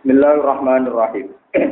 Bismillahirrahmanirrahim.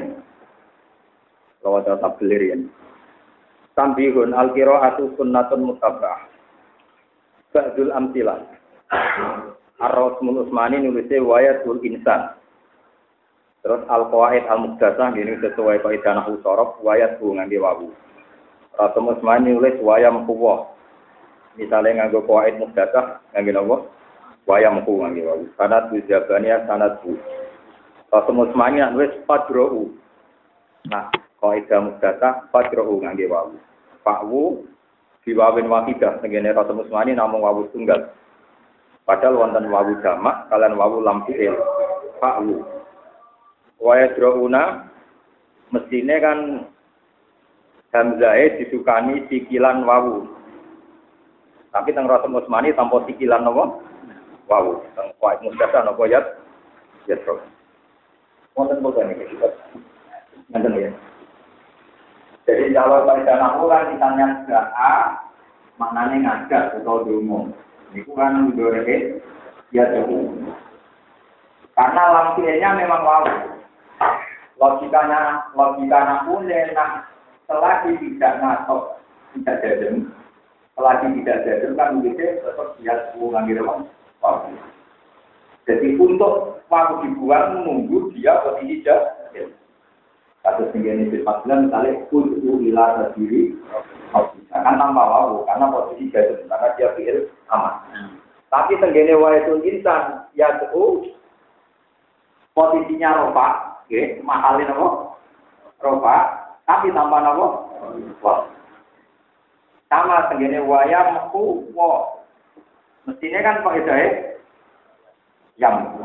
Lawat tablighin. Tambihun al-qira'atu sunnatun mutabah. Ba'dul amtilah. Ar-Rasmul Utsmani nulisnya wayatul insan. Terus al-qawaid al-muqtasah ini sesuai kaidah nahwu sorof wayat bu ngangge wawu. Rasmul Utsmani nulis wayam quwwah. Misale nganggo qawaid muqtasah ngangge napa? Wayam ku ngangge wawu. Sanad bijabania sanad bu. Rasmul Utsmani nulis fadrou. Nah, kaidah muqtasah fadrou ngangge wawu. Fa'wu diwawin wahidah ngene Rasmul Utsmani namung wawu tunggal. Padahal wonten wawu jamak kalian wawu lam fi'il. Fa'wu. Wa yadruna mestine kan hamzahe disukani sikilan wawu. Tapi teng Rasmul Utsmani tanpa sikilan napa? Wawu. Teng qaid mustafa napa ya? Yadro. Wonten boten iki kita. Nanten ya. Jadi kalau pada nahwu kan misalnya A maknanya ngajak atau diumum. Itu kan doreke ya jauh. Karena lampinya memang wawu. Logika nahwu nah selagi tidak ngatok tidak jadem. Selagi tidak jadem kan begitu tetap dia ngambil wawu. Jadi untuk wawu dibuang menunggu dia posisi jadem. Kasus tinggi ini sepatlan misalnya kudu ilah sendiri akan tambah wawu karena posisi jadul karena dia fi'il aman. Tapi tenggene waitul insan ya itu posisinya rofa, oke, mahalin apa? Rofa, tapi tambah apa? Wah. Sama tenggene wayam ku wa. Mestinya kan kok itu yang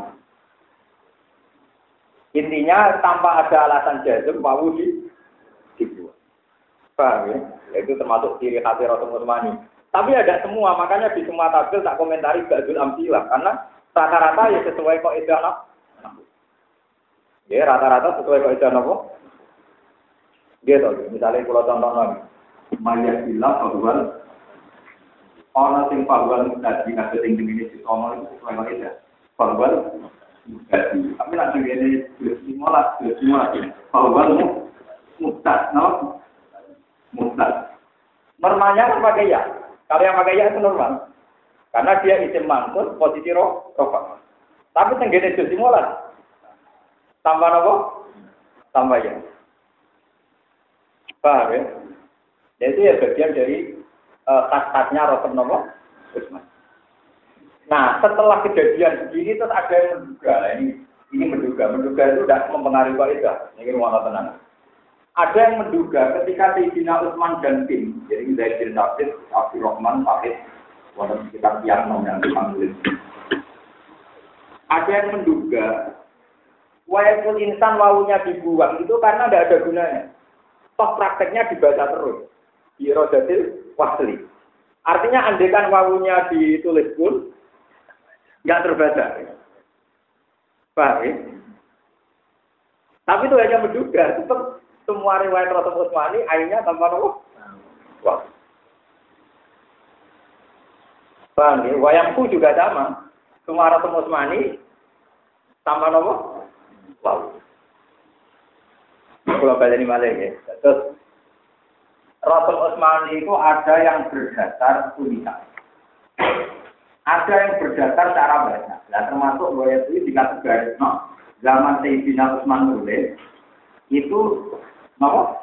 intinya tanpa ada alasan jazm wawu dibuat. Paham ya? Itu termasuk ciri khas Rasmul Utsmani. Tapi ada semua, makanya di semua tabel tak komentari ba'dul amtilah karena rata-rata ya sesuai kaidah nahwu. Ya rata-rata sesuai kaidah nahwu. Dia tahu, misalnya kalau contohnya mayat bilang bahwa orang yang bahwa tadi nggak penting ini ditomol itu sesuai kaidah. Bahwa tapi nanti ini simulasi bahwa mustad, no? Mustad. Normalnya kan pakai ya. Kalau yang pakai ya itu normal. Karena dia isim mangkul posisi rofa. Tapi tenggene itu simulasi. Tambah apa? Tambah ya. Paham ya? Jadi ya bagian dari khas-khasnya Rasmul Utsmani. Nah, setelah kejadian begini terus ada yang menduga. Ini menduga itu tidak mempengaruhi kaidah. Ini rumah tenang. Ada yang menduga ketika Sayyidina Utsman dan tim, jadi Zaid bin Thabit, Abdurrahman, Fahid, walaupun sekitar tiang yang dipanggil. Ada yang menduga wayakul insan wawunya dibuang itu karena tidak ada gunanya. Toh prakteknya dibaca terus. Di rodatil wasli. Artinya andekan wawunya ditulis pun nggak terbaca. Paham ya? Tapi itu hanya menduga. Tetap semua riwayat Rasmul Utsmani akhirnya tanpa nopo. Wah. Paham ya? Wayamku juga sama. Semua Rasmul Utsmani tanpa nopo. Wow. Kalau balik ini malah ya. Terus Rasmul Utsmani itu ada yang berdasar tulisan. Ada yang berdasar cara baca. Nah, termasuk riwayat itu dikategorikan no? Zaman Sayyidina Utsman nulis itu no?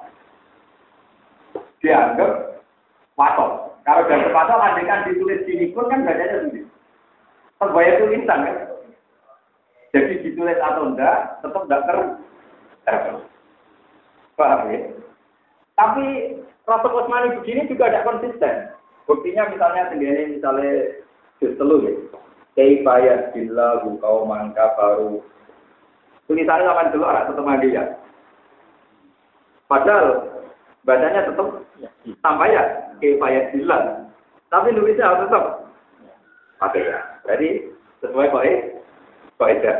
Dianggap patok. Kalau dianggap patok, andaikan ditulis di pun kan bacanya sendiri. Riwayat itu instan kan? Jadi ditulis atau enggak, tetap enggak terus. Paham ya? Tapi Rasmul Utsmani begini juga tidak konsisten. Buktinya misalnya juz 3 ya. Kaifayat billahu qauman kafaru. Tulisannya sama dulu orang tetap dia. Padahal bacanya tetap sampai ya kaifayat billah. Tapi nulisnya harus tetap pakai ya. Jadi sesuai kaidah.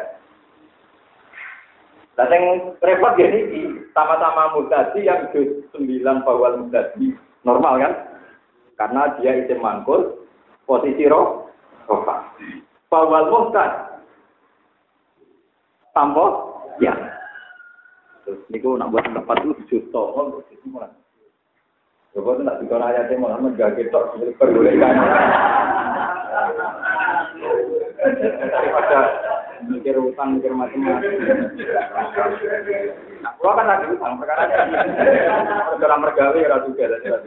Nah, yang repot ya ini sama-sama mutasi yang juz 9 bawal mutasi normal kan? Karena dia isim mangkul posisi rofa. Bawal mutasi tambah Ya. Terus niku nak buat tempat itu juta, itu murah. Coba tu nak dikon ayatnya malah menjaga tok perbolehkan. Daripada mikir utang, mikir macam-macam. Nah, kalau kan lagi utang, perkaranya dalam mergawe ya juga.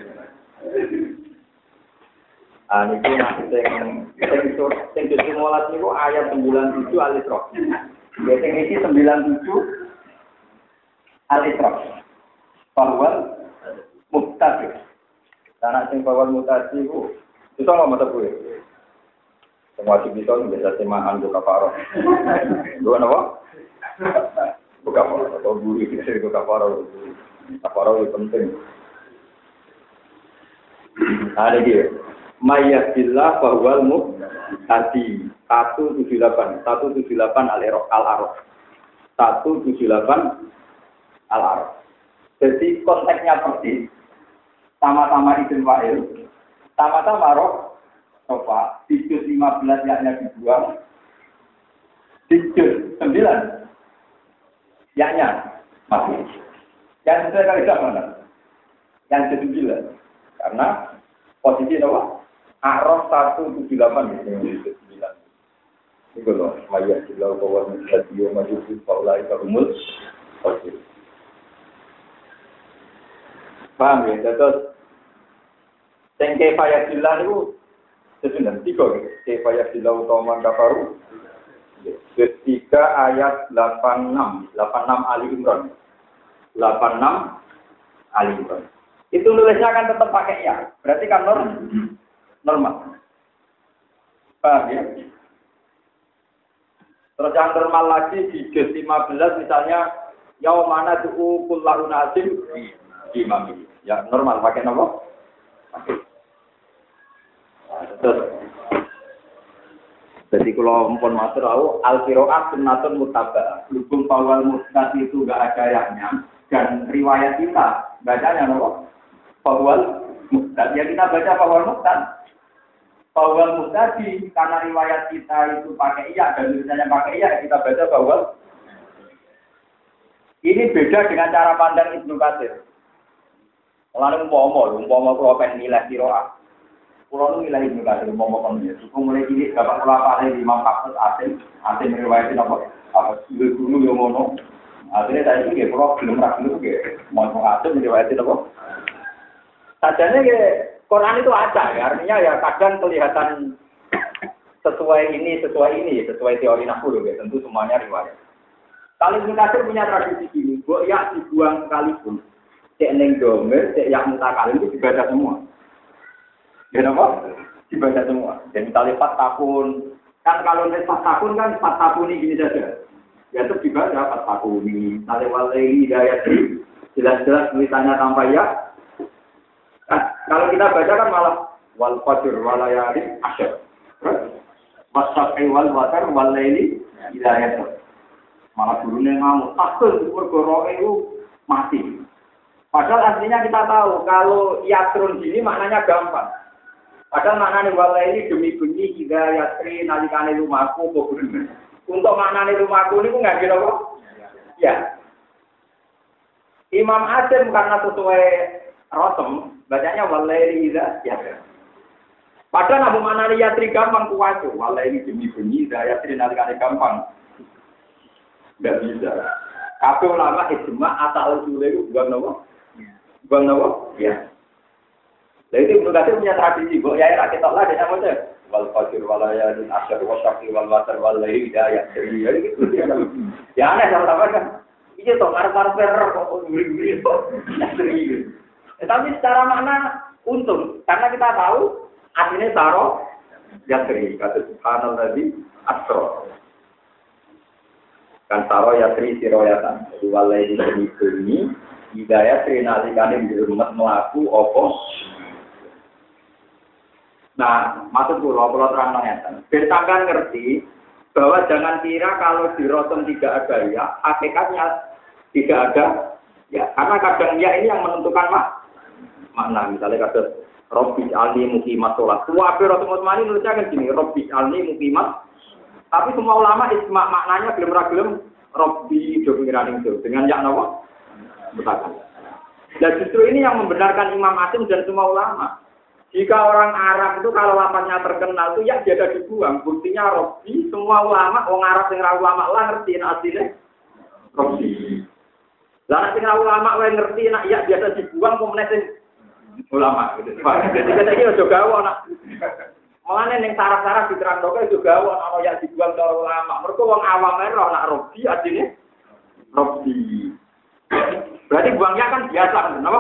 Niku nak sing disimulat niku ayat 97 Al-Isra. Ya sing iki 97 Al-Isra. Bahwa mutasi. Karena sing bahwa mutasi itu bisa nggak mata gue? Semua bisa bisa semahan buka parah. Dua apa? Buka parah atau buri bisa buka parah. Buka parah itu penting. Ada dia. Mayyadillah bahwa mutasi 178 Al-Araf 178 Al-Araf. Jadi konteksnya persis, sama-sama isim fa'il, sama-sama rofa, di juz 15 yaknya dibuang, di juz 9 yaknya masih. Yang sesuai kaidah mana? Yang juz 9. Karena posisi apa? Araf 178 di juz 9. Itu loh, Maya Jilau Kawal Mujadiyah Majubi Faulai Karumul Fajir. Paham ya? Terus sengke fayadillah itu sesudah 3 gitu. Kefayadillah utaman kafaru. Ketiga ayat 86 Ali Imran. 86 Ali Imran. Itu nulisnya kan tetap pakai ya. Berarti kan normal. Paham ya? Terus yang normal lagi di juz 15 misalnya yaumana tu'u kullahu nasim imam. Ya normal pakai nama. Terus jadi kalau mpun matur au al-qiraat sunnatun muttaba'ah. Hukum awal musnad itu enggak ada yahnya dan riwayat kita bacanya apa? Fawal musnad. Ya kita baca fawal musnad. Fawal musnad karena riwayat kita itu pakai iya dan tulisannya pakai iya kita baca fawal. Ini beda dengan cara pandang Ibnu Katsir. Lalu umpama kalau pengen nilai kiroah, kalau nilai Ibnu Katsir umpama pengen, suku mulai ini dapat pelapar Imam Hafiz Asim meriwayatkan apa guru yang mono. Akhirnya saya itu kalau belum ragu itu mau Asim meriwayatkan apa? Sajanya Quran itu ada, ya. Artinya ya kadang kelihatan sesuai teori nahwu ya. Tentu semuanya riwayat. Kalau Ibnu Katsir punya tradisi gini, ya dibuang sekalipun. Cek neng domer, cek yang mutakalim itu dibaca semua. Ya apa? Dibaca semua. Dan misalnya 4 tahun, kan kalau 4 tahun kan 4 tahun ini gini saja. Ya itu dibaca 4 tahun ini. Misalnya walai hidayat jelas-jelas tulisannya tanpa ya. Nah, kalau kita baca kan malah wal fajr walayali asyr. Wasaf'i wal watar walaili hidayat. Malah gurunya ngamuk. Takut bergoroh itu mati. Padahal aslinya kita tahu kalau yatrun sini maknanya gampang. Padahal maknanya walaili demi bunyi hidayatri nalikane rumahku bener. Untuk maknanya rumahku ini nggak kira kok. Ya. Imam Asim karena sesuai Rosem bacanya walaili hidayat. Padahal namun maknanya yatri gampang kuat tuh. Walaili demi bunyi hidayatri nalikane gampang. Nggak bisa. Kabeh ulama ijma asal usule itu bukan apa? Bukan apa? Ya. Lah itu Ibnu Katsir punya tradisi, kok ya rakyat Allah ada namanya wal fajr wal layalin asyr wa syaqi wal watar wal laili hidayah. Jadi gitu ya. Ya aneh sama kan. Iki to arep-arep kok nguri-nguri to. Tapi secara makna untung karena kita tahu artinya saro yatri kata subhanalladzi asra. Kan saro yatri siroyatan. Jadi walai ini hidayah trinalikane di rumah melaku opo. Nah, maksud kula terang ngeten. Ben sampean ngerti bahwa jangan kira kalau di Rasul tidak ada ya, hakikatnya tidak ada ya. Karena kadang ya ini yang menentukan makna. Misalnya kata Robbi alni muqimat sholat. Semua Rasul Utsmani nulisnya kan gini, Robbi alni muqimat. Tapi semua ulama isma maknanya belum Robbi do pengiran itu dengan yang apa? Mutakallim. Dan justru ini yang membenarkan Imam Asim dan semua ulama. Jika orang Arab itu kalau lafaznya terkenal itu ya biasa dibuang. Buktinya Robbi, semua ulama, orang Arab yang ulama lah ngerti aslinya Robbi. Lah sing ulama wae ngerti nak ya biasa dibuang pemenang sing ulama gitu. Jadi kita iki aja gawe nak. Mulane ning saraf-saraf diterangke juga ana ya dibuang karo ulama. Mergo wong awam ae ora nak Robbi artine Robbi. Berarti buangnya kan biasa kan, kenapa?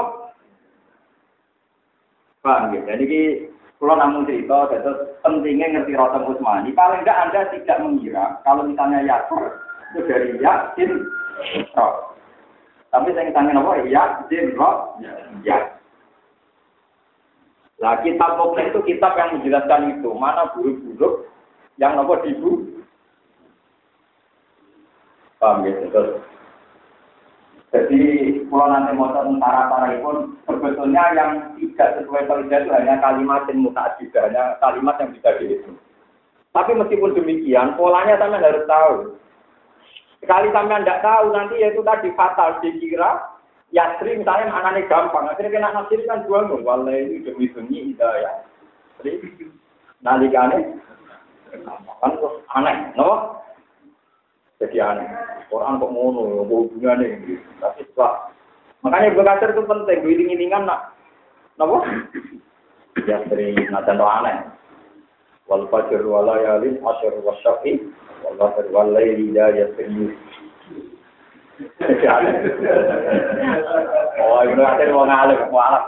Paham ya? Jadi kalau namun cerita, terus pentingnya ngerti Rotem Utsmani. Paling enggak Anda tidak mengira kalau misalnya Yasir itu dari Yasin Roh. Tapi saya tanya apa? Yasin Roh. Ya. Nah, kitab Mukmin itu kitab yang menjelaskan itu. Mana buruk-buruk yang apa dibu? Paham ya? Terus. Jadi, kalau nanti mau tentara pun sebetulnya yang tidak sesuai kaidah itu hanya kalimat yang muta'addid, hanya kalimat yang bisa dihitung. Tapi meskipun demikian, polanya sampai harus tahu. Sekali sampai tidak tahu, nanti yaitu tadi fatal dikira Yasri misalnya anaknya gampang, akhirnya kena nasir kan jual dong, walau ini demi hidayah. Jadi, nalikane kan terus aneh, no? Jadi aneh. Quran kok ngono, hubungannya gitu. Tapi setelah makanya belajar itu penting, iling-ilingan nak, napa? Ya sering najan aneh. Wal fajr wal layalin asyr wasyafi wal fajr wal layli la yasri. Oh, itu ada wong alim, mualaf.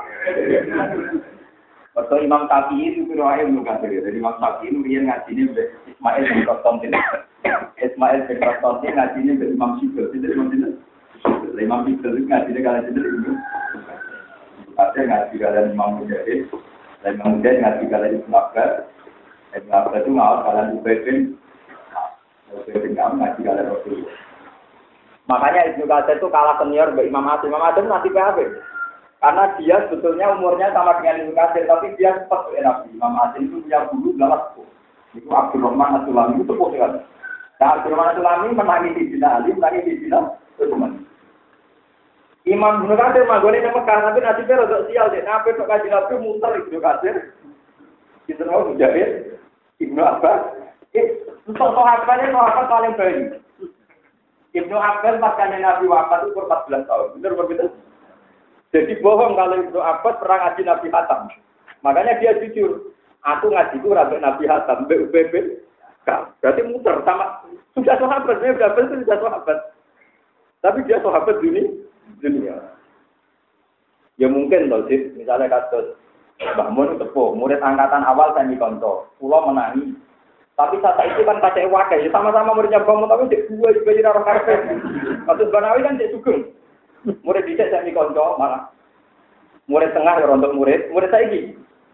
Waktu Imam Syafi'i itu kira ilmu kan jadi Imam Syafi'i itu riyen ngajine Ismail bin Konstantin. Ismail bin Konstantin ngajine mbek Imam Syibul. Imam Syibul ngajine kalian sendiri. Ada ngaji kalian Imam Mujahid, dan Imam Mujahid ngaji kalian Ibnu Abbas. Ibnu Abbas itu ngawal kalian Ubay bin Ka'ab ngaji kalian Rasulullah. Makanya Ibnu Katsir itu kalah senior mbek Imam Asim. Imam Asim nanti PHB. Karena dia sebetulnya umurnya sama dengan Ibnu Katsir, tapi dia cepat Nabi. Imam Asim itu punya guru galas. Itu Abdurrahman As-Sulami itu sepuh sekali. Nah, Abdurrahman As-Sulami menangis di Bina Ali, menangis di Bina Utsman. Imam Ibnu Katsir manggone nang Mekah, tapi nasibnya rada sial deh. Nabi kok kaji Nabi muter Ibnu Katsir. Kita mau Mujahid, Ibnu Abbas. Untuk sahabat paling baik. Ibnu Abbas pas kanjeng Nabi wafat umur 14 tahun. Benar begitu? Jadi bohong kalau Ibnu Abbas pernah ngaji Nabi Hatam. Makanya dia jujur. Aku ngaji itu rabbin Nabi Hatam. BUPB. Berarti muter sama. Sudah sahabat. Dia sudah sahabat. Tapi dia sahabat dunia. Ya mungkin loh sih. Misalnya kasus Mbah Mun tepuh. Murid angkatan awal saya dikontrol. Pulau menangi. Tapi saat itu kan kacau wakai. Ya sama-sama muridnya Mbah Mun. Tapi cek dua juga jadi orang karpet. Kasus Banawi kan cek sugeng. Murid dicek saya dikonco malah murid tengah rontok murid saya ini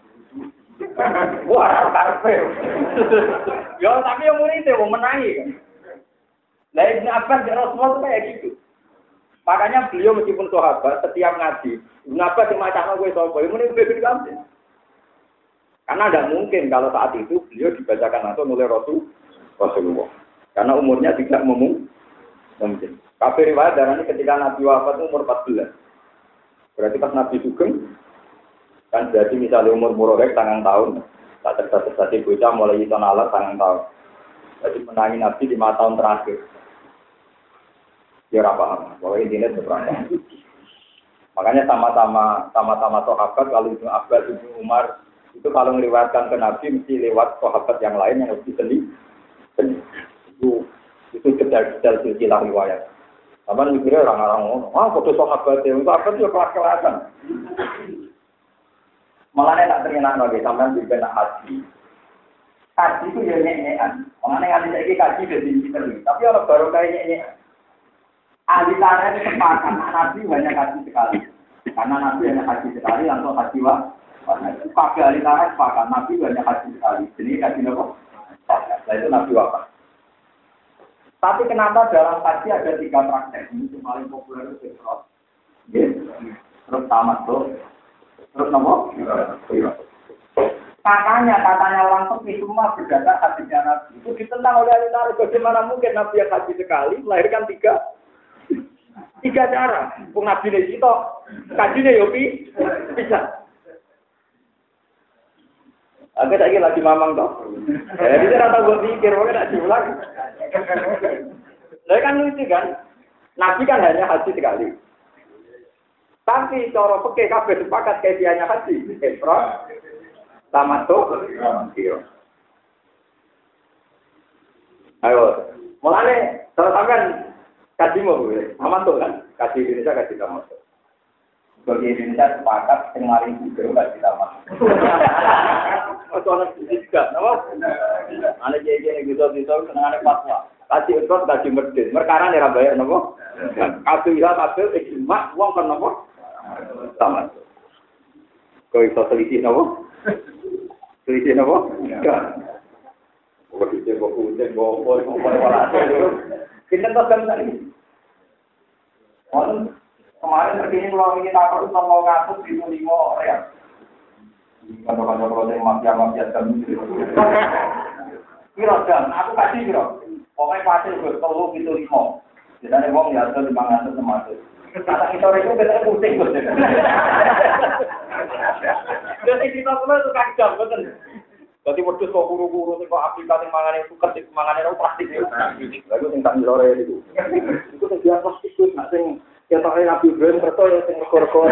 wah karpet ya tapi yang murid itu mau menangi kan lah Ibnu Abbas dan Rasulullah itu kayak gitu makanya beliau meskipun sahabat setiap ngaji Ibnu Abbas yang macam gue sopo ini lebih gampang karena tidak mungkin kalau saat itu beliau dibacakan langsung oleh Rasulullah karena umurnya tidak mungkin. Kafir riwayat darahnya ketika Nabi wafat umur 14. Berarti pas Nabi sugeng kan jadi misalnya umur murorek 9 tahun. Tak terjadi bocah mulai itu nalar 9 tahun. Jadi menangi Nabi 5 tahun terakhir. Dia paham. Bahwa intinya seberapa. Makanya sama-sama sahabat kalau Ibnu Abbas, Ibnu Umar itu kalau meriwayatkan ke Nabi mesti lewat sahabat yang lain yang lebih teliti. Itu detail silsilah riwayat. Apa mikirnya orang-orang ngono. Foto sahabat itu apa sih kelas-kelasan. Malah tak terima lagi sampean juga nak haji. Haji itu ya nyek-nyekan. Orang yang ada lagi haji dari sini. Tapi orang baru kayak nyek-nyek. Ahli tarikh itu sepakat Nabi hanya haji sekali. Karena Nabi hanya haji sekali langsung haji itu kabeh ahli tarikh sepakat Nabi hanya haji sekali. Jadi haji apa? Nah itu Nabi wafat. Tapi kenapa dalam haji ada 3 praktek? Ini paling populer itu Isra. Terus tamat tuh. Terus nomor? Katanya orang sepi semua berdasar hadisnya Nabi. Itu ditentang oleh ahli tarikh. Bagaimana mungkin Nabi yang haji sekali melahirkan tiga cara. Pung Nabi ini itu kajinya yopi bisa. Aku lagi mamang toh. Jadi saya rata gue pikir, mungkin nak diulang. Nah kan lucu kan, Nabi kan hanya haji sekali. Tapi cara fikih kabeh sepakat kaifiahnya haji. Ifrad, tamattu, iya. Ayo, mulane kalau sampean kaji mau gue, tamattu kan? Kaji Indonesia kaji tamattu. Bagi Indonesia sepakat yang paling juga kaji tamattu. Soalnya juga, nama? Ada jadi gitu senangannya fatwa. Kaji ikut kaji medit, mereka nih bayar nama. Kaji lihat hasil ijma, uang kan nama. Sama. Kau bisa selisih nama? Selisih nama? Bukan kita tahu kan tadi. Kemarin terkini kalau ini takut sama ngatur di 5 ya. Kalau proses mafia dan kira jam, aku kasih kira. Pokoknya pasti gue perlu gitu 5. Jadi wong ya ada 500 termasuk. Kata kita itu kita pusing gue. Jadi kita mulai itu kan jam betul. Jadi wedhus kok guru-guru sing kok aplikasi mangane suket mangane ora plastik itu. Lalu sing tak lore itu. Itu sing biasa plastik itu nak sing ketoke Nabi Ibrahim kerto ya sing rekor-rekor.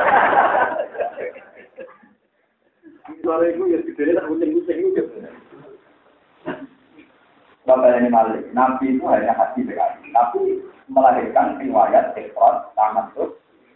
Lore itu ya gede tak kucing-kucing itu. Bapak ini Malik, Nabi itu hanya haji sekali, tapi melahirkan riwayat Ifrad, tamattu.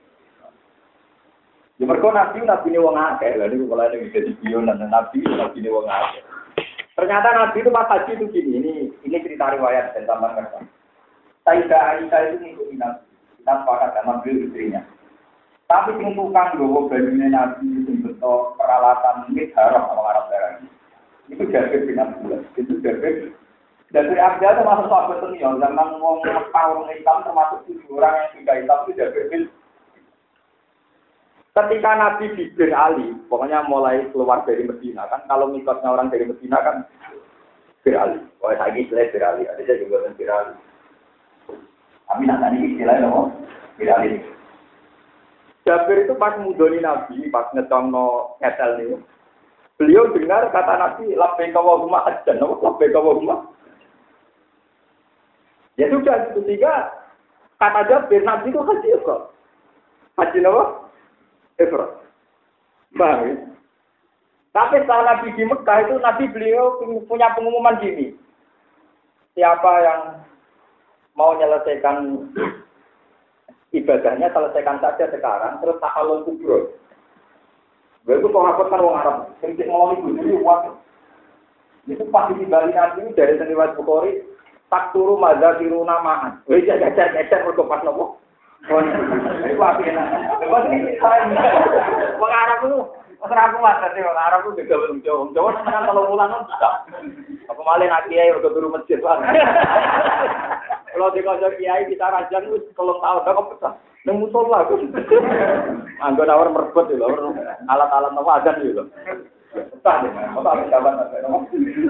Ya mergo Nabi ini wong akeh, lha niku kula ning jadi bio dan Nabi ini wong akeh. Ternyata Nabi itu pas haji itu gini, ini cerita riwayat dan tambah ngerti. Sayyidah Aisyah itu ngikutin Nabi, kita sepakat sama beliau istrinya. Tapi sing tukang nggawa banyune Nabi sing beto peralatan mihharah sama Arab Arab. Itu Jabir bin Abdullah, itu Jabir. Dari Abdullah termasuk sahabat senior, zaman wong tahun Islam termasuk 7 orang yang tidak Islam itu Jabir bin. Ketika Nabi di Bir Ali, pokoknya mulai keluar dari Medina kan, kalau mikotnya orang dari Medina kan Bir Ali. Wah saya istilah Bir Ali, ada juga Bir Ali. Tapi nanti istilahnya apa? Bir Ali. Jabir itu pas mudoni Nabi, pas ngecongno ngetel nih. Beliau dengar kata Nabi, labbaika Allahumma hajjan, labbaika Allahumma. Ya sudah, ketiga kata Jabir, Nabi itu haji Ifrad. Haji apa? Ifrad. Paham ya? Tapi setelah Nabi di Mekah itu, Nabi beliau punya pengumuman gini. Siapa yang mau menyelesaikan ibadahnya, selesaikan saja sekarang, terus tahallul kubro. Itu sahabat kan orang Arab, yang mau ikut jadi uang. Itu pasti di Bali Nabi dari riwayat Bukhari. Tak turu mazhar tiru namaan. Wis jajar mergo pas nopo. Iku api enak. Kok iki saen. Wong Arab ku ora kuat dadi wong Arab ku juga wong Jawa. Jawa tenan 3 bulan bisa. Apa malih nak kiai mergo turu masjid wae. Kalau dikonsol kiai kita rajan wis 3 tahun kok pecah. Nang musola ku. Anggo nawar merebut lho, alat-alat nopo adan lho. Pecah deh. Apa jawaban apa?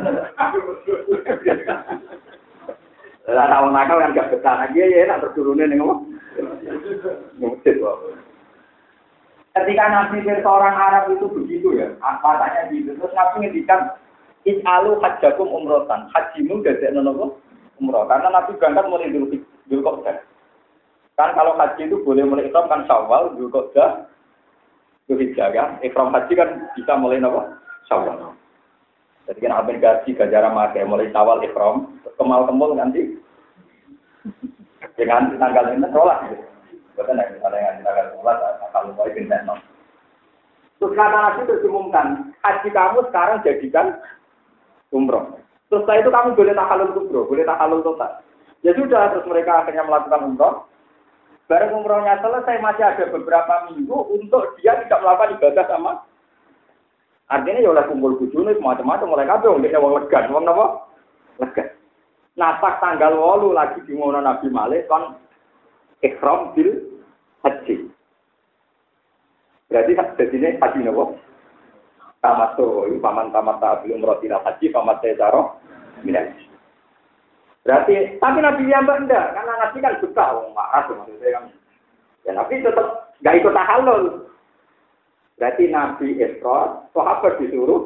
Lah tahun nakal kan gak betah lagi ya nak berdurune ning apa? Masjid wae. Ketika Nabi seorang Arab itu begitu ya, katanya gitu. Terus Nabi ngendikan Is'alu hajjakum umrotan. Hajimu dadekno napa? Umroh. Karena Nabi berangkat mulai Dzulqa'dah. Kan kalau haji itu boleh mulai ihram kan Syawal, Dzulqa'dah, Dzulhijjah kan. Ihram haji kan bisa mulai napa? Syawal. Jadi kan abang gaji gajaran makai mulai Syawal ihram, kemal-kemul nanti dengan tanggal ini sholat. Betul nggak? Misalnya tanggal sholat, kalau mau pindah no. Terus kata Nabi terus diumumkan, haji kamu sekarang jadikan umroh. Terus setelah itu kamu boleh tahallul kubro, boleh tahallul total. Ya sudah, terus mereka akhirnya melakukan umroh. Bareng umrohnya selesai masih ada beberapa minggu untuk dia tidak melakukan ibadah sama. Artinya ya oleh kumpul bujune macam-macam mulai kabeh wong dene wong legan, wong napa? Legan. Nah, pas tanggal 8 lagi dimono Nabi Malik kon ihram bil haji. Berarti dadine haji napa? tamat tuh, paman tamat belum roti haji, paman sesaro, minat. Berarti, tapi Nabi yang enggak, karena Nabi kan suka, marah maksudnya kan. Ya Nabi tetap nggak ikut tahallul. Berarti Nabi Isra, sahabat disuruh.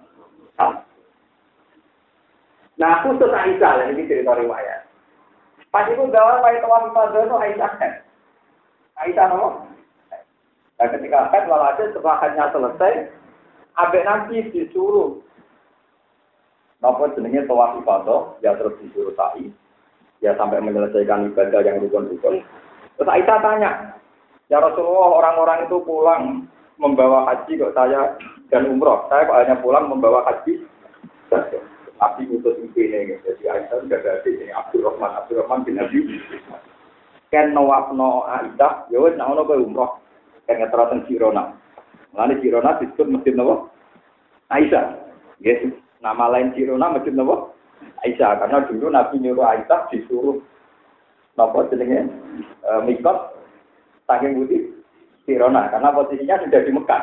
Nah, khusus Aisyah, ini cerita riwayat. Pas itu gawat pakai tawaf ifadah itu Aisyah kan. Aisyah nopo. Dan ketika kan walhasil setelah hajnya selesai, abek Nabi disuruh. Napa jenenge tawaf ifadah, ya terus disuruh sa'i. Ya sampai menyelesaikan ibadah yang rukun-rukun. Terus Aisyah tanya, ya Rasulullah, orang-orang itu pulang membawa haji kok saya dan umroh. Saya kok hanya pulang membawa haji saja. Nabi utus ini, jadi Aisyah sudah ada ini Abdurrahman bin Nabi. Ken nawafno Aisyah, ya wes nak ono kowe umroh. Ken ngeterasen Jirona. Mulane Jirona disebut masjid napa? Aisyah. Yes, nama lain Jirona masjid napa? Aisyah, karena dulu Nabi nyuruh Aisyah disuruh napa jenenge mikot saking putih Jirona, karena posisinya sudah di Mekah.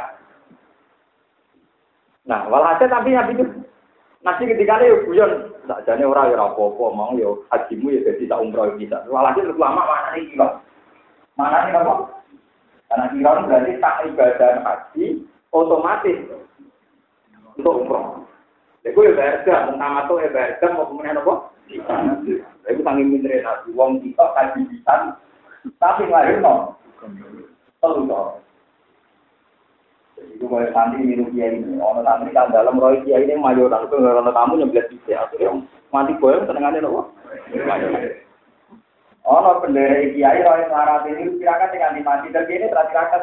Nah, walhasil tapi Nabi itu nanti ketika dia guyon, tak jane ora ya apa-apa, mau yo hajimu ya jadi tak umroh bisa. Walhasil lama mana nih kilo? Mana nih apa? Karena kilo berarti tak ibadah haji otomatis untuk umroh. Lha kuwi ibadah, utama tuh ibadah mau kemudian apa? Iku sange minre Nabi wong kita haji bisa. Tapi lahirno. Terus itu kalau santri minum kiai ini, orang santri kan dalam roy kiai ini mayoran itu nggak ada tamu nyebelin kiai, akhirnya mati boyong senengannya loh. Orang bendera kiai roy syarat ini kira-kira dengan mati dan ini terakhir.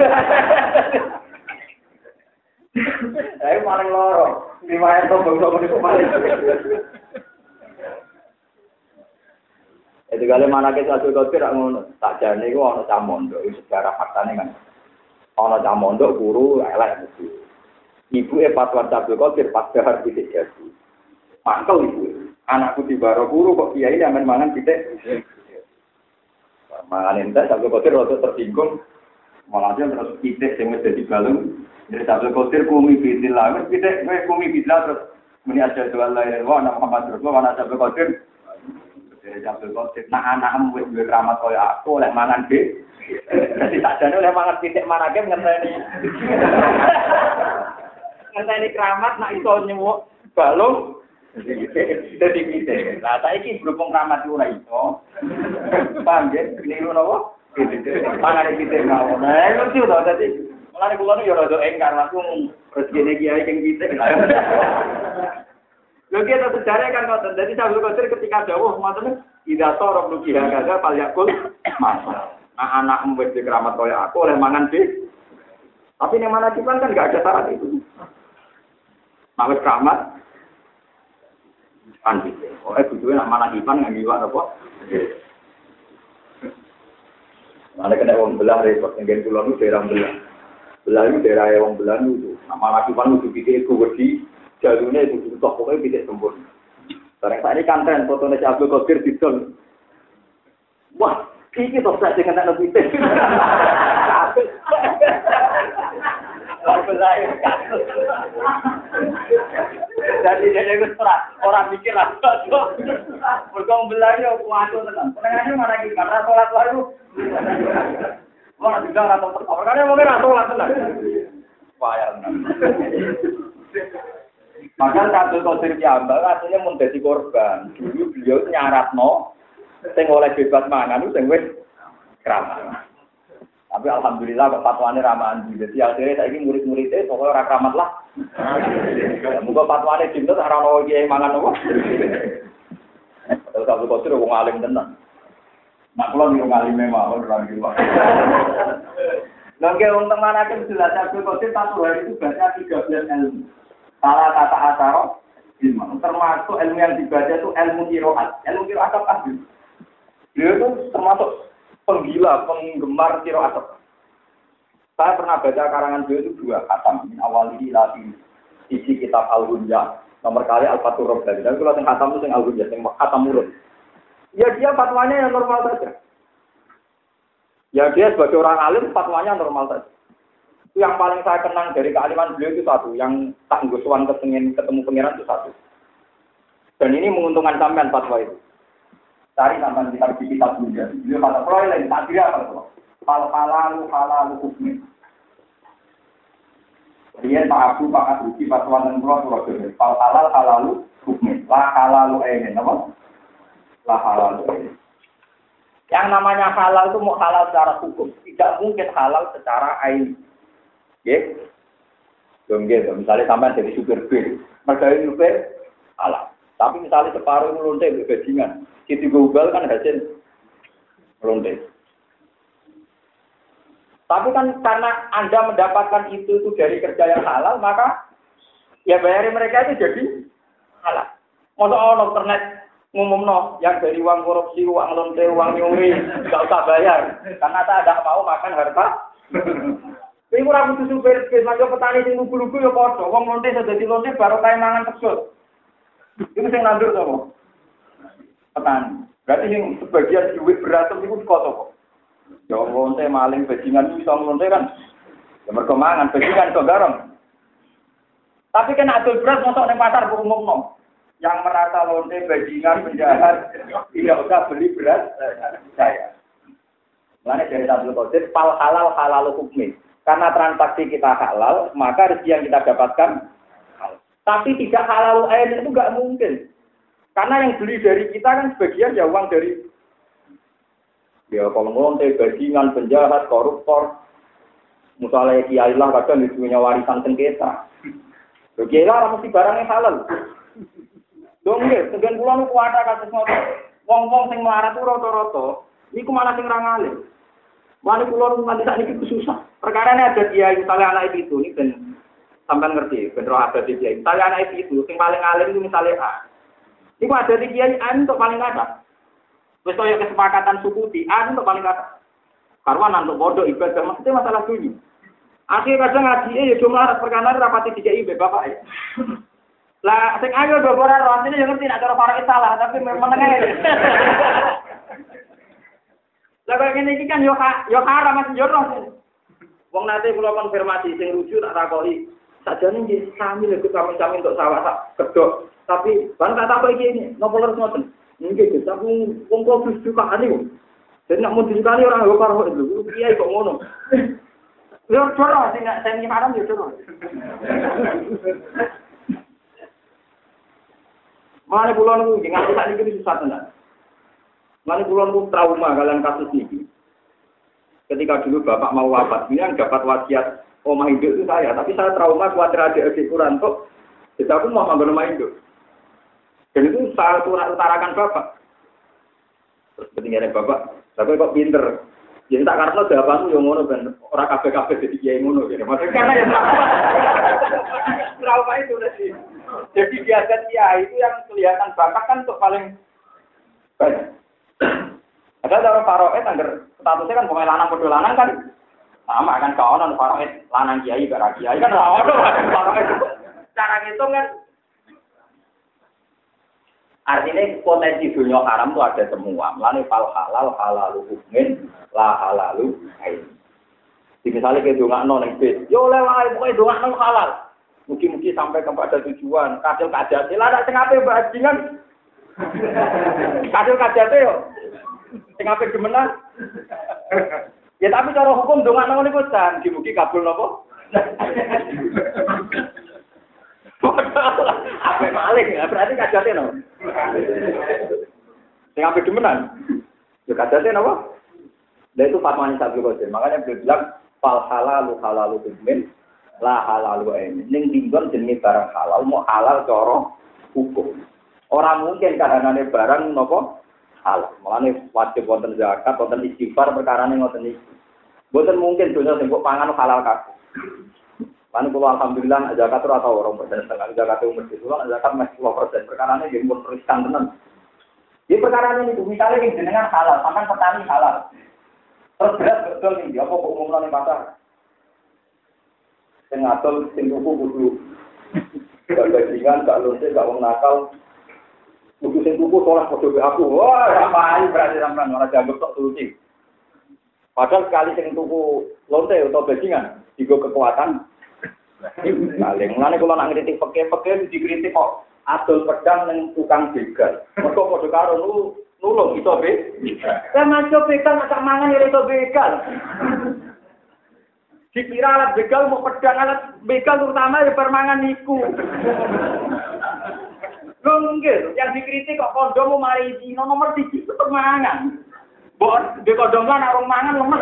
Saya paling loro, 5 itu bangsa itu paling. Itu kali mana kita sudah tidak ngono, tak jadi itu orang camondo, itu sejarah faktanya kan. Orang camondo guru elek mesti. Ibu fatwa Abdul Qadir pas dahar titik jadi. Mangkel ibu. Anakku di baro guru kok kiai yang mangan titik. Mangan entek Abdul Qadir rada tersinggung. Malah terus titik sing wis dadi balung. Dari Abdul Qadir kumi bidilah, wis titik kowe kumi bidilah terus muni aja doa la ilaha illallah Muhammad rasulullah ana Abdul Qadir. Dari Abdul Qadir nak anakmu wis duwe keramat kaya aku oleh mangan be. Jadi tak jane oleh mangan titik manake ngenteni. Ngenteni keramat nak iso nyemuk balung dadi titik. Lah saiki berhubung keramat ora iso. Paham ya? Niru napa? Mangan titik mawon. Nah, itu to dadi. Mulane kula nu yo rada engkar langsung rezekine kiai keng titik. Lho kita sejarah kan ngoten. Dadi Abdul Qadir ketika dawuh ngoten, "Idza sarab nukiha kaza fal yakul masa." Nah, anak membuat keramat kaya aku oleh mangan di. Tapi yang mana kan nggak ada syarat itu. Mawes keramat kan gitu. Oh, butuhnya nak mana kipan nggak giwak apa? Mana kena wong belah repot. Yang pulau itu daerah belah. Belah itu daerah wong belah itu. Nama kipan itu pikir itu wedi. Jalurnya itu butuh pokoknya tidak sempurna. Sekarang saya ini kanten fotonya Abdul Qadir didol. Wah. Iki tok sak dengan anak putih. Jadi dia itu orang mikir lah. Berkong belanya kuat tenan. Penengahnya mana lagi karena sholat baru. Wah juga atau perkara mungkin sholat tenan. Payah tenan. Maka Abdul Qadir Jambal aslinya mau jadi korban. Dulu beliau nyaratno sing oleh bebas mangan itu sing wis keramat. Tapi alhamdulillah kok fatwane ramahan jadi akhirnya saiki murid-muridé pokoke ora keramat lah. Muga fatwane dinten ora ono kiai mangan apa. Terus Abdul Qadir wong alim tenan. Mak kula niku ngalime mawon ora ngira. Nggih wong temanake jelas Abdul Qadir satu hari itu baca 13 ilmu. Salah kata asaro termasuk ilmu yang dibaca itu ilmu qiraat. Ilmu qiraat apa sih? Dia itu termasuk penggila, penggemar qiraat. Saya pernah baca karangan beliau itu 2 khatam. Min awalihi ilati isi kitab Al-Hunyah, nomor kali Al-Fathur Rabbani. Dan kalau yang khatam itu yang Al-Hunyah, yang khatam murun. Ya dia fatwanya yang normal saja. Ya dia sebagai orang alim fatwanya normal saja. Yang paling saya kenang dari kealiman beliau itu satu, yang tak nggosowan ketemu pangeran itu satu. Dan ini menguntungkan sampean fatwa itu. Cari sampean kitab di kitab juga. Beliau kata kalau lain tak kira apa itu. Fal halalu hukmi. Dia Pak Abu Pak Abdi fatwa dan pulau itu. Fal halalu hukmi. La halalu ainin apa? La halalu ainin. Yang namanya halal itu mau halal secara hukum, tidak mungkin halal secara ain. Ya, dong gitu. Misalnya sampai jadi supir bis, mereka supir halal. Tapi misalnya separuh melontek bajingan, Siti Google kan hasil melontek. Tapi kan karena Anda mendapatkan itu dari kerja yang halal, maka ya bayarin mereka itu jadi halal. Masa orang internet ngumumno yang dari uang korupsi, uang lonte, uang nyuri, nggak usah bayar karena saya tidak mau makan harta. Ini kurang butuh supir, macam petani yang lugu-lugu ya podo, uang lonte sudah di lonte baru kayak mangan tersut. Itu yang nandur sama petani. Berarti yang sebagian duit berantem itu kotor kok. Ya lonte maling bajingan itu bisa lonte kan, ya merkemangan bajingan itu garam. Tapi kan adul beras masuk di pasar berumum no. Yang merasa lonte, bajingan, penjahat, tidak usah beli beras saya. Mulanya dari Abdul Qadir, fal halal halal hukmi. Karena transaksi kita halal, maka rezeki yang kita dapatkan halal. Tapi tidak halal ain itu nggak mungkin. Karena yang beli dari kita kan sebagian ya uang dari ya kalau lonte, bajingan, penjahat, koruptor. Misalnya kiai lah kadang punya warisan sengketa. Kiai lah mesti barang yang halal. Dong nggih, sebagian kula niku kuwata kados ngoten. Wong-wong sing melarat ku rata-rata niku malah sing ra ngalim. Wali kula niku nganti sakniki susah. Perkarane ada kiai misalnya anak itu ini ben sampean ngerti, ben roh ada di kiai. Misalnya anak itu sing paling alim itu misalnya A. Niku ada di kiai A untuk paling kata. Wis kaya kesepakatan suku di A untuk paling kata. Karwan untuk bodoh ibadah maksudnya masalah dunia. Akhirnya kadang ngaji ya jumlah perkara rapati dikai bapak ya. Lah, sing ayo do ora rasine yo ngerti nek cara faraid salah, tapi meneng ae. Lah kok ngene iki kan yo haram Mas Joro. Wong nate kula konfirmasi sing rujuk tak takoki. Sajane nggih sami lho kami untuk sawah tak kedok. Tapi ban tak takoki iki ini, nopo terus ngoten. Nggih, tapi wong kok wis dikani kok. Jadi nek mun dikani ora yo karo lho, kiai kok ngono. Yo Joro sing haram yo Joro. Mulane kula niku nganti sakniki susah tenan. Mulane kula niku trauma kalian kasus ini. Ketika dulu bapak mau wafat, ini yang dapat wasiat omah induk itu saya, tapi saya trauma khawatir adik-adik kurang kok. Jadi aku mau ngambil omah induk. Dan itu saya utarakan bapak. Terus ketinggalan bapak, tapi kok pinter. Jadi tak karena jawabanmu yang ngono ben ora kabeh-kabeh jadi kiai ngono gitu. Maksudnya karena ya trauma itu tadi. Jadi biasa kiai itu yang kelihatan bakat kan untuk paling banyak. Ada cara faraid anggar statusnya kan pemain lanang padha lanang kan sama kan kaonan faraid lanang kiai bara kiai kan ora ono faraid. Cara ngitung kan artinya potensi dunia haram itu ada semua. Mulane fal halal halalu hukmin la halalu ain. Jadi misalnya ke dongakno ning bis, yo oleh wae pokoke dongakno halal. Mugi-mugi sampai kepada tujuan. Kadil kajate lah nek sing ape bajingan. Kadil kajate yo. Sing ape gemenan. Ya tapi cara hukum dongakno niku jan mugi kabul napa? Apa maling ya? Berarti kajate no. Sing ape gemenan. Ya kajate napa? Lah itu fatwanya Abdul Qadir. Makanya beliau bilang fal halalu halalu hukmin la halalu ain. Ning dinggon jenenge barang halal mau halal cara hukum. Ora mungkin kahanane barang napa halal. Mulane wajib wonten zakat, wonten istighfar perkarane ngoten iki. Mboten mungkin donya sing kok pangan halal kabeh. Lan kula alhamdulillah zakat ora tau 2% setengah zakat umur dhewe zakat mesti 10%. Perkarane nggih pun riskan tenan. Di perkarane niku misale ning jenengan halal, sampean petani halal. Terus berat betul nih, apa kok umumnya nih pasar? Sing ngatol, sing tuku kudu. Gak bajingan, gak lonte, gak wong nakal. Kudu sing tuku soleh podo be aku. Wah, ngapain berarti sampean malah dianggap tok solusi. Padahal sekali sing tuku lonte atau bajingan, Digo kekuatan. Paling mulane kula nak ngritik peke-peke dikritik kok adol pedang ning tukang begal. Mergo padha karo nulung iso begal. Kan manco begal sak mangan ya iso begal. Dikira alat begal mau pedang alat begal terutama ya permangan niku. Lho nggih, yang dikritik kok kondom mari dino nomor 1 itu permangan. Mbok de kondom lan arung mangan lemes.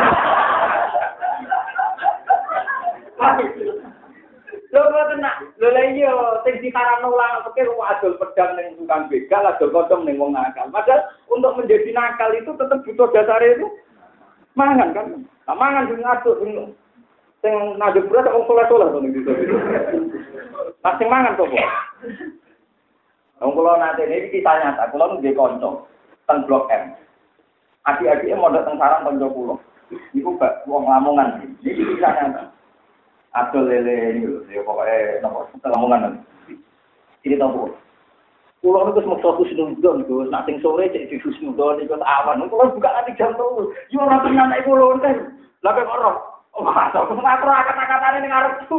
Lho tenan, lho iya sing diharamno ulang pikir kok adol pedang ning tukang begal, adol kondom ning wong nakal. Padahal untuk menjadi nakal itu tetap butuh dasar itu mangan kan. Nah, mangan sing ngaduk sing ngaduk beras wong soleh-soleh to ning desa. Nah sing mangan to, Pak. Wong kula nate niki kisah nyata, kula nggih kanca teng Blok M. Adik-adike mondok teng sarang kanca kula. Niku gak wong Lamongan. Niki kisah nyata. Adol lele ini lho, ya pokoknya nomor Lamongan. Ini tahu. Kulo niku wis meksa Husnudon, Gus. Nek sing sore cek di Husnudon iku awan. Kulo buka nanti jam 3. Yo ora tenan nek kulo enten. Lah kok ora. Oh, masa aku ngatur kata-katane ning arepku.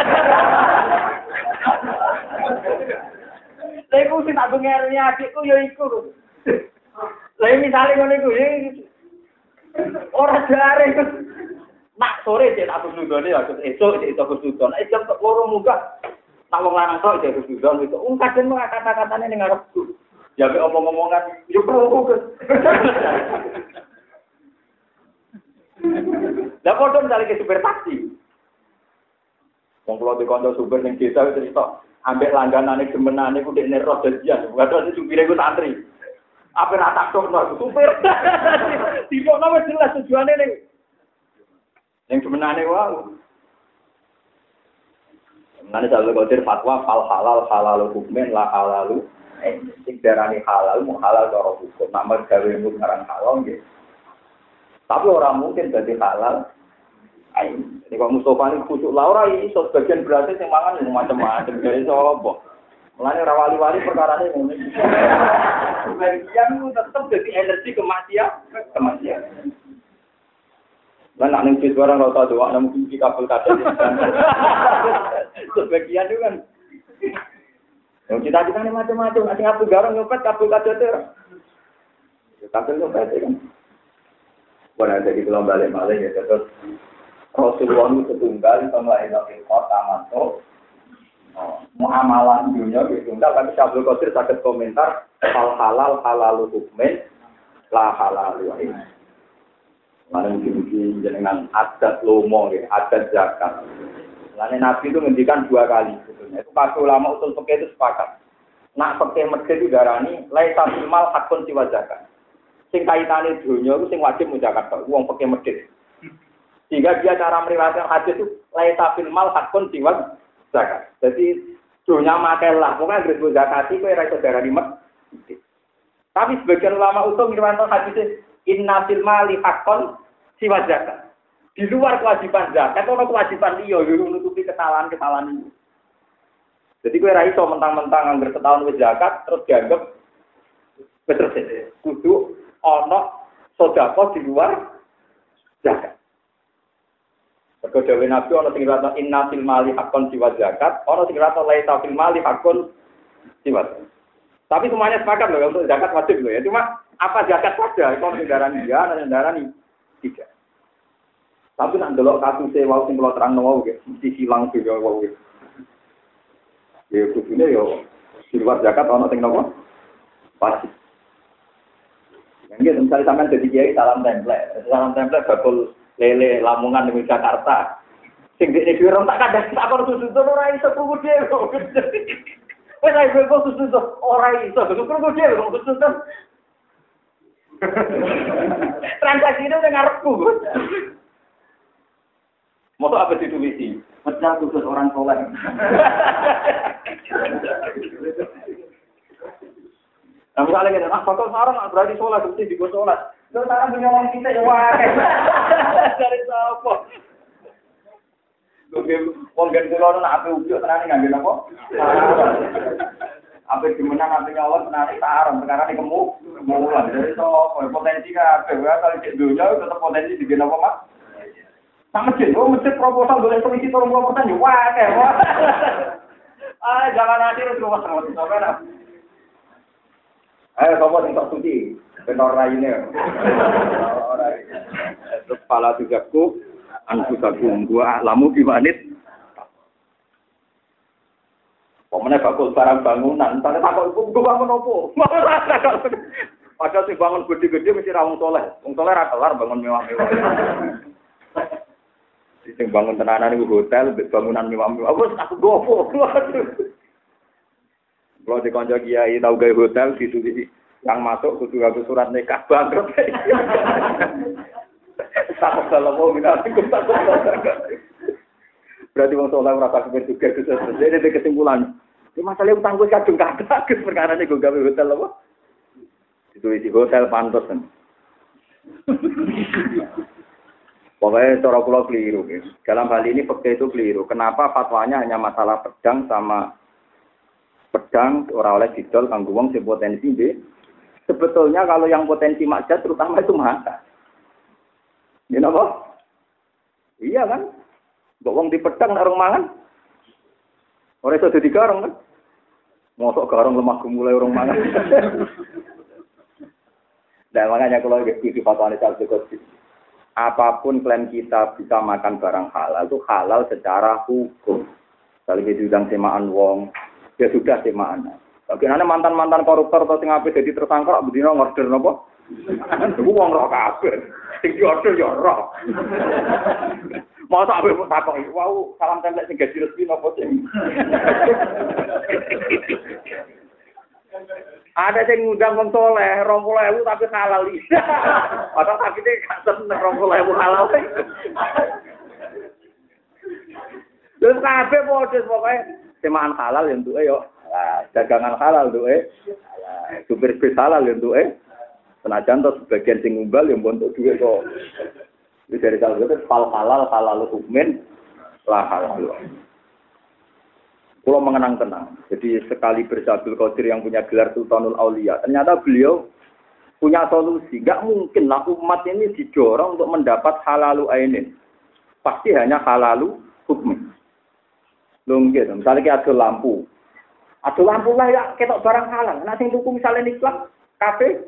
Lha iku sing tak bengerni adikku ya iku. Lah misale ngene iku ya ora jare. Nak sore cek aku Husnudon ya esuk cek aku Husnudon. Nek jam 2 munggah tak wong lanang tok cek Husnudon itu. Kadang kata-katane ning arepku. Ya mek omong-omongan yo perlu. Lah padha ndale ke supir taksi. Wong kula dikonco supir ning desa cerita, ambek langganane gemenane ku dekne roh dadian. Padahal supire ku santri. Apa ra tak tokno supir. Dipokno wis jelas tujuane ning gemenane wae. Menane selalu kodir fatwa fal halal halal hukmen la halalu. Sing darani halal mu halal cara hukum. Nama gawe mu ngarang halal nggih. Tapi orang mungkin jadi halal. Jadi kalau Mustafa ini kusuk laura iso sebagian berarti yang mangan macam-macam. Jadi apa? Mulanya wali-wali perkara ini. Sebagian itu tetap jadi energi kematian. Lah nak ning barang ora tau doa nang kunci kabel kaca. Sebagian itu kan. Yang kita ini macam-macam. Ada kabel garang nyopet kabel kaca itu. Kabel nyopet kan. Pada jadi belum balik-balik ya, terus Rasulullah itu setunggal sama Enabil Kota masuk muamalah dunia ditunggal, tapi Syabdul Qadir sakit komentar hal halal halalu hukmen la halalu ini. Mana mungkin jenengan adat lomo ya, adat zakat. Lain Nabi itu ngendikan 2 kali sebetulnya. Itu pas ulama usul fikih itu sepakat. Nak fikih medhit itu darani laisa fil mal hakun siwa zakat. Sing kaitane dunia itu sing wajib zakat kok wong pakai medhit. Sehingga dia cara meriwayatkan hadis itu laisa fil mal hakun siwa zakat. Jadi dunia makelah, pokoknya gres zakat iki ora iso darani medhit. Tapi sebagian ulama usul meriwayatkan hadis inna fil mali hakun siwa zakat. Di luar kewajiban zakat ono kewajiban liya yo nutupi kesalahan-kesalahan itu. Jadi kowe ora iso mentang-mentang anggar setahun wis zakat terus dianggap betul saja. Kudu ono sedekah di luar zakat. Mergo dawuh Nabi ono sing ngrata inna fil mali hakun siwa zakat, ono sing ngrata laisa fil mali hakun siwa zakat. Tapi semuanya sepakat loh untuk zakat wajib loh ya. Cuma apa zakat saja kalau kendaraan dia dan kendaraan tidak. Tapi nak delok kasuse wau sing kula terangno wau nggih, mesti silang juga wau nggih. Ya kudune yo di luar zakat ono sing napa? Wajib. Nggih, misalnya sampean dadi kiai salam template bakul lele Lamongan ning Jakarta. Sing dekne dhewe tak kadang tak kon susu ora iso krungu dhewe. Wes ae kok susu ora iso krungu dhewe kok susu. Transaksi itu ngarepku. Moto apa ditulis? Pecah khusus orang soleh. Nah misalnya kita, bakal sarang berarti sholat, berarti juga sholat. Terus sarang punya orang kita ya wah. Dari siapa? Wong gen kula nak ape ujuk tenane ngambil apa? Ape dimenang ape nyolot tenane sarang perkara iki kemulan. Dari siapa? Potensi kabeh wae kalau cek dunya tetep potensi digen apa, Mas? Sama masjid proposal boleh selisih 30% ya wah kayak wah. Jangan nanti terus rumah sama sampean. Ayo sapa sing tok suci, ben ora raine. Ora. Terus pala tugasku anfusakum gua lamu bimanit. Pemene bakul barang bangunan, tane takok iku bangun opo? Padahal sing bangun gede-gede mesti ra wong saleh. Wong saleh ra kelar bangun mewah-mewah. Sing bangun tenanan iku hotel, bangunan mewah-mewah. Wes aku gopo. Kalau di kanca kiai tau gawe hotel ditulis yang masuk kudu gawe surat nikah bangkrut. Takut salah mau minati takut. Berarti wong saleh ora tak juga itu jadi kesimpulan. Ini masalah utang gue kadung kada perkara gue gawe hotel apa? Ditulis di hotel pantes kan. Pokoknya cara kula keliru. Dalam hal ini fakta itu keliru. Kenapa fatwanya hanya masalah pedang sama pedang ora oleh didol kanggo wong sing potensi nggih. Sebetulnya kalau yang potensi maksiat terutama itu mata. Ya napa? Iya kan? Mbok wong di pedang narung mangan. Ora iso dadi garong kan? Mosok garong lemah gemulai orang mangan. Nah, makanya kalau di fatwanya Syekh Qutb, apapun klaim kita bisa makan barang halal itu halal secara hukum. Kalau diundang semaan wong, ya sudah semaan. Bagaimana mantan-mantan koruptor atau sing apik dadi tersangka bedino ngorder napa? Iku wong roh kabeh. Sing diorder ya roh. Masa ape takok iki, wau salam template sing gaji resmi napa sing. Ada yang ngundang wong saleh 20.000 tapi halal iki. Padahal sakite gak seneng 20.000 halal. Terus kabeh padha pokoke semaan halal ya entuke yo. Dagangan halal entuke. Supir bis halal ya entuke. Senajan to sebagian sing ngumbal ya mbontok dhuwit kok. Iki dari kalau itu halal hukmin lah halal. Pulau mengenang tenang. Jadi sekali Abdul Qadir yang punya gelar Sultanul Aulia, ternyata beliau punya solusi. Gak mungkin lah umat ini didorong untuk mendapat halalu ainin. Pasti hanya halalu hukmin. Gitu. Misalnya kita ada lampu. Ada lampu lah ya ketok barang halal. Nah sing tuku misalnya niklat kafe.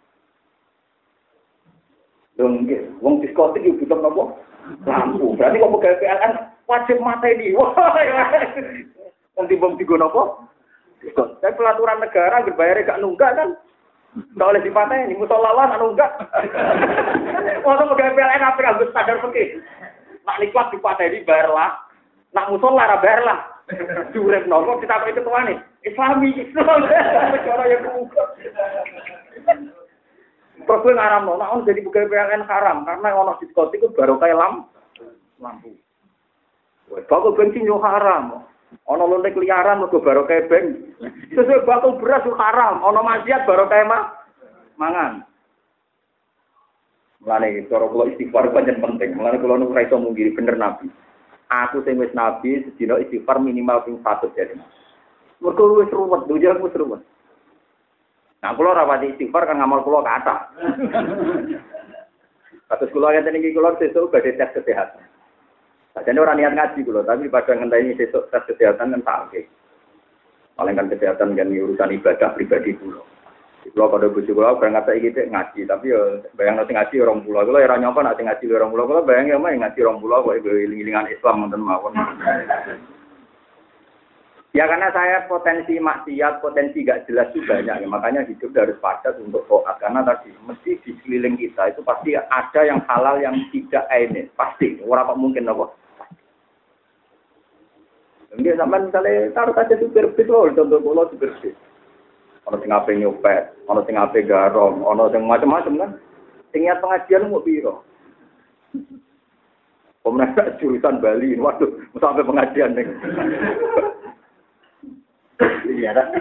Gitu. Wong diskotik itu butuh nopo? Lampu. Berarti kok pegawai PLN wajib mata ini. Wah. Bom tiga nopo? Tapi pelaturan negara berbayar gak nunggak kan? Nggak oleh dipateni, musolawan nunggak. Waktu pegawai PLN apa yang standar pergi? Nak niklat dipateni bayarlah, nak musola ra bayarlah. Durep nopo kita apa itu tuan nih? Islam, negara yang buka. Terus gue ngaram nopo, nak jadi pegawai PLN haram karena ono diskotik itu baru kayak lampu. Bakal bensin yo haram. Ono lontek liaran mergo baru kayak beng. Sesuai bakul beras itu haram. Ono maksiat baru kayak mangan. Mulane cara kula istighfar pancen penting. Mulane kula nu ora iso mungkiri bener Nabi. Aku sing wis Nabi sedina istighfar minimal ping 100 jadi. Mergo wis ruwet, dunya wis ruwet. Nah kula ora pati istighfar kan ngamal kula kathah. Kados kula ngeten iki kula sesuk badhe tes kesehatan. Jadi orang niat ngaji dulu, tapi pada ngenteni besok tes kesehatan kan tak. Paling kan kesehatan kan urusan ibadah pribadi dulu. Kalau pada bujuk kalau berangkat saya gitu ngaji, tapi ya bayang nanti ngaji orang pulau. Kalau era nyoba nanti ngaji orang pulau, kalau bayang ya mah ngaji orang pulau, kalau iling-ilingan Islam nonton mawon. Ya karena saya potensi maksiat, potensi gak jelas juga banyak, ya, makanya hidup harus padat untuk taat. Karena tadi mesti di sekeliling kita itu pasti ada yang halal yang tidak ainin, pasti. Orang kok mungkin apa? Dia sampai misalnya taruh saja supir bis, contoh pulau supir bis. Ono sing ape nyopet, ono sing ape garong, ono sing macam-macam kan. Sing niat pengajian mau piro? Pemenang jurusan Bali, waduh, sampai pengajian nih. Iya dah.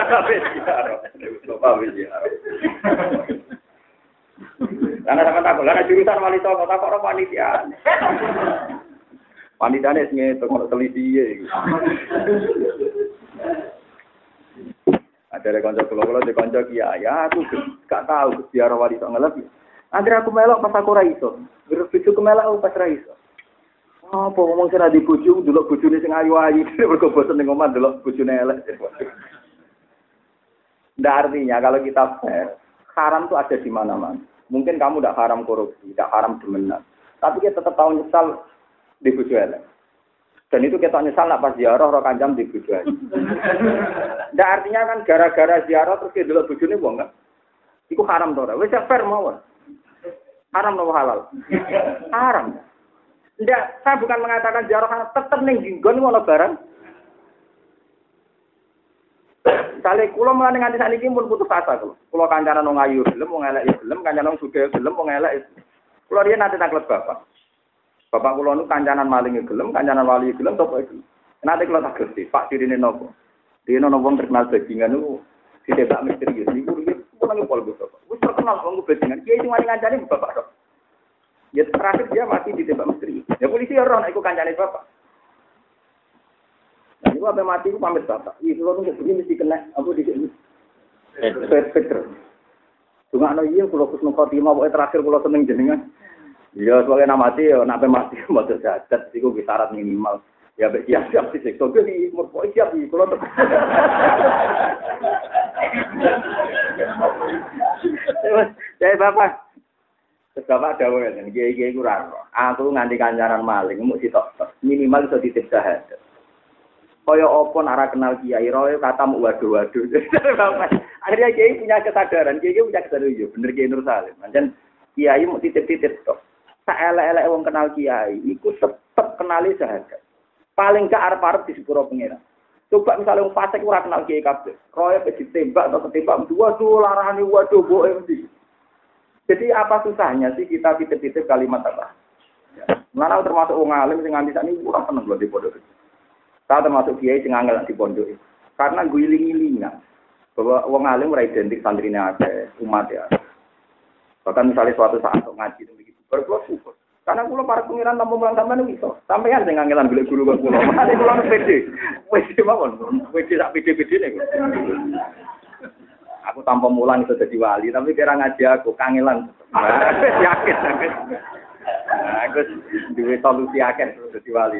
Karena sama takut, karena jurusan wali songo takut orang panitia. Panitane sing teko teliti. Ada kanca kula de kanca kiai, ya aku gak tahu biar wali songo lebih. Anggere aku melok pas aku ra iso. Berpicu kemelok pas ra iso. Apa ngomong sira di bojo delok bojone sing ayu-ayu mergo bosen ning omah delok bojone elek. Ndak artinya kalau kita fair, haram itu ada di mana-mana. Mungkin kamu tidak haram korupsi, tidak haram demenan. Tapi kita tetap tahu nyesal di bojo elek. Dan itu kita nyesal nak pas ziarah roh kanjam di bojo elek. Ndak artinya kan gara-gara ziarah terus kita delok bojone wong kan. Iku haram to ora? Wis fair mawon. Haram atau halal? Haram. Tidak, saya bukan mengatakan ziarah tetap ning dinggon ono barang. Sale kula mulane nganti sakniki pun putus asa kula. Kula kancanan wong ayu gelem, wong elek ya gelem, kancanan wong sugih gelem, wong elek. Kula riyen nate taklet bapak. Bapak kula nu kancanan maling gelem, kancanan wali gelem topo iki. Nate kula tagleti, Pak dirine nopo? Dirine ono wong terkenal bajingan niku ditembak misterius niku riyen kula nang pol bapak. Wis terkenal wong bajingan. Kiai sing wani ngancani bapak tok. Ya terakhir dia mati ditembak misteri. Ya polisi ora nek iku kancane bapak. Nah, itu apa mati itu pamit bapak. Ih, kalau nunggu begini mesti kena apa di sini? Peter. Cuma no iya kalau kus khotimah pokoknya terakhir kalau seneng jenengan. Iya soalnya nama mati ya nak mati motor jadat itu syarat minimal. Ya siap sih sektor di umur pokoknya siap di kalau untuk. Saya bapak. Bapak dawuh ngene, kiai-kiai kurang. Aku nganti kancaran maling mung sitok minimal iso ditip syahadat. Kaya apa nek kenal kiai roe katamu waduh-waduh. Akhirnya kiai punya kesadaran, kiai punya kesadaran yo bener kiai Nur Salim. Pancen kiai mung titip-titip tok. Sak elek-elek wong kenal kiai iku tetep kenali syahadat. Paling gak arep-arep di sepuro pengira. Coba misalnya wong fasik ora kenal kiai kabeh. Roe ditembak atau ketembak waduh larane waduh boke endi. Jadi apa susahnya sih kita titip-titip kalimat apa? Mana termasuk wong alim sing nganti sakniki ora seneng lho di pondok. Saya termasuk kiai sing angel di pondok. Karena guling-gilingan bahwa wong alim ora identik santrine akeh, umat ya. Bahkan misalnya suatu saat untuk ngaji begitu, berkeluar syukur. Karena kula para pengiran namung mulang sampean iso. Sampeyan sing angelan golek guru kok kula. Mate kula pede. Wis mawon. Wis sak pede-pedene kok. Aku tanpa mulang itu jadi wali, tapi kira ngaji aku kangelan. Yakin. Nah, aku duwe solusi akeh jadi wali.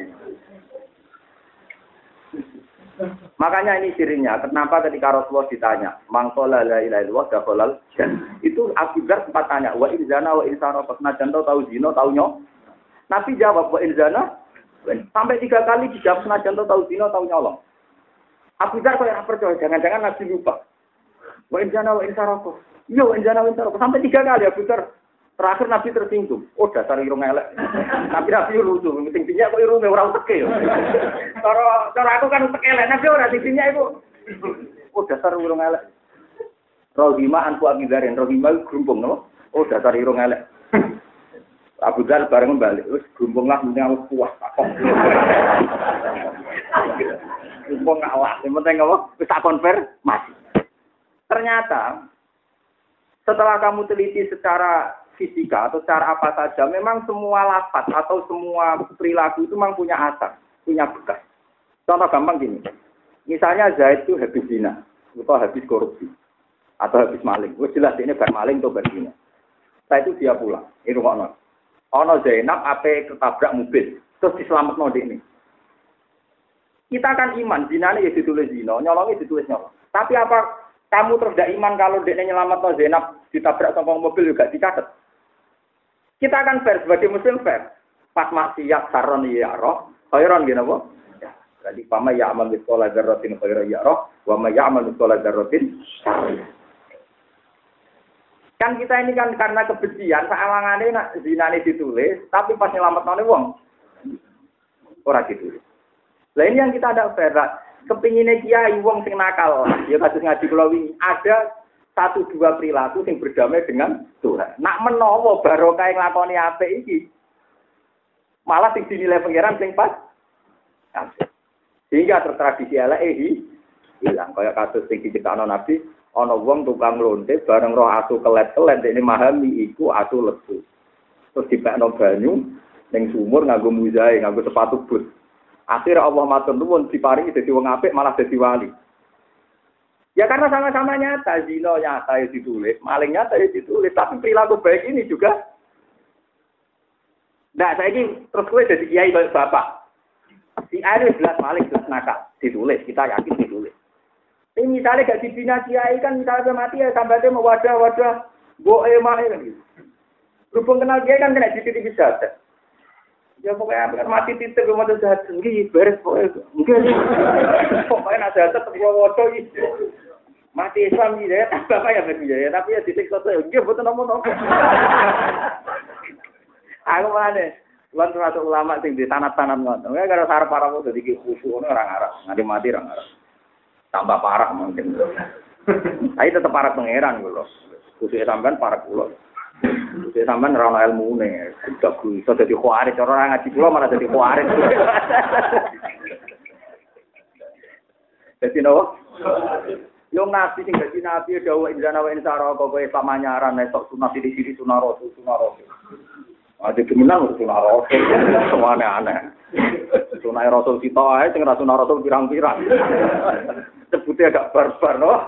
Makanya ini cirinya, kenapa ketika Rasulullah ditanya, mangkola la ilaha illallah dakhalal jannah. Itu Abu Dzar sempat tanya, wa in zana wa in sarqa, najan tahu zina, tahu nyok. Nabi jawab wa in zana, sampai 3 kali dijawab najan tahu zina, tahu nyolong. Abu Dzar kok ora percaya, jangan-jangan Nabi lupa. Wa in zana wa in sarqa. Iya, wa in zana wa in sarqa. Sampai 3 kali Abu Dzar. Terakhir Nabi tersinggung. Oh, dasar irung elek. Nabi lucu, tingginya kok irunge ora teke yo. Cara aku kan teke elek, Nabi ora tingginya itu. Oh, dasar irung elek. Rohima anfu abidarin, rohima grumpung no. Oh, dasar irung elek. Abu Dzar bareng balik, wis grumpung lah mending aku puas takon. Grumpung awak, sing penting apa? Wis tak konfirmasi. Ternyata setelah kamu teliti secara fisika atau secara apa saja, memang semua lafaz atau semua perilaku itu memang punya asal, punya bekas. Contoh gampang gini, misalnya Zaid itu habis zina, atau habis korupsi, atau habis maling. Wes jelas ini bar maling atau bar zina. Setelah itu dia pulang, ini rumah ono Zainab ape ketabrak mobil, terus diselametno ini. Kita kan iman, zinane ya ditulis zina, nyolongnya ditulis nyolong. Tapi apa kamu terus tidak iman kalau dia nyelametno Zainab ditabrak sama mobil juga dicatat? Kita akan fair sebagai muslim fair. Pas maksiat saron ya roh, khairan gini apa? Ya, jadi pama ya amal miskola dzarratin khairan ya roh, wa ma ya amal miskola dzarratin syarran. Kan kita ini kan karena kebencian, sawangane nak zinane ditulis, tapi pas nyelametno wong ora ditulis. Lah ini yang kita ada fair. Kepingine kiai wong sing nakal, ya kados ngaji kula wingi, ada 1-2 perilaku sing berdamai dengan Tuhan. Nak menawa barokah nglakoni apik iki malah sing dinilai pangeran sing pas. Sehingga tertradisi eleke hilang kaya kasus sing diciptakno Nabi, ana wong tukang lonte bareng roh asu kelet-kelet dene memahami iku asu lesu. Terus dipekno banyu ning sumur nganggo muzae, nganggo sepatu but. Akhirnya Allah matur nuwun diparingi dadi wong apik malah dadi wali. Ya karena sama-sama nyata, zina nyata ya ditulis, maling nyata ya ditulis, tapi perilaku baik ini juga Nah, saiki terus kowe dadi kiai kaya bapak. Si Aris jelas malik jelas nakal, ditulis, kita yakin ditulis. Tapi misalnya gak dibina kiai kan misalnya mati ya sambatnya mau wadah, boe mae kan gitu. Berhubung kenal kiai kan kena dikit bisa. Ya pokoknya mati titip mau jahat tinggi beres pokoknya. Mungkin pokoknya nak jahat tetep wodo iki. Mati Islam iki ya, bapak ya berbiaya tapi ya disiksa saya nggih mboten napa-napa. Aku mana Lan termasuk ulama sing di tanat-tanat ngoten. Nek karo sarep para wong dadi khusyuk ngono ora ngarep. Nganti mati ora ngarep. Tambah parah mungkin. Tapi tetep parah pangeran kula. Khusyuk sampean parah kula. Khusyuk sampean ora ana ilmune. Kudu iso dadi khawarij, ora ngaji kula malah dadi khawarij. Dadi nopo? Yo nabi sing dadi nabi dawuh injana wa insara kok kowe pamanyaran nek sok sunah sithik-sithik sunah rasul. Ada kemenang sunah rasul, semuanya aneh. Sunah rasul kita aja, sing sunah rasul pirang-pirang. Sebutnya agak barbar, no?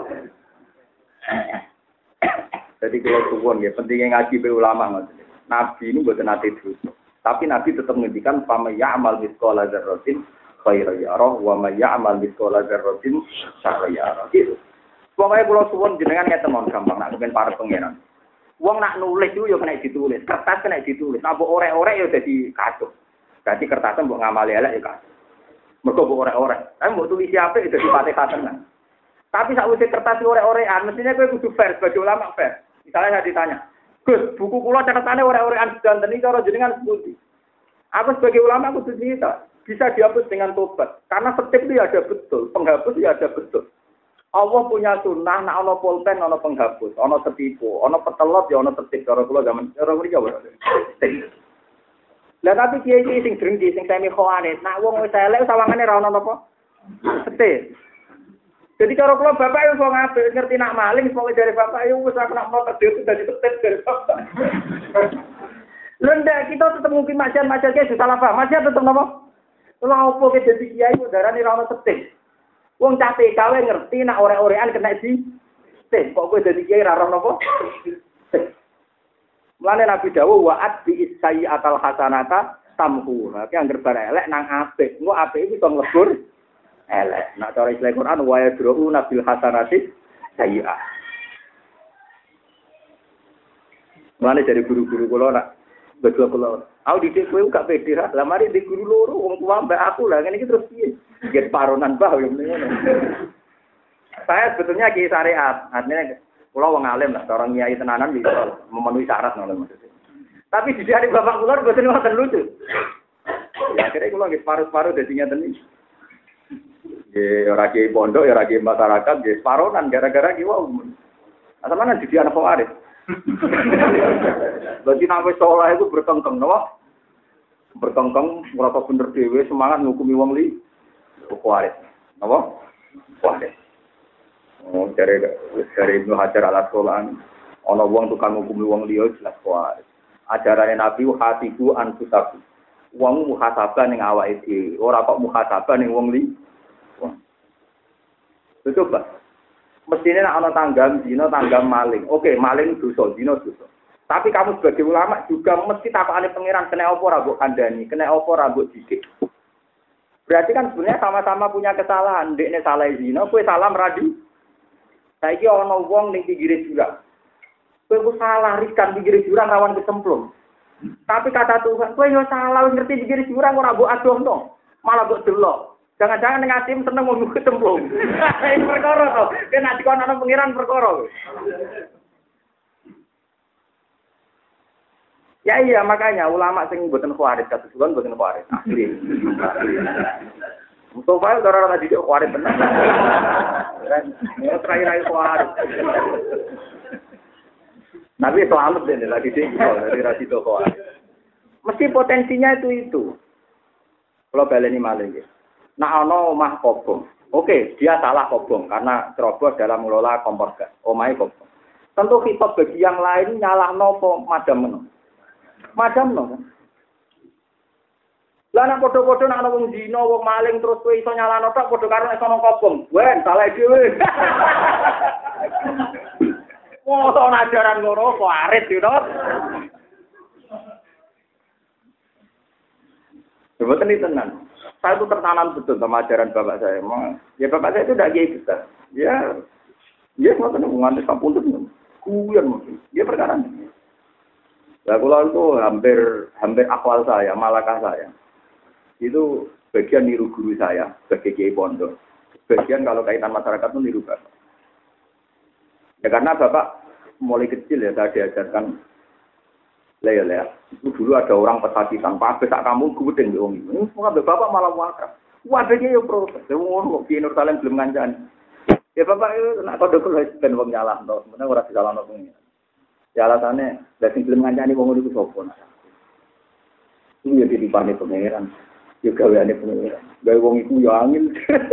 Jadi kalau suwon ya, pentingnya ngaji be ulama mas. Nabi ini bukan nanti terus, tapi Nabi tetap menghentikan pamaya amal miskola zarrotin khairiyarah, wa maya amal miskola zarrotin syariyarah. Gitu. Pokoknya kalau suwon jenengan ngeten mon gampang, nak mungkin para pangeran. Wong nak nulis itu ya kena ditulis, kertas kena ditulis. Nah, mbok orek-orek ya dadi kacau. Dadi kertasnya mbok ngamali elek ya kacau. Mergo mbok orek-orek. Tapi mbok tulis apik ya dadi Fatihah tenan. Tapi sakwise kertas orek-orekan, mestinya kowe kudu fair sebagai ulama fair. Misalnya saya ditanya, "Gus, buku kula catatannya orek-orekan sedanten iki cara jenengan sepundi?" Aku sebagai ulama kudu cerita, bisa dihapus dengan tobat. Karena setip itu ya ada betul, penghapus ya ada betul. Allah punya sunnah, nak ono pulpen, ono penghapus, ono setipu, ono petelot, ya ono tertib. Cara kula zaman, cara kula jawab. Lah tapi kiai sing drengki, sing semi khawarit, nak wong wis elek sawangane ra ono napa? Setip. Jadi cara kula bapak yo wong apik, ngerti nak maling, pokoke dari bapak yo wis aku nak mau tertib dari setip dari bapak. Lenda kita tetep mungkin macan-macan kiai salah paham, macan tetep napa? Lha opo ke dadi kiai udarane ra ono setip. Wong cah TKW ngerti nak orek-orekan kena di teh. Kok kowe dadi kiai ra roh napa? Mulane Nabi dawuh wa'at bi isai atal hasanata tamhuha. Ki angger bare elek nang apik. Engko apik iki iso nglebur elek. Nak cara istilah Quran wa yadru nabil hasanati sayyi'ah. Mulane dari guru-guru kula nak betul kula. Aku didik kowe gak pede ra. Lah mari di guru loro wong tua mbak aku lah ngene iki terus piye? Get paronan bah yo ngene. Saya sebetulnya kiai syariat, artinya kula wong alim lah, orang kiai tenanan bisa memenuhi syarat ngono maksudnya. Tapi di hari bapak kula mboten wonten lucu. Ya akhirnya kula nggih separuh-separuh dadi ngeten iki. Nggih ora kiai pondok, ora kiai masyarakat, nggih paronan gara-gara ki wau. Asmane dadi anak Khawarij. Berarti nek wis saleh iku berkengkeng napa? Berkengkeng merasa bener dhewe semangat ngukumi wong li. Khawarij. Apa? Khawarij. Oh, dari Ibnu Hajar al-Asqalani, ana wong tukang ngukumi wong liya jelas Khawarij. Ajarane Nabi hatiku anfusaku. Wong muhasabah ning awake dhewe, ora kok muhasabah ning wong li. Betul, Pak. Mestinya nak ana tanggam zina, tanggam maling. Oke, maling dosa, zina dosa. Tapi kamu sebagai ulama juga mesti takokane pangeran kena apa ora mbok kandhani, kena apa ora mbok dikik. Berarti kan sebenarnya sama-sama punya kesalahan. Ndekne salah zina, kowe salah meradi. Saiki ana wong ning pinggir jurang. Kowe salah riskan pinggir jurang rawan kecemplung. Tapi kata Tuhan, kowe yo salah wis ngerti pinggir jurang ora mbok adohno, malah mbok delok. Jangan-jangan ning atim seneng mau kecemplung. Ini perkara to. Nek nek dikon ana pengiran perkara. Ya iya makanya ulama sing mboten Khawarij kados kula mboten Khawarij asli. Mustafa ora tadi kok Khawarij tenan. Terakhir Khawarij. Nabi selamat deh lagi sih dari rasido Khawarij. Mesti potensinya itu. Kalau baleni malih nggih. Nah, ana omah kobong. Oke, dia salah kobong karena ceroboh dalam mengelola kompor gas. Omahe kobong. Tentu khitab bagi yang lain nyalahno apa madamno. Madamno kan. Lah nek padha-padha nek ana wong dina, wong maling terus kowe iso nyalahno tok padha karo nek ana kobong. Wen, salah dhewe. Wong ana ajaran ngono kok arit you know. Sebetulnya ini tenan. Saya itu tertanam betul sama ajaran bapak saya. Ya bapak saya itu tidak kiai besar. Ya semua tenang, ngantis kampung itu kuyan mungkin. Dia perkara ini. Nah, kalau itu hampir akwal saya, malakah saya. Itu bagian niru guru saya sebagai kiai pondok. Bagian kalau kaitan masyarakat itu niru bapak. Ya karena bapak mulai kecil ya saya diajarkan. Lea. Itu dulu ada orang pesakitan, Pak Abes kamu gudeng dong. Ini semua bapak malah wakrab. Wadahnya ya protes. Saya ngomong kok Nur Salim belum ngancani. Ya bapak itu nak kode kulo ben wong nyalah to. Sebenarnya ora disalahno pengen. Ya alasannya dari belum ngancani wong itu sapa. Itu ya ditipane pangeran. Ya gaweane pangeran. Gawe wong iku ya angin.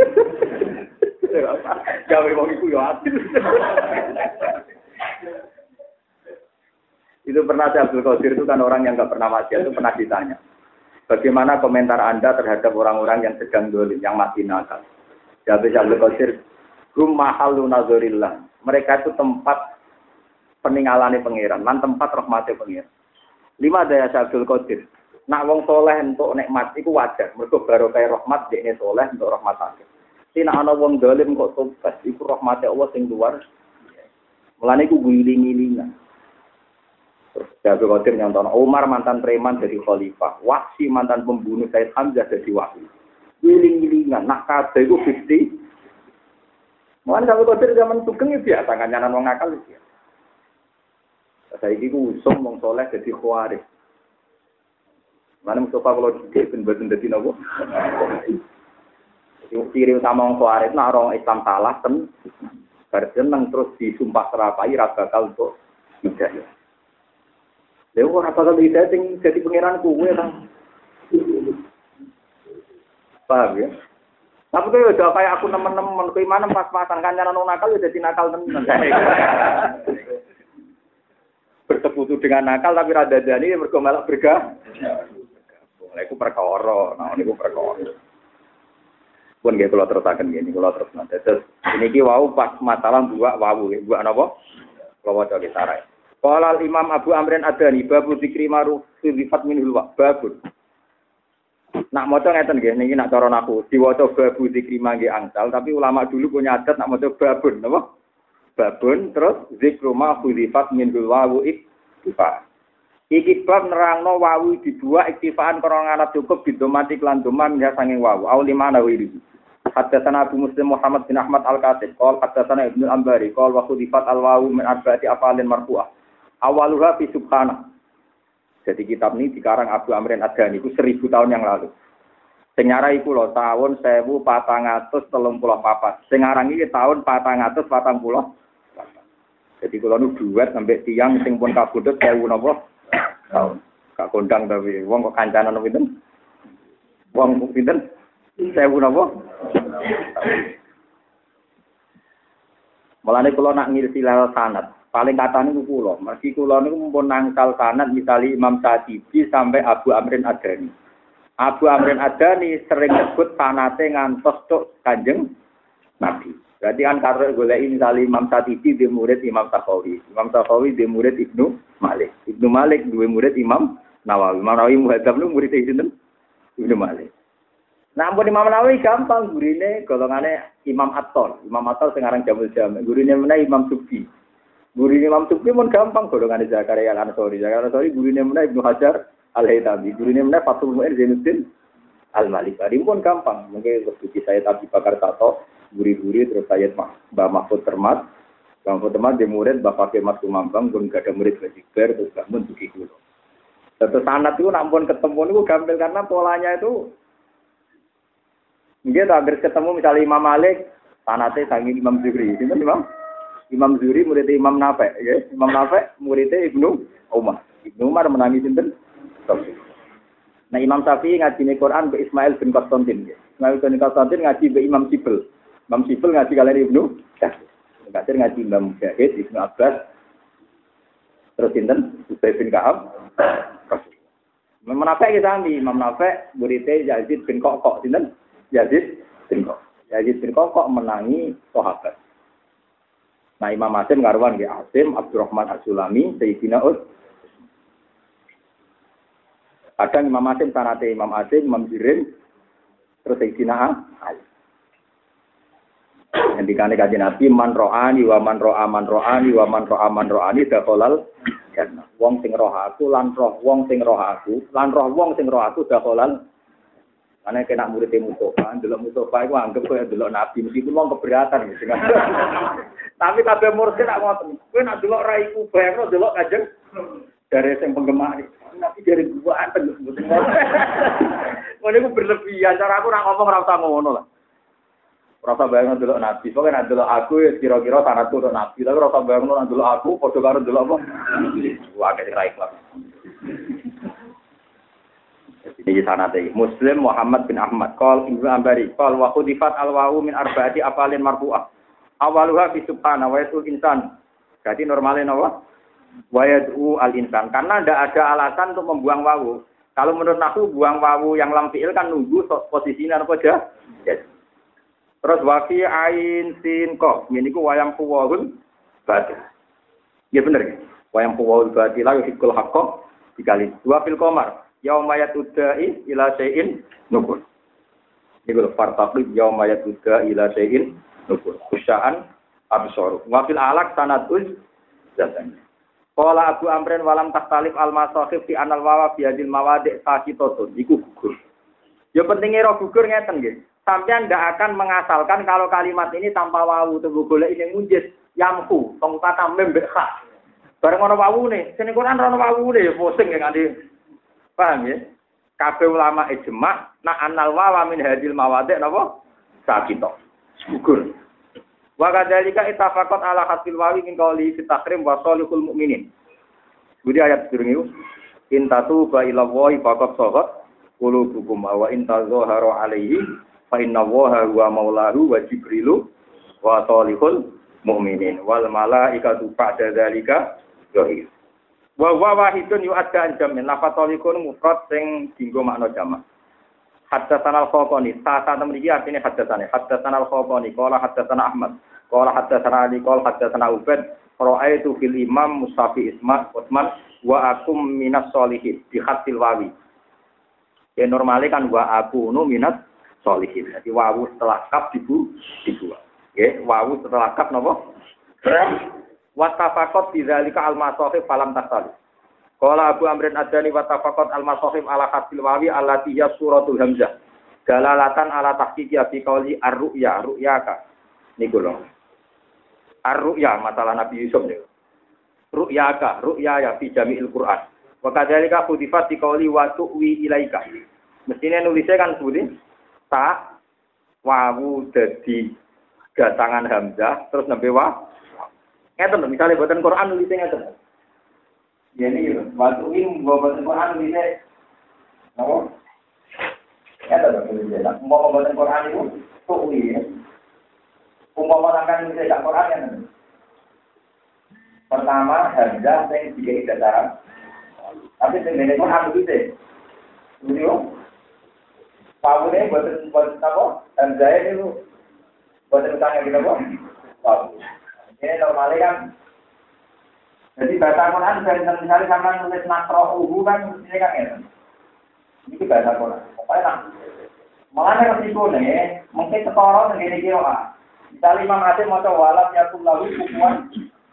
Gawe wong iku ya angin. Itu pernah Abdul Qadir itu kan orang yang nggak pernah mati itu pernah ditanya. Bagaimana komentar Anda terhadap orang-orang yang sedang dolim, yang mati nakal? Jawab Abdul Qadir, Rummahalu nazorillah. Mereka itu tempat peninggalannya pangeran, lan tempat rahmatnya pangeran. 5 daya Abdul Qadir. Nak wong soleh untuk nikmat itu wajar. Mergo barokah rahmat dekne soleh untuk rahmat akeh. Nek ana wong dolim kok tobat, iku rahmate Allah sing luar. Mulane iku guling-gilingan. Abdul Qadir nyontono Umar mantan preman jadi khalifah, Wahsy mantan pembunuh Said Hamzah jadi wali. Giling-gilingan, nak kabeh iku 50. Mulane Abdul Qadir zaman sugeng ya biasa kancanan wong nakal ya. Saiki ku usum wong saleh dadi khawarij. Mulane Mustafa kalau dicek ben boten dadi napa. Ciri utama wong khawarij nek orang Islam salah ten berjeneng terus disumpah serapai ra bakal untuk hidayah. Lha ora bakal hidayah sing dadi pangeran kuwe ta. Paham ya? Tapi kalau udah kayak aku nemen-nemen, keimanan pas-pasan kancanan wong nakal ya jadi nakal tenan. Bersekutu dengan nakal tapi rada dani mergo malah bergah. Lha iku perkara, niku perkara. Pun nggih kula terusaken ngene, kula terus nanti. Terus niki wau pas masalah buak wau, buak napa? Kula waca ki sarai. Qala Imam Abu Amrin Adani babu dzikri ma'ruf sifat minul babun. Nak maca ngeten nggih niki nak cara aku diwaca babu dzikri mangge angsal tapi ulama dulu punya adat nak maca babun napa? Babun terus zikru ma khulifat minul wawu iktifa. Iki bab nerangno wawu dibuat iktifaan krana alat cukup bidomati lan doman ya sanging wawu. Auli mana wiri. Haddatsana Abu Muslim Muhammad bin Ahmad Al-Qasib qol haddatsana Ibnu Ambari qol wa khulifat al-wawu min arba'ati afalin marfu'ah. Awaluha fi subhana. Jadi kitab ini dikarang Abu Amrin Adani itu 1000 tahun yang lalu. Sing nyarai iku lho tahun 1434. Sing aran iki tahun 440. Jadi kula nu duet sampai tiang sing pun kabudut 1000 napa tahun. Gak kondang tapi wong kok kancanan pinten? Wong pinten? 1000 napa? Mulane kula nak ngilsilal sanad. Paling katane niku kula. Mergi kula niku mumpun nangsal sanad misali Imam Syafi'i sampai Abu Amrin Adani. Abu Amrin Adani sering nyebut sanate ngantos tok Kanjeng Nabi. Berarti kan karo goleki misali Imam Syafi'i di murid Imam Syafi'i. Imam Syafi'i di murid Ibnu Malik. Ibnu Malik duwe murid Imam Nawawi. Imam Nawawi muhadzab lu murid sinten? Ibnu Malik. Nah, ampun Imam Nawawi gampang gurine golongane Imam Attor. Imam Attor sing aran Jamul Jami. Gurine meneh Imam Subki. Gurine Imam Subki pun gampang golongane Zakaria Al-Ansori. Zakaria Al-Ansori gurine meneh Ibnu Hajar Al-Haytami. Gurine meneh Fathul Mu'in Zainuddin Al-Maliki. Pun gampang. Mungkin seperti saya Abi Bakar Tato, guri-guri terus saya Mbak Mahfud Termat. Mbak Mahfud Termat di murid Bapak Kemas Kumambang pun gak ada murid Basiber terus bangun begitu. Terus sanad itu nampun ketemu itu gampil karena polanya itu dia hampir ketemu misalnya Imam Malik, sanate sangi Imam Zuhri. Itu Imam Zuhri murid Imam Nafi', ya. Imam Nafi' muridnya Ibnu Umar. Ibnu Umar menangi sinten? Nah, Imam Syafi'i ngaji Quran ke Ismail bin Konstantin. Ismail bin Konstantin ngaji ke Imam Sibel. Imam Sibel ngaji kalian Ibnu Katsir. Katsir ngaji Imam Mujahid, Ibnu Abbas. Terus sinten? Ubay bin Ka'ab. Imam Nafi' ki sami, Imam Nafi' muridnya Yazid bin Kokok, sinten? Yazid bin Kokok menangi sahabat. Nah, Imam Asim karuan nggih Asim, Abdurrahman As-Sulami, Sayyidina Kadang Imam Asim sanate Imam Asim, Imam Jirin, terus Sayyidina Ali. Ngendikane kanjeng Nabi man ro'ani wa man ro'a man ro'ani wa man ro'a man ro'ani dakhalal jannah. Wong sing roh aku lan roh wong sing roh aku lan roh wong sing roh aku dakhalal. Ana kena murid Mustafa, delok Mustafa iku anggap koyo delok Nabi meskipun wong keberatan gitu. Tapi kabeh murid nak ngoten. Kowe nak delok raiku bayangno delok kanjeng dari sing penggemar Nabi dari gua anteng mboten. Ngono iku berlebihan, cara aku ora ngomong ora usah ngono lah. Rasa bayang delok Nabi, pokoke nek delok aku ya kira-kira sanadku untuk Nabi, tapi rasa bayang nek delok aku padha karo delok apa? Wah, kaya ra ikhlas. Ini sanate Muslim Muhammad bin Ahmad qol Ibnu Ambari qol wa khudifat al-wawu min arba'ati afalin marfu'ah. Awaluha fi subhana wa yatul insan. Jadi normalnya apa? Wa yad'u al-insan. Karena tidak ada alasan untuk membuang wawu. Kalau menurut aku buang wawu yang lam fi'il kan nunggu posisinya apa aja. Yes. Terus wafi ain sin qaf niku wayang puwahun batil. Ya bener ya. Wayang puwahun batil la yuhikul haqqo dikali dua fil qamar yauma yatudai ila syai'in nukur. Niku lho fartaqib yauma yatudai ila syai'in nukur. Kusyaan absor. Wa fil alaq sanadun zatan. Qala Abu Amrin walam takhtalif al-masahif fi anal wawa fi hadil mawadi' sakitatun iku gugur. Ya pentinge ro gugur ngeten nggih. Sampeyan ndak akan mengasalkan kalau kalimat ini tanpa wawu tunggu golek ini munjis yamku tong kata membek kha. Bareng ana wawune, sing Quran ana wawune ya pusing ya nganti paham ya. Kabeh ulama ijma' nak anal wawa min hadil mawadi' napa? Sakito. Gugur. Wa kadzalika ittafaqat ala hasil wawi min qauli fi tahrim wa salihul mukminin. Budi ayat durung iku intatu ba ila wahi faqat sahat qulubukum wa intazharu alaihi fa inna Allaha huwa maulahu wa jibrilu wa salihul mu'minin wal malaikatu ba'da dzalika zahir. Wa wahidun yu'adda jamin lafatolikun mufrad sing dienggo makna jamak. Haddatsanal Khawqani sasa mriki artine haddatsanal Khawqani qala haddatsana Ahmad qala haddatsana Ali qala haddatsana Ubaid ra'aitu fil imam Mustafi Isma Utsman wa akum minas sholihin bi khatil wawi. Ya normale kan wa akunu minas sholihin. Jadi wawu setelah kaf dibuang. Nggih, wawu setelah kaf napa? Wa tafaqat bidzalika al-masahif falam tasali. Qala Abu Amrin Adani wa tafaqat al-masahif ala khatil wawi allati hiya suratul hamzah. Dalalatan ala tahqiqi bi qauli ar-ru'ya, ru'yaka. Niku lho. Ar-ru'ya masalah Nabi Yusuf niku. Ru'yaka, ru'ya ya fi jami'il Qur'an. Wa kadzalika khudifat bi qauli wa tu'wi ilaika. Mestine nulisnya kan seperti ta wawu dadi gatangan hamzah terus nembe wa. Ngeten lho, misale boten Quran nulisnya ngeten. Ya ini lho, waktu ini boten Quran nulisnya napa? Ngeten lho nulisnya. Mau boten Quran itu tuwi. Umpama sampeyan nulis Quran ya. Pertama hamzah sing digawe dataran. Tapi sing ngene Quran nulisnya. Beliau pawune boten apa? Hamzah itu boten utangnya kita apa? Pawu. Ini normalnya kan, jadi bahasa Quran, misalnya sama nulis nakro'uhu kan, ini kan ya. Ini bahasa Quran. Pokoknya nak, makanya resiko nih, mungkin setara segini kira. Misalnya Imam Asim mau coba walam yakum lalu kukuan.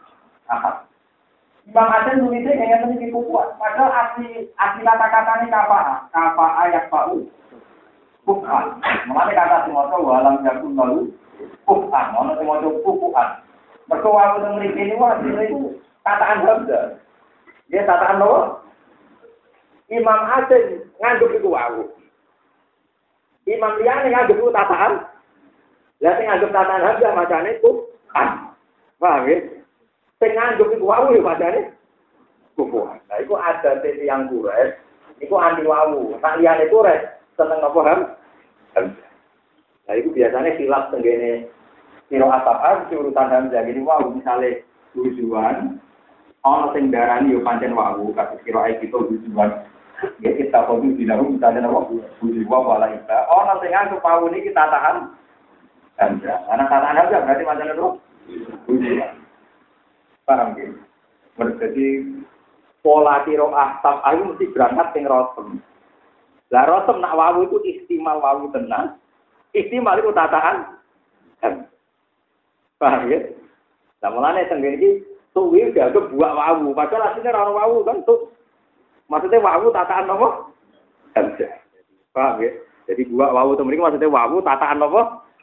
Imam Asim tulisnya kayaknya sedikit kukuan. Padahal asli kata-kata ini kapa ayat pa'u. Kukuan. Makanya kata si mau coba walam yakum lalu kukuan. Mana si mau coba kukuan. Mereka waktu memiliki ini itu kataan hamzah. Dia kataan apa? Imam Asim ngandung itu wawu. Imam liyane ngandung itu kataan. Lah sing ngandung kataan hamzah macane itu paham ya? Sing ngandung itu wawu ya macane kufuan. Nah itu ada sesi yang kures. Itu anti wawu. Tak liyane kures seneng apa hamzah. Nah itu biasanya khilaf tenggene Siro asapar, urutan hamzah gini, wow, misalnya tujuan, ono sing darani yo pancen wawu, kasus siro ayat itu tujuan, ya kita fokus di dalam misalnya apa, tujuan wala kita, ono sing anggap wawu ini kita tahan hamzah, karena tahan hamzah berarti macam itu tujuan, paham gitu? Berarti pola siro asap, aku mesti berangkat sing rotem, Lah rosem nak wawu itu istimal wawu tenan. Istimal itu tataan. Paham ya? Lah mulane teng iki suwi dianggap buak wawu. Padahal asline ora wawu kan tuh. Maksudnya wawu tataan apa? Hamzah. Paham ya? Jadi buak wawu itu maksudnya wawu tataan apa?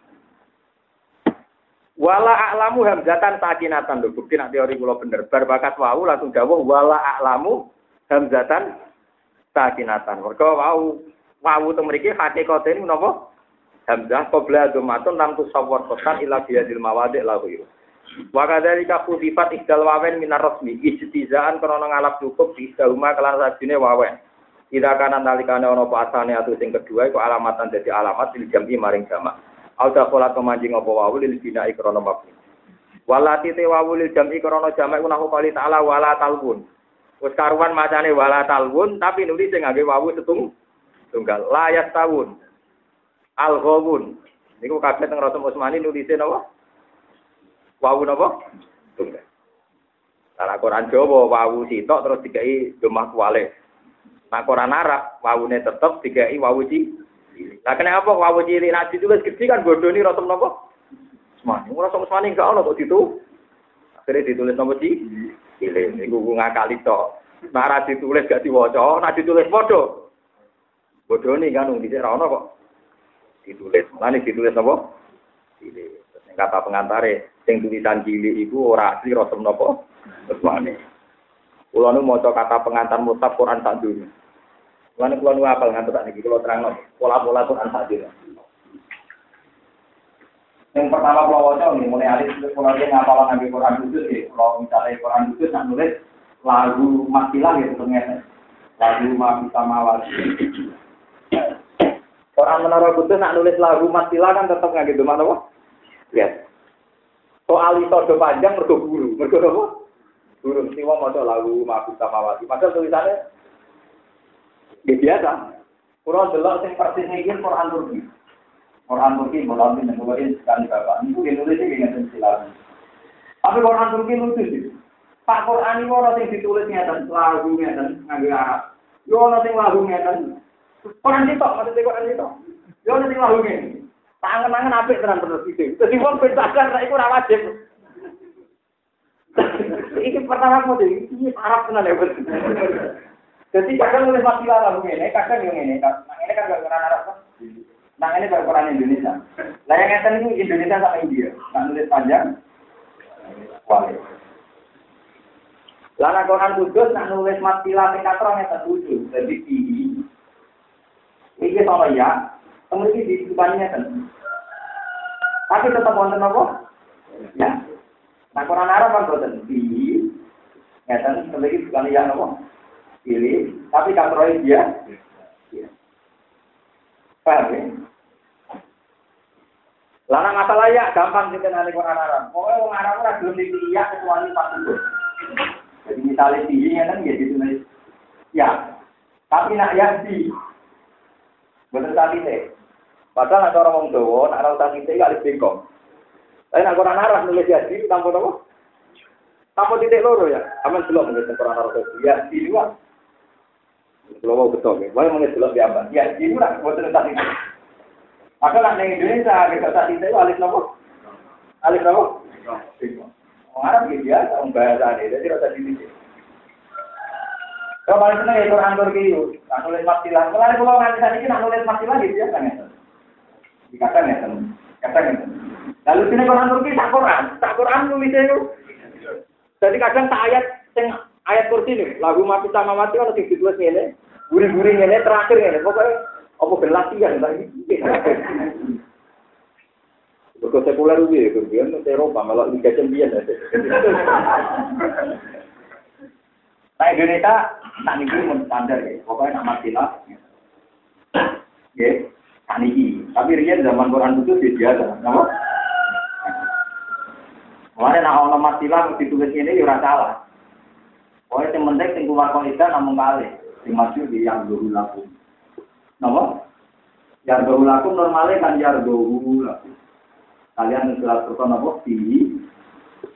Wala a'lamu hamzatan sakinatan lho. Bukti nak teori kula bener. Bar bakat wawu langsung dawuh wala a'lamu hamzatan sakinatan. Mergo wawu itu mriki hakikate napa? Hamzah qabla dhammatun lam tusawwar qatan ila biadil mawadi' lahu. Wa kadzalika khutifat ihdal wawen minar rasmi ijtizaan krana ngalap cukup di dauma kelan sajine wawen. Ida kanan nalikane ana apa asane atu sing kedua iku alamatan dadi alamat lil jam'i maring jamak. Auda qolat manjing apa wawu lil bina'i krana mabni. Walati te wawu lil jam'i krana jamak iku nahu qali ta'ala wala talbun. Wis karuan macane wala talbun tapi nulis sing ngangge wawu tunggal la yastawun. Al-ghawun. Niku kabeh teng Rasul Utsmani nulise napa? Wawu napa? Tunggal. Cara Quran Jawa wawu sitok terus dikai domah kuwale. Nah Quran Arab wawune tetep dikai wawu cilik. Lah kenapa wawu cilik nek ditulis gede kan bodoni Rasul napa? Utsmani. Rasul Utsmani enggak ono kok ditu. Akhire ditulis napa cilik. Niku ngakali tok. Nek ora ditulis gak diwaca, nek ditulis padha. Bodoni kan wong dhisik ora ono kok. Ditulis. Mulane ditulis apa? Cilik. Sing kata pengantare, sing tulisan cilik iku ora asli Rasul napa? Utsmani. Kula nu maca kata pengantar mushaf Quran sak dunya. Mulane kula nu apal ngantos niki kula terangno pola-pola Quran sak dunya. Yang pertama kula waca nggih mulai alif kula sing ngapal ngangge Quran khusus nggih. Kula misale Quran khusus nak nulis lagu matilah gitu ternyata. Lagu mati samawat. Orang menara kudus nak nulis lagu matilah kan tetap ngangge domah apa? Ya. Soal itu do panjang mergo guru. Mergo apa? Guru mesti wong maca lagu mati samawati. Padahal tulisannya biasa. Quran delok sing persis iki Quran Turki. Quran Turki mulai nang sekali bapak. Niku nulis iki ngene silakan. Tapi Quran Turki lucu sih. Pak Quran iki ora sing ditulis ngeten lagu ngeten ngangge Arab. Yo ora sing lagu ngeten. Quran itu, maksudnya Quran itu. Yo nek lagu ngene. Tangan-tangan apik tenan terus iki. Dadi wong pentakar nek iku ora wajib. Iki pertama mau iki Arab tenan ya. Jadi kadang nulis matilah lagu ngene, kadang yo ngene. Nah ini kan gak Quran Arab kan. Nah ini baru Quran Indonesia. Lah yang ngeten iki Indonesia sama India. Nah nulis panjang. Wale. Lah nek Quran kudus nak nulis matilah sing katrong ngeten lucu. Dadi iki. Iki sama ya. Kemudian di depannya kan. Tapi tetap wonten apa? Ya. Nah Quran Arab kan boten di. Ya kan lagi bukan ya apa? Pilih, tapi katroi dia. Ya. Paham ya? Larang masalah ya gampang dikenali Quran Arab. Pokoknya orang Arab ora gelem dipilih kecuali pas itu. Jadi misalnya tingginya kan ya ditulis ya. Tapi nak ya di. Betul tadi teh. Padahal ada orang Jawa, nak orang tadi teh gak bengkok. Tapi nak Quran Arab nulis ya di tanpa apa? Tanpa titik loro ya. Aman belum nulis Quran Arab ya di dua. Belum betul ya. Boleh nulis belum diambil. Ya di dua betul tadi. Maka nak di Indonesia kita tadi teh alif nopo? Alif nopo? Orang Arab dia orang bahasa ini, jadi rasa di sini. Kalau paling senang ya Quran Turki itu, nak nulis matilah. Kalau ada pulau nganti saat ini nak nulis matilah gitu ya kan ya. Dikatakan ya kan. Lalu sini Quran Turki tak Quran nulisnya itu. Jadi kadang tak ayat kursi ini, lagu mati sama mati kalau ditulis ini, gurih-gurih ini terakhir ini, pokoknya apa berlatihan lagi. Berikut sekuler itu, kemudian Eropa malah Liga Champions aja. Nah Indonesia tak nih standar ya, pokoknya nak matilah. Ya, tak nih. Tapi rian zaman Quran itu dia biasa, nama. Kemarin nak orang matilah ditulis ini ya salah. Pokoknya yang penting yang keluar kaidah namun kali, yang masuk di yang dulu laku. Nama? Yang dulu laku normalnya kan yang dulu laku. Kalian surat Quran apa? Fihi.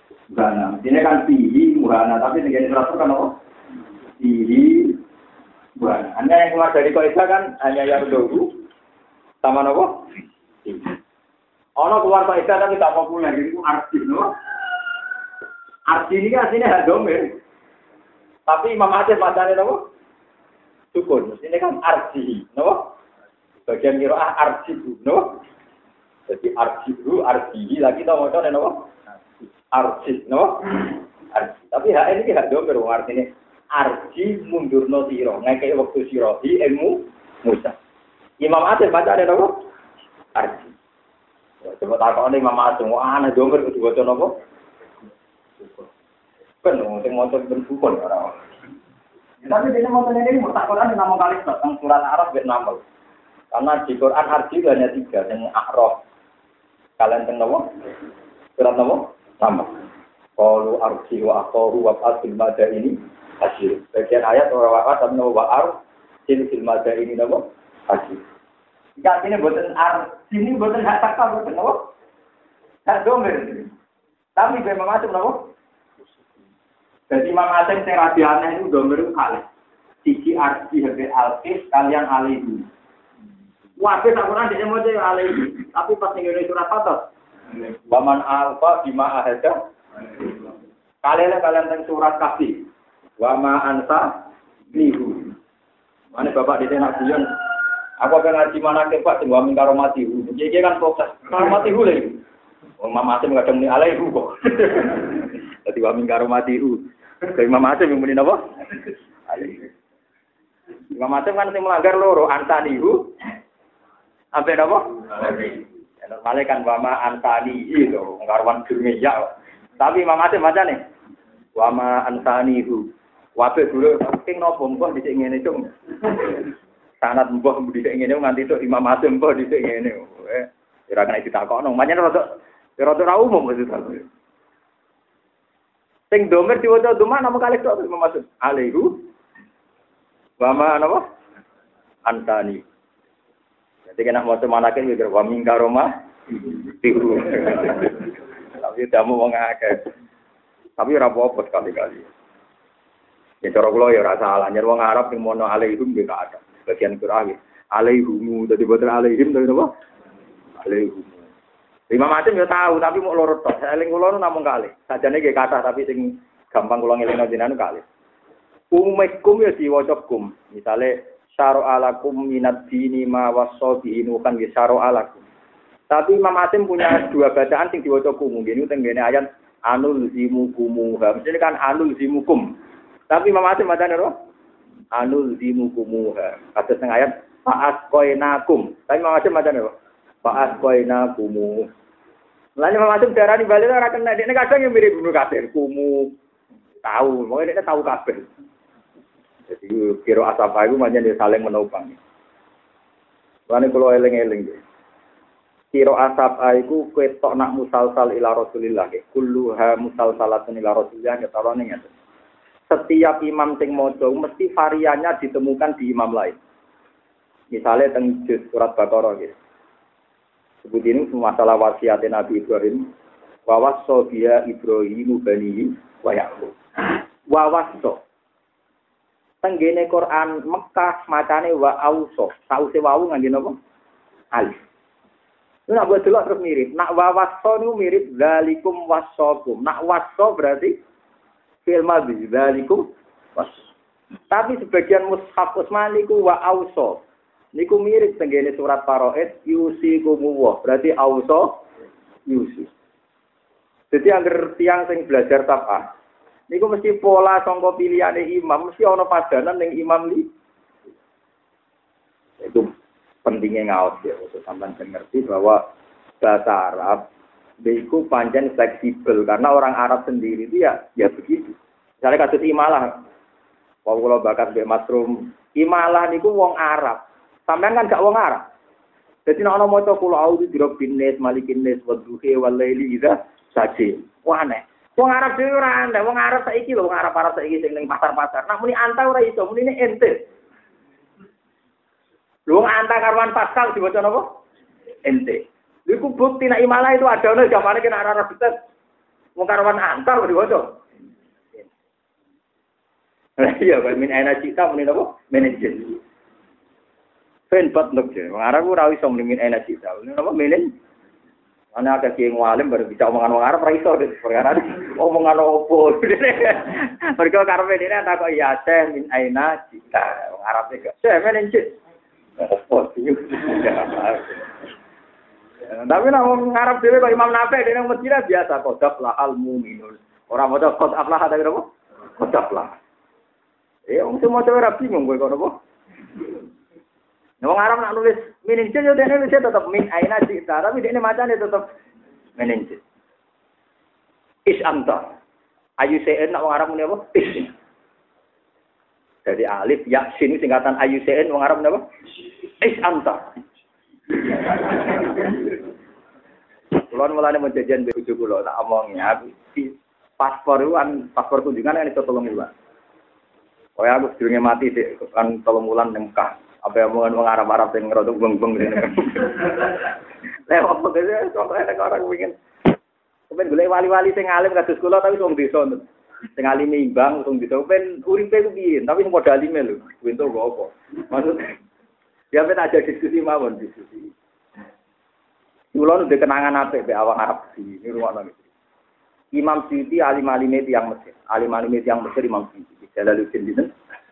Bukan. Ini kan fihi, bukan. Tapi ini surat Quran apa? Fihi. Bukan. Hanya yang keluar dari kaidah kan hanya yang dulu sama nopo. Ono keluar kaidah tapi tak populer itu arti, no? Arti ini kan aslinya hadomir. Tapi Imam Asy'ari bacanya nopo? Sukun. Ini kan arti, no? Bagian qiraah arti, no? Jadi arti, lagi tau macam nopo? Arti, no? Arti. Tapi hak ini hak domir artinya. Arji mundurno siro, ngekei waktu siro di ilmu Musa. Imam Asy'ari baca ada apa? Arji. Coba takut nih Imam Asy'ari, wah anak donger itu baca apa? Kan, untuk motor berbukon orang. Tapi dia motornya ini mutakoran nama kali tentang surat Arab Vietnam. Karena di Quran Arji hanya 3, yang A'raf. Kalian tahu apa? Surat apa? Nama. Qalu arji wa aqaru wa asil mada ini. Hasil. Bagian ayat orang wakat dan wa'ar silsil mada ini nama hasil. Jika ini buatan sini buatan hak takta buatan nama hak domer. Tapi Imam Asy'ari nama. Jadi Imam Asy'ari terapiannya itu domer itu kali. Sisi arti habis alkis kalian alihi. Wabih tak pernah dia mau jadi alihi. Tapi pas tinggal di surat Fathah. Waman alfa bima ahada. Kalian teng surat Kahfi. Wama anta nihu. Mana bapak di sana Buyon? Aku akan ngaji mana ke Pak? Tunggu amin karomatihu. Jadi kan proses karomatihu lagi. Mama Asy'ari nggak muni alaihu kok. Jadi amin karomatihu. Dari Mama Asy'ari yang muni apa? Alaihu. Mama Asy'ari kan yang melanggar loro antanihu. Sampai apa? Alaihu. Normalnya kan wama antanihi itu ngarwan dunia. Tapi Mama Asy'ari macam ni. Wama antanihu. Wabe dulu, king nopo mbah dhisik ngene cung. Sanad mbah dhisik ngene nganti tok Imam Asy'ari mbah dhisik ngene. Ora kena ditakokno, pancen rada ra umum maksudnya. Sing domer diwaca duma nama kali tok Imam Asy'ari. Alaihu wa ma napa? Antani. Jadi kena maca manake mikir wa min karoma tiru. Tapi damu wong akeh. Tapi ora apa-apa sekali-kali. Ya cara kula ya ora salah, nyer wong Arab sing mono alaihim nggih gak ada. Bagian Qur'an alaihum dadi boten alaihim tapi napa? Alaihum. Imam Asy'ari ya tahu tapi mau loro tok. Eling kula nu namung kalih. Sajane nggih kathah tapi sing gampang kula ngelingno jenengan kalih. Umikum ya diwaca kum. Misale syara'alakum minad dini ma wasabi kan nggih syara'alakum. Tapi Imam Asy'ari punya dua bacaan sing diwaca kum. Nggih niku teng ayat anul zimukum. Mesti kan anul zimukum. Tapi Imam Asy'ari macam apa? Anul zimukumuha. Kata teng ayat fa'as koinakum. Tapi Imam Asy'ari macam apa? Fa'as koinakumu. Mulane Imam Asy'ari darani bali ora kena. Dene kadang yang mirip Ibnu Katsir. Kumu tahu, mau dia tahu kabeh. Jadi kira asapa itu macam dia saling menopang. Mulane kula eling-eling. Kira asapa iku ketok nak musalsal ila Rasulillah. Kulluha musalsalatun ila Rasulillah ketarone ngeten. Setiap imam sing maca mesti variannya ditemukan di imam lain. Misalnya teng surat Baqarah gitu. Sebut ini masalah wasiat Nabi Ibrahim. Wa wassa biya Ibrahim bani wa Yaqub. Wa wassa. Tenggene Quran Mekah macane wa auso. Sause wau ngangge napa? Alif. Nek buat delok terus mirip. Nak wa wassa niku mirip zalikum wassakum. Nak wassa berarti fi'il madhi dzalikum was. Tapi sebagian mushaf Utsmani ku wa auso. Niku mirip tenggene surat Faraid yusikumullah. Berarti auso yusi. Jadi angger tiyang sing belajar tafsir niku mesti pola sangka pilihane imam mesti ana padanan ning imam li. Itu pentingnya ngaos ya untuk sampean ngerti bahwa bahasa Arab itu panjang fleksibel karena orang Arab sendiri itu ya begitu. Misalnya kasus imalah, kalau bakat Mbak Masrum, imalah niku wong Arab, sampean kan gak wong Arab. Jadi nek ana maca kula auzu birabbin nas malikin nas wadduhi wal laili idza sajid. Wah aneh. Wong Arab dhewe ora aneh, wong Arab saiki lho, wong Arab saiki sing ning pasar-pasar. Nek muni anta ora iso, munine ente. Lho wong anta karwan Pascal diwaca napa? Ente. Iku bukti nek imalah itu ada ana jamane kena arah betet. Wong karwan antar diwaca. Iya, kan min aina cita muni apa? Manajer. Fen patlok je. Wong Arab ora iso muni min aina cita. Napa menen? Ana akeh kiai ngalim baru bisa omongan wong Arab ora iso perkara omongan opo. Mergo karepe dene takok ya teh min aina cita. Wong Arab e gak. Teh manajer. Opo sih? Tapi nek wong Arab dhewe kok Imam Nafi dene Madinah biasa qadaf lahal mu'minun. Ora maca qad aflah ta kira apa? Qadaf lah. Wong semua cewek ora bingung kowe kok apa? Wong Arab nak nulis manajer yo dene wis tetep min aina cita, tapi dene macane tetep manajer. Is anta. Ayu sen nak wong Arab muni apa? Is. Jadi alif ya sin singkatan ayu sen wong Arab napa? Is anta. Kulon mulane mau jajan bojo kula tak omongi aku paspor kunjungan kan iso 3 bulan. Kaya aku sedurunge mati sik kan 3 bulan ning Mekah. Apa omongan wong Arab-Arab sing ngerotok beng-beng rene. Lewat pokoke sampe nek orang pengen. Sampeyan golek wali-wali sing alim kados kula tapi wong desa. Sing alim imbang wong desa ben uripe ku piye, tapi sing padha alime lho. Kuwi entuk apa? Maksud ya ben aja diskusi mawon diskusi. Kula nu kenangan apik mbek awak Arab di rumah niki. Imam Suyuti alim-alime tiyang Mesir. Alim-alime tiyang Mesir Imam Suyuti. Jalaluddin dinten.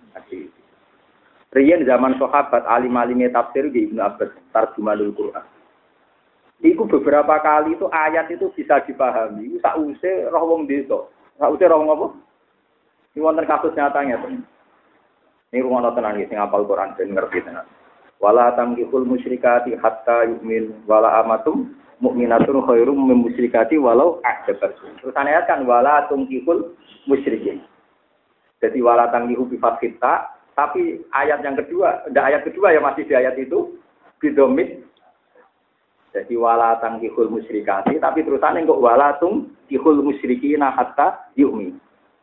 Riyen zaman sahabat alim-alime tafsir di Ibnu Abbas tarjumanul Quran. Iku beberapa kali itu ayat itu bisa dipahami. Iku sause roh wong desa. Sause roh apa? Ini wonten kasus nyatanya to. Ini rumono tenan iki sing hafal Quran ben ngerti tenan. Wala tamkihul musyrikati hatta yu'min wala amatum mukminatun khairum min musyrikati walau a'jabatkum. Terus ayat kan wala tamkihul musyrikin. Jadi wala tamkihu bi fathita, tapi ayat yang kedua, ayat kedua ya masih di ayat itu bidomit. Jadi wala tamkihul musyrikati, tapi terusannya kok wala tamkihul musyrikina hatta yu'min.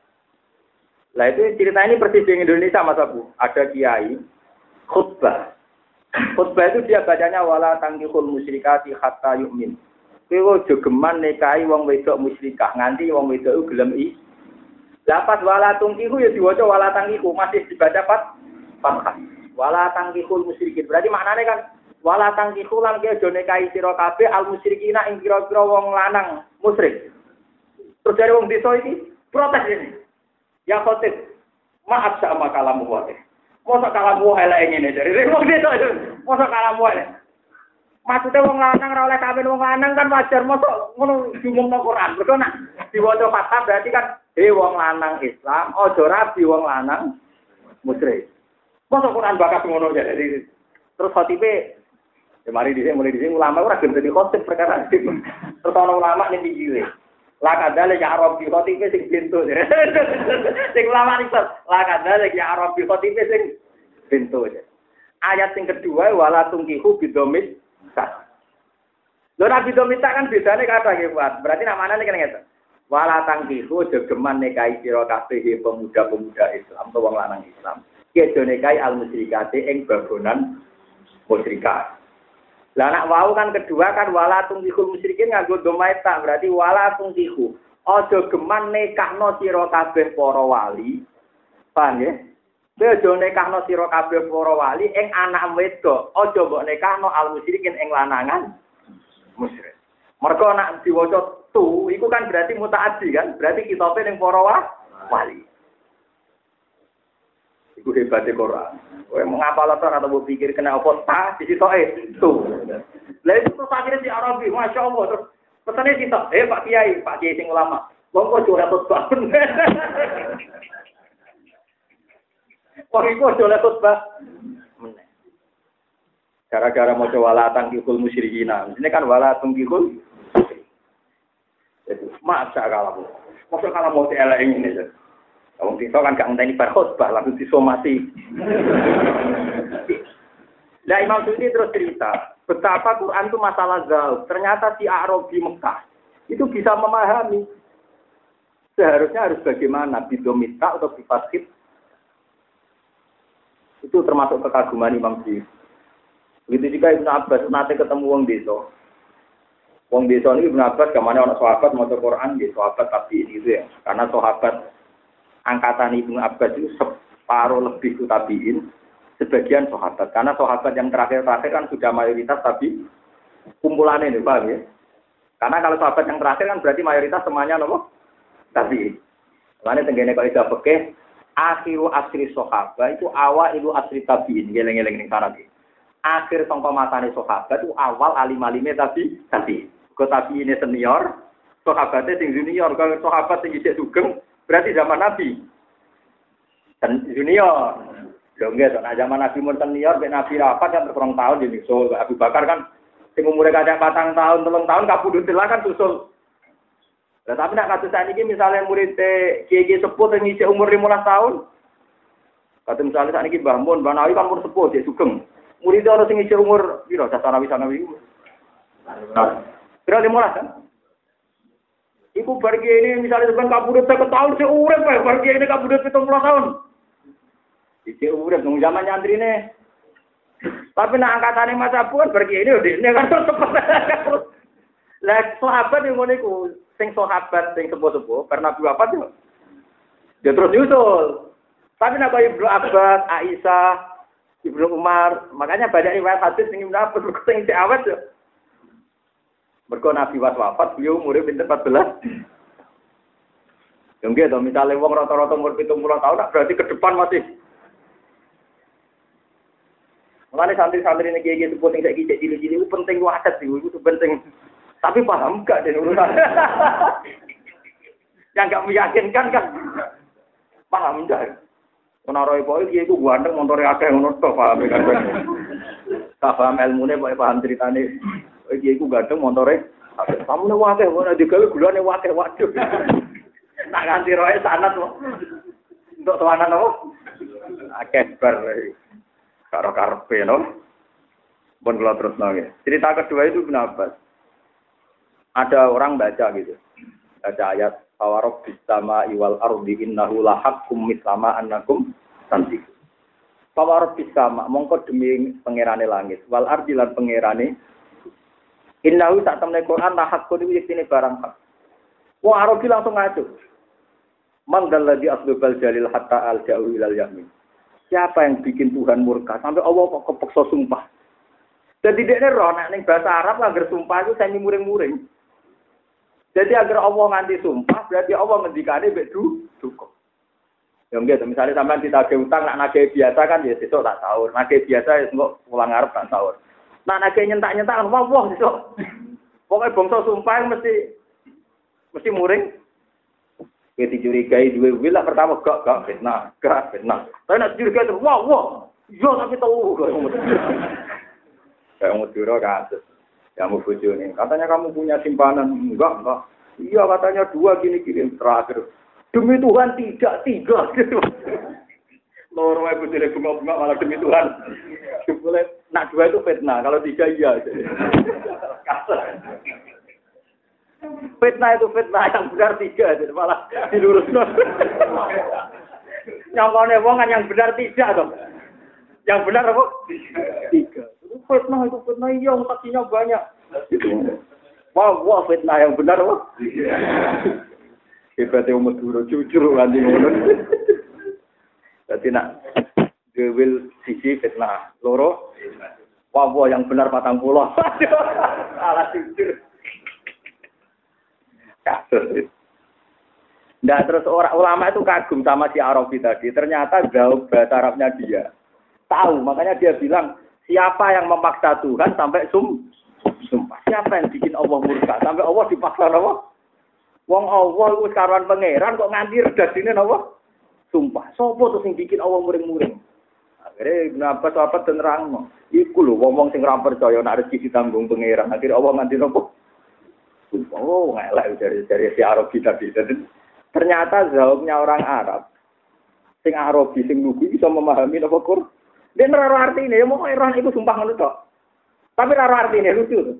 Lah itu cerita ini persis di Indonesia Mas Abu. Ada kiai khutbah. Khutbah itu dia bacanya wala tangkihul musyrikati hatta yu'min. Kowe aja geman nikahi wong wedok musyrikah nganti wong wedok iku gelem i. Lah pas wala tangkihu ya diwaca wala tangkihu masih dibaca fathah. Wala tangkihul musyrikin. Berarti maknane kan wala tangkihu lan kowe aja nikahi sira kabeh al musyrikina ing kira-kira wong lanang musyrik. Terus dari wong desa iki protes ini. Ya khotib, maaf sama kalamu wae. Mosok kalamu elek ngene dari wong desa itu. Mosok kalamu elek. Maksude wong lanang ora oleh kawin wong lanang kan wajar mosok ngono diumumno Quran. Mergo nak diwaca fathah berarti kan wong lanang Islam, aja rabi wong lanang musyrik. Mosok Quran bakas ngono jadi. Terus khotibe mari dhisik mulai dhisik ulama ora gelem dadi khotib perkara iki. Terus ana ulama ning pinggire. La kadale ya Arabi khotibe sing pintu. Sing ulama iki la kadale ya Arabi khotibe sing pintu. Ayat sing kedua wala tungkihu bidomit sah. Lho nek bidomit kan bedane kata nggih Pak. Berarti namane kan ngeten. Wala tangkihu jogeman nikahi sira kabeh pemuda-pemuda Islam utawa wong lanang Islam. Ki aja nikahi al-musyrikate ing bagonan musyrikah. Lah anak wau kan kedua kan wala tungkihul musyrikin nganggo domaita berarti wala tungkihu. Aja geman nikahno sira kabeh para wali. Paham ya? Aja nikahno sira kabeh para wali ing anak wedok. Aja mbok nikahno al musyrikin ing lanangan musyrik. Mergo nek diwaca tu iku kan berarti mutaaddi kan? Berarti kitabe ning para wali. Iku hebate Quran. Kowe mengapa latar atau berpikir kena apa ta di sitoke tu. Lah itu terus akhirnya di Arabi, Masya Allah terus petane sitok, Pak Kiai sing ulama. Wong kok ora khotbah. Wong iku ora khotbah. Gara-gara maca wala tangkihul musyrikina. Ini kan wala tangkihul. Jadi, masa kalamu. Masa kalamu elek ngene. Wong desa kan gak ngenteni bar khotbah langsung disomasi. Lah Imam Suyuti terus cerita, betapa Quran itu masalah gaul. Ternyata si Arabi Mekah itu bisa memahami. Seharusnya harus bagaimana bidomita atau bifathit. Itu termasuk kekaguman Imam Suyuti. Begitu juga Ibnu Abbas nanti ketemu wong desa. Wong desa ini Ibnu Abbas kemana orang sahabat maca Quran di sahabat tapi ini itu ya. Karena sahabat angkatan Ibnu Abbas itu separuh lebih itu tabiin, sebagian sahabat. Karena sahabat yang terakhir-terakhir kan sudah mayoritas tapi kumpulannya nih, paham ya? Karena kalau sahabat yang terakhir kan berarti mayoritas semuanya nopo tabiin. Makanya tenggene kok iso fikih akhiru asri sahabat itu awal ilu asri tabiin, geleng-geleng ning sana iki. Akhir sangka matane sahabat itu awal alim-alime tabiin. Kok tabiine senior, sahabatnya sing junior, kalau sahabat sing isih sugeng berarti zaman Nabi. Dan junior. Lho nggih, nek zaman Nabi mun senior, nek Nabi rapat kan terkurang tahun jadi so Abu Bakar kan sing umure kadang 4 tahun, 3 tahun kabudut kan susul. Lah tapi nek kados sakniki misale murid kiai sepuh sing isih umur 15 tahun. Kata misale sakniki Mbah Mun, Mbah Nawawi kan umur sepuh, isih sugeng. Murid orang sing isih umur piro? Sanawi. Kira 15 kan? Iku bar ini misalnya sampean kabudut 1 tahun sik urip bae, bar ini kabudut 70 tahun. Iki urip nang zaman nyantrine. Tapi nek angkatane Mas Abu kan bar ini ndekne kan cepet. Lah sahabat yang ngono iku, sing sahabat sing sepuh-sepuh pernah wafat yo. Dia terus nyusul. Tapi nek Ibnu Abbas, Aisyah, Ibnu Umar, makanya banyak riwayat hadis sing Ibnu Abbas sing isih awet yo. Mergo Nabi wafat, beliau umure pinten 14. Yo nggih to, misale wong rata-rata umur 70 tahun berarti ke depan masih. Mulane santri-santri ini kiai sepuh sing saiki cilik-cilik itu penting wadah sih, itu penting. Tapi paham enggak den urusan. Yang enggak meyakinkan kan. Paham enggak? Menaroe pokoke kiai ku ganteng montore akeh ngono tok paham kan. Tak paham ilmune pokoke paham ceritane. Kiai ku ganteng montore samune akeh ora digawe gulane akeh waduh. Tak ganti roe sanad kok. Untuk tuanan apa? Akeh bar. Karo karepe no. Pun kula terusno nggih. Cerita kedua itu kenapa? Ada orang baca gitu. Baca ayat Awarob bisama iwal ardi innahu lahakum mislama annakum tantik. Awarob bisama mongko demi pangerane langit wal ardi lan pangerane innahu sak temne Quran lahakun iki yektine barang hak. Wong Arabi langsung ngaco. Mangdal ladzi asdubal jalil hatta al-ja'u ilal yamin. Siapa yang bikin Tuhan murka sampai Allah kok kepeksa sumpah. Jadi dia roh nek ning bahasa Arab agar sumpah itu semi muring-muring. Jadi agar Allah nganti sumpah berarti Allah ngendikane mek duka. Ya nggih, misalnya sampean ditagih utang nak nagih biasa kan ya sesuk tak sahur. Nagih biasa ya engko pulang arep tak sahur. Nak nagih nyentak-nyentak kan wah sesuk. Pokoke bangsa sumpah mesti muring. Kita dicurigai dua wil lah pertama gak fitnah. Tapi nak curigai terus wah, iya tapi tahu. Kayak Mudura kasus, kamu bujuk nih. Katanya kamu punya simpanan, enggak. Iya katanya 2 gini terakhir. Demi Tuhan tidak 3 gitu. Loro ae bujune bunga-bunga malah demi Tuhan. Boleh nak 2 itu fitnah, kalau 3 iya. Fitnah itu fitnah yang benar 3 jadi malah diluruskan. Nyongkone wong kan yang benar 3 toh. Yang benar apa? 3. Fitnah itu fitnah yang saksinya banyak. Wah fitnah yang benar apa? Hebatnya umat dulu jujur kan di ngono. Dadi nak gewil sisi fitnah loro. Wah yang benar 40. Salah jujur. Kasus. Nah terus orang ulama itu kagum sama si Arabi tadi. Ternyata jauh bahasa Arabnya dia. Tahu, makanya dia bilang siapa yang memaksa Tuhan sampai sumpah. Siapa yang bikin Allah murka sampai Allah dipaksa apa? Wong Allah itu karuan pangeran kok nganti redasine apa? Sumpah. Sopo tuh sing bikin Allah muring-muring? Akhirnya Ibnu Abbas apa terangno. Iku lho wong sing ora percaya nek rezeki ditanggung pangeran. Akhirnya Allah nganti apa? Oh, ngelak dari si Arabi tadi. Ternyata jawabnya orang Arab. Sing Arabi sing lugu bisa memahami apa Quran. Dia nero artine, ya mau Iran itu sumpah ngono tok. Tapi nero artine lucu.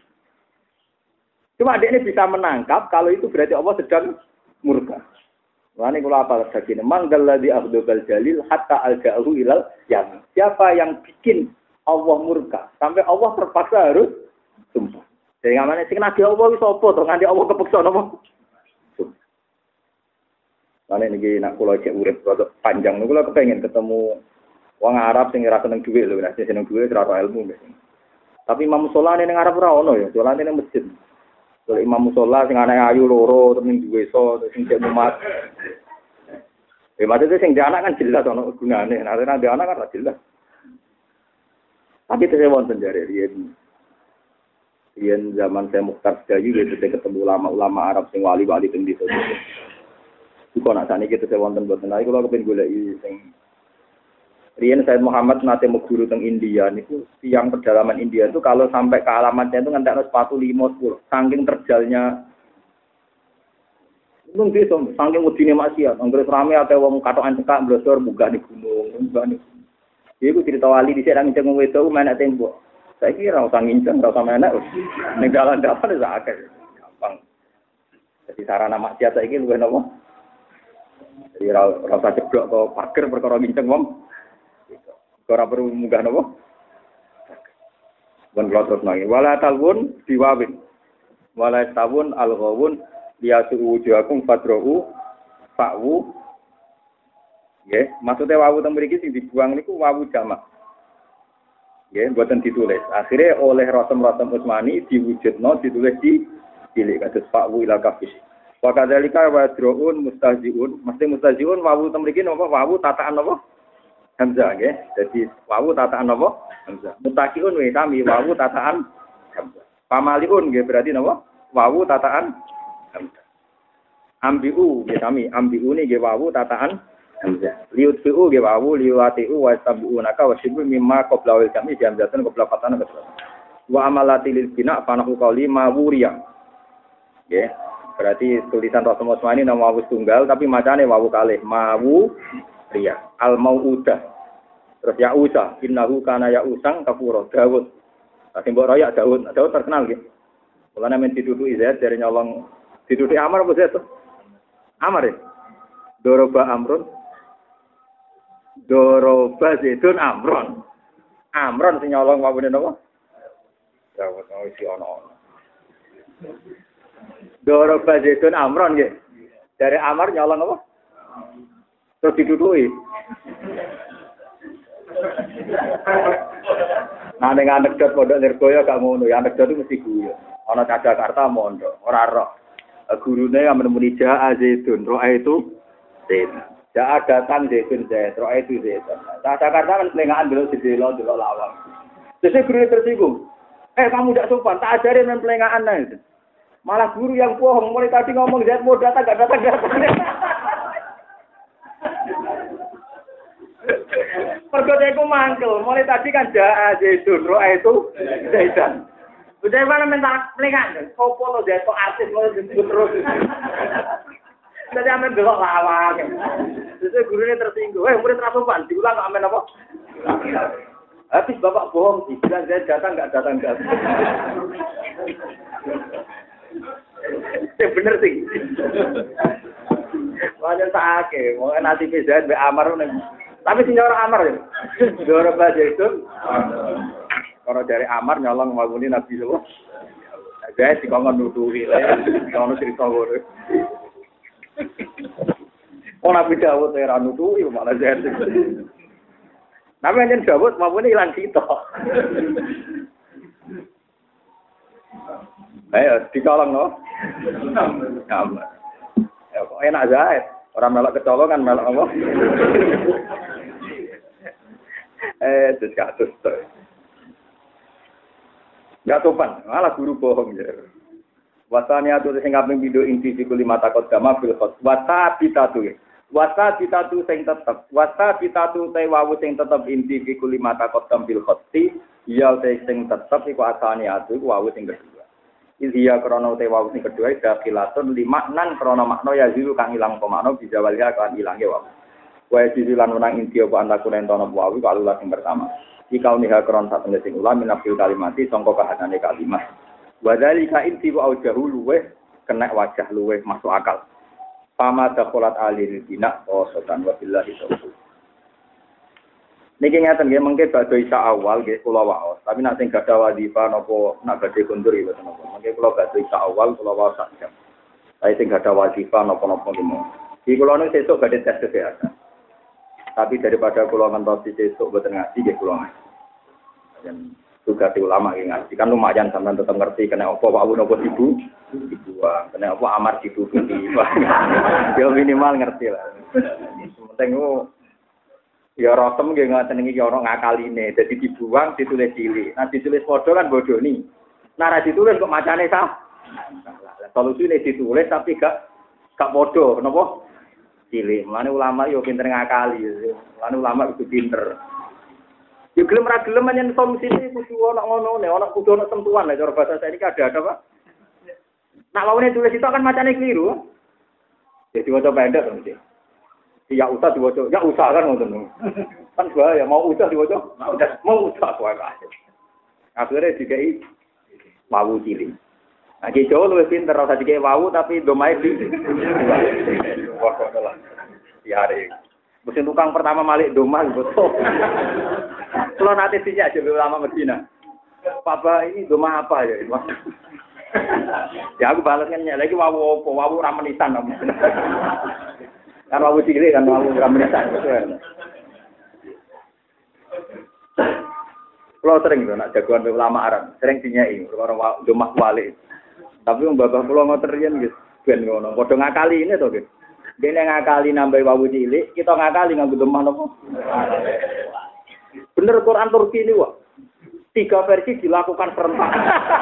Cuma dia ini bisa menangkap kalau itu berarti Allah sedang murka. Wah ini kalau apa lagi? Mangdal ladzi akhdubal jalil hatta al-ja'u ilal yamin. Siapa yang bikin Allah murka sampai Allah terpaksa harus sumpah. Jadi ngamane sing nagih Allah wis apa to nganti Allah kepeksa napa? Lan niki nak kula cek urip rada panjang niku kula kepengin ketemu wong Arab sing ora seneng dhuwit lho, nek seneng dhuwit ora ilmu. Tapi imam mushola ning Arab ora ono ya, dolane ning masjid. Kalau imam mushola sing anake ayu loro terus ning desa terus sing cek umat. Maksudnya sing di anak kan jelas ono gunane, nek di anak kan ora jelas. Tapi saya wonten jare riyen zaman saya Mukhtar Sedayu gitu saya ketemu ulama-ulama Arab sing wali-wali teng desa. Iku nak sakniki kita saya wonten boten ae kula kepengin goleki sing riyen Said Muhammad nate guru teng India niku tiang pedalaman India itu kalau sampai ke alamatnya itu ngentekno sepatu 5-10 saking terjalnya nung desa saking wedine maksiat anggere rame ate wong katokan cekak blosor munggah di gunung munggah niku. Iku cerita wali dhisik nang ngnceng wedok menek tembok. Saiki ora usah nginceng, ora usah menek. Ning dalan-dalan wis akeh. Gampang. Jadi sarana maksiat saiki luwih napa? Jadi ora usah jeblok to pager perkara nginceng wong. Ora perlu munggah napa? Bon kula terus nang. Wala talwun diwawin. Wala tawun al-ghawun liatu wujuhakum fadra'u fa'wu. Nggih, maksudnya wawu teng mriki sing dibuang niku wawu jamak. Nggih, mboten ditulis. Akhirnya oleh Rasul-Rasul Utsmani diwujudno ditulis di cilik kados fa'wu ila kafis. Wa kadzalika wadrun mustahziun, mesti mustahziun wawu teng mriki napa wawu tataan napa? Hamzah nggih. Jadi wawu tataan napa? Hamzah. Mutaqiun wa kami wawu tataan hamzah. Pamaliun nggih berarti napa? Wawu tataan hamzah. Ambiu nggih kami ambiu nggih wawu tataan hamzah. Liutfi'u ge wawu liwatiu wa tabi'unaka wa syibbu mimma qabla wal kami jamzatan qabla fatana qabla. Wa amalati lil bina fanahu qawli mawuriya. Nggih. Berarti tulisan Rasul Utsmani nama wawu tunggal tapi macane wawu kalih mawu riya. Al mauudah. Terus ya usa innahu kana ya usang kafura Daud. Sing mbok royak Daud terkenal nggih. Mulane men dituduki Zaid dari nyolong dituduki Amr apa Zaid? Amr ya. Doroba Amrun Doroba Zaidun Amron. Amron sing nyolong wawune napa? Dawet isi ana-ana. Doroba Zaidun Amron nggih. Dari Amr nyolong apa? Terus diduduki. Nah ning anekdot pondok Lirboyo gak ngono, ya anekdot itu mesti guyu. Ana cah Jakarta mondok, ora roh. Gurune yang menemui Ja'a Zaidun, roh itu Zaidun. Ja'a datang Zaidun Zaid, roh itu Zaidun. Cah Jakarta kan selengaan dulu delok lawang. Terus guru tersinggung. Kamu tidak sopan, tak ajarin main pelengahan nah itu. Malah guru yang bohong, mulai tadi ngomong Zaid mau datang, gak datang. Pergoda iku mangkel, mulai tadi kan Ja'a Zaidun, roh itu Zaidun. Udah mana minta pelingan, sopo lo Zaid kok artis lo disebut terus. Jadi amen delok lawang. Terus gurunya tersinggung, murid rasupan, diulang kok amen apa? Habis bapak bohong sih, bilang Zaid datang nggak datang. Bener sih. Wajar sakit, mau nanti Zaid be Amar nih. Tapi si orang Amar ya, orang baca itu. Kalau dari Amar nyolong mawuni Nabi loh. Zaid dikongkon nuduhi, dikongkon cerita gue. Oh Nabi Dawud era nuduhi malah Zaid. Nabi yang Dawud mawuni hilang kita. Ayo dicolong loh. Amar. Ya kok enak Zaid. Orang melok kecolongan melok apa? Terus kasus tuh. Gak sopan, malah guru bohong ya. Wasanya tuh sing kaping video inti fiku 5 takot gama fil khot. Wasa bitatu. Wasa bitatu sing tetep. Wasa bitatu te wawu sing tetep inti fiku 5 takot gam fil khoti. Ya sing tetep iku asane atu iku wawu sing kedua. Iya krana te wawu sing kedua dakilatun 5 nan krana makna ya zilu kang ilang pemakna bisa walia kan ilange wawu. Wae dilan menang inti apa antaku nentono wawu kalau sing pertama. Ikau niha kron satu sing ulam minafil kalimati sangka kahanane kalimat. Wa dzalika inti wa aujahu luweh kena wajah luweh masuk akal. Pama dakholat alil bina sotan wa billahi taufiq. Niki ngaten nggih mengke badhe isa awal nggih kula waos, tapi nek sing gadah wadifah napa nek badhe kundur ya boten napa. Mengke kula badhe isa awal kula waos sak jam. Tapi sing gadah wadifah napa-napa nggih. Di kula nu sesuk badhe tes kesehatan. Tapi daripada kula ngentosi sesuk boten ngaji nggih kula ngaji. Dan juga di ulama yang ngaji kan lumayan sampean tetap ngerti kena apa wawu napa dibuang, kena apa amar ditutupi. Ya minimal ngerti lah. Penting ya rotem nggih ngoten iki ora ngakaline, dadi dibuang ditulis cilik. Nah ditulis padha kan bodoni. Nah ra ditulis kok macane sah. Solusine ditulis tapi gak padha napa? Cilik. Mulane ulama yo pinter ngakali. Mulane ulama itu pinter. Yo gelem ra gelem menyang solusine kudu ana ngono, ana kudu ana sentuhan lah cara bahasa saya iki ada Pak. Nak wawune tulis itu kan macane keliru. Jadi waca pendek to mesti. Ya usah diwaca, ya usah kan ngoten. Kan bahaya mau usah diwaca, mau usah wae. Akhire dikai wawu cilik. Nah, Jawa luwih pinter ora dikek wawu tapi domae di. Wah kok lah. Diare. Mesin tukang pertama malik domah betul. Kalau nanti sijak aja ulama Medina. Papa ini domah apa ya? Ya aku balasnya lagi wawu apa? Wawu ramenisan. Kan wawu cilik kan wawu ramenisan. Kalau sering tuh nak jagoan ulama Arab, sering dinyai orang domah wali. Tapi wong bapak kula ngoten riyen nggih ben ngono. Padha ngakali ini to nggih. Dene ngakali nambah wawu cilik, kita ngakali nganggo domah napa? Bener Quran Turki ini kok. 3 versi dilakukan serentak.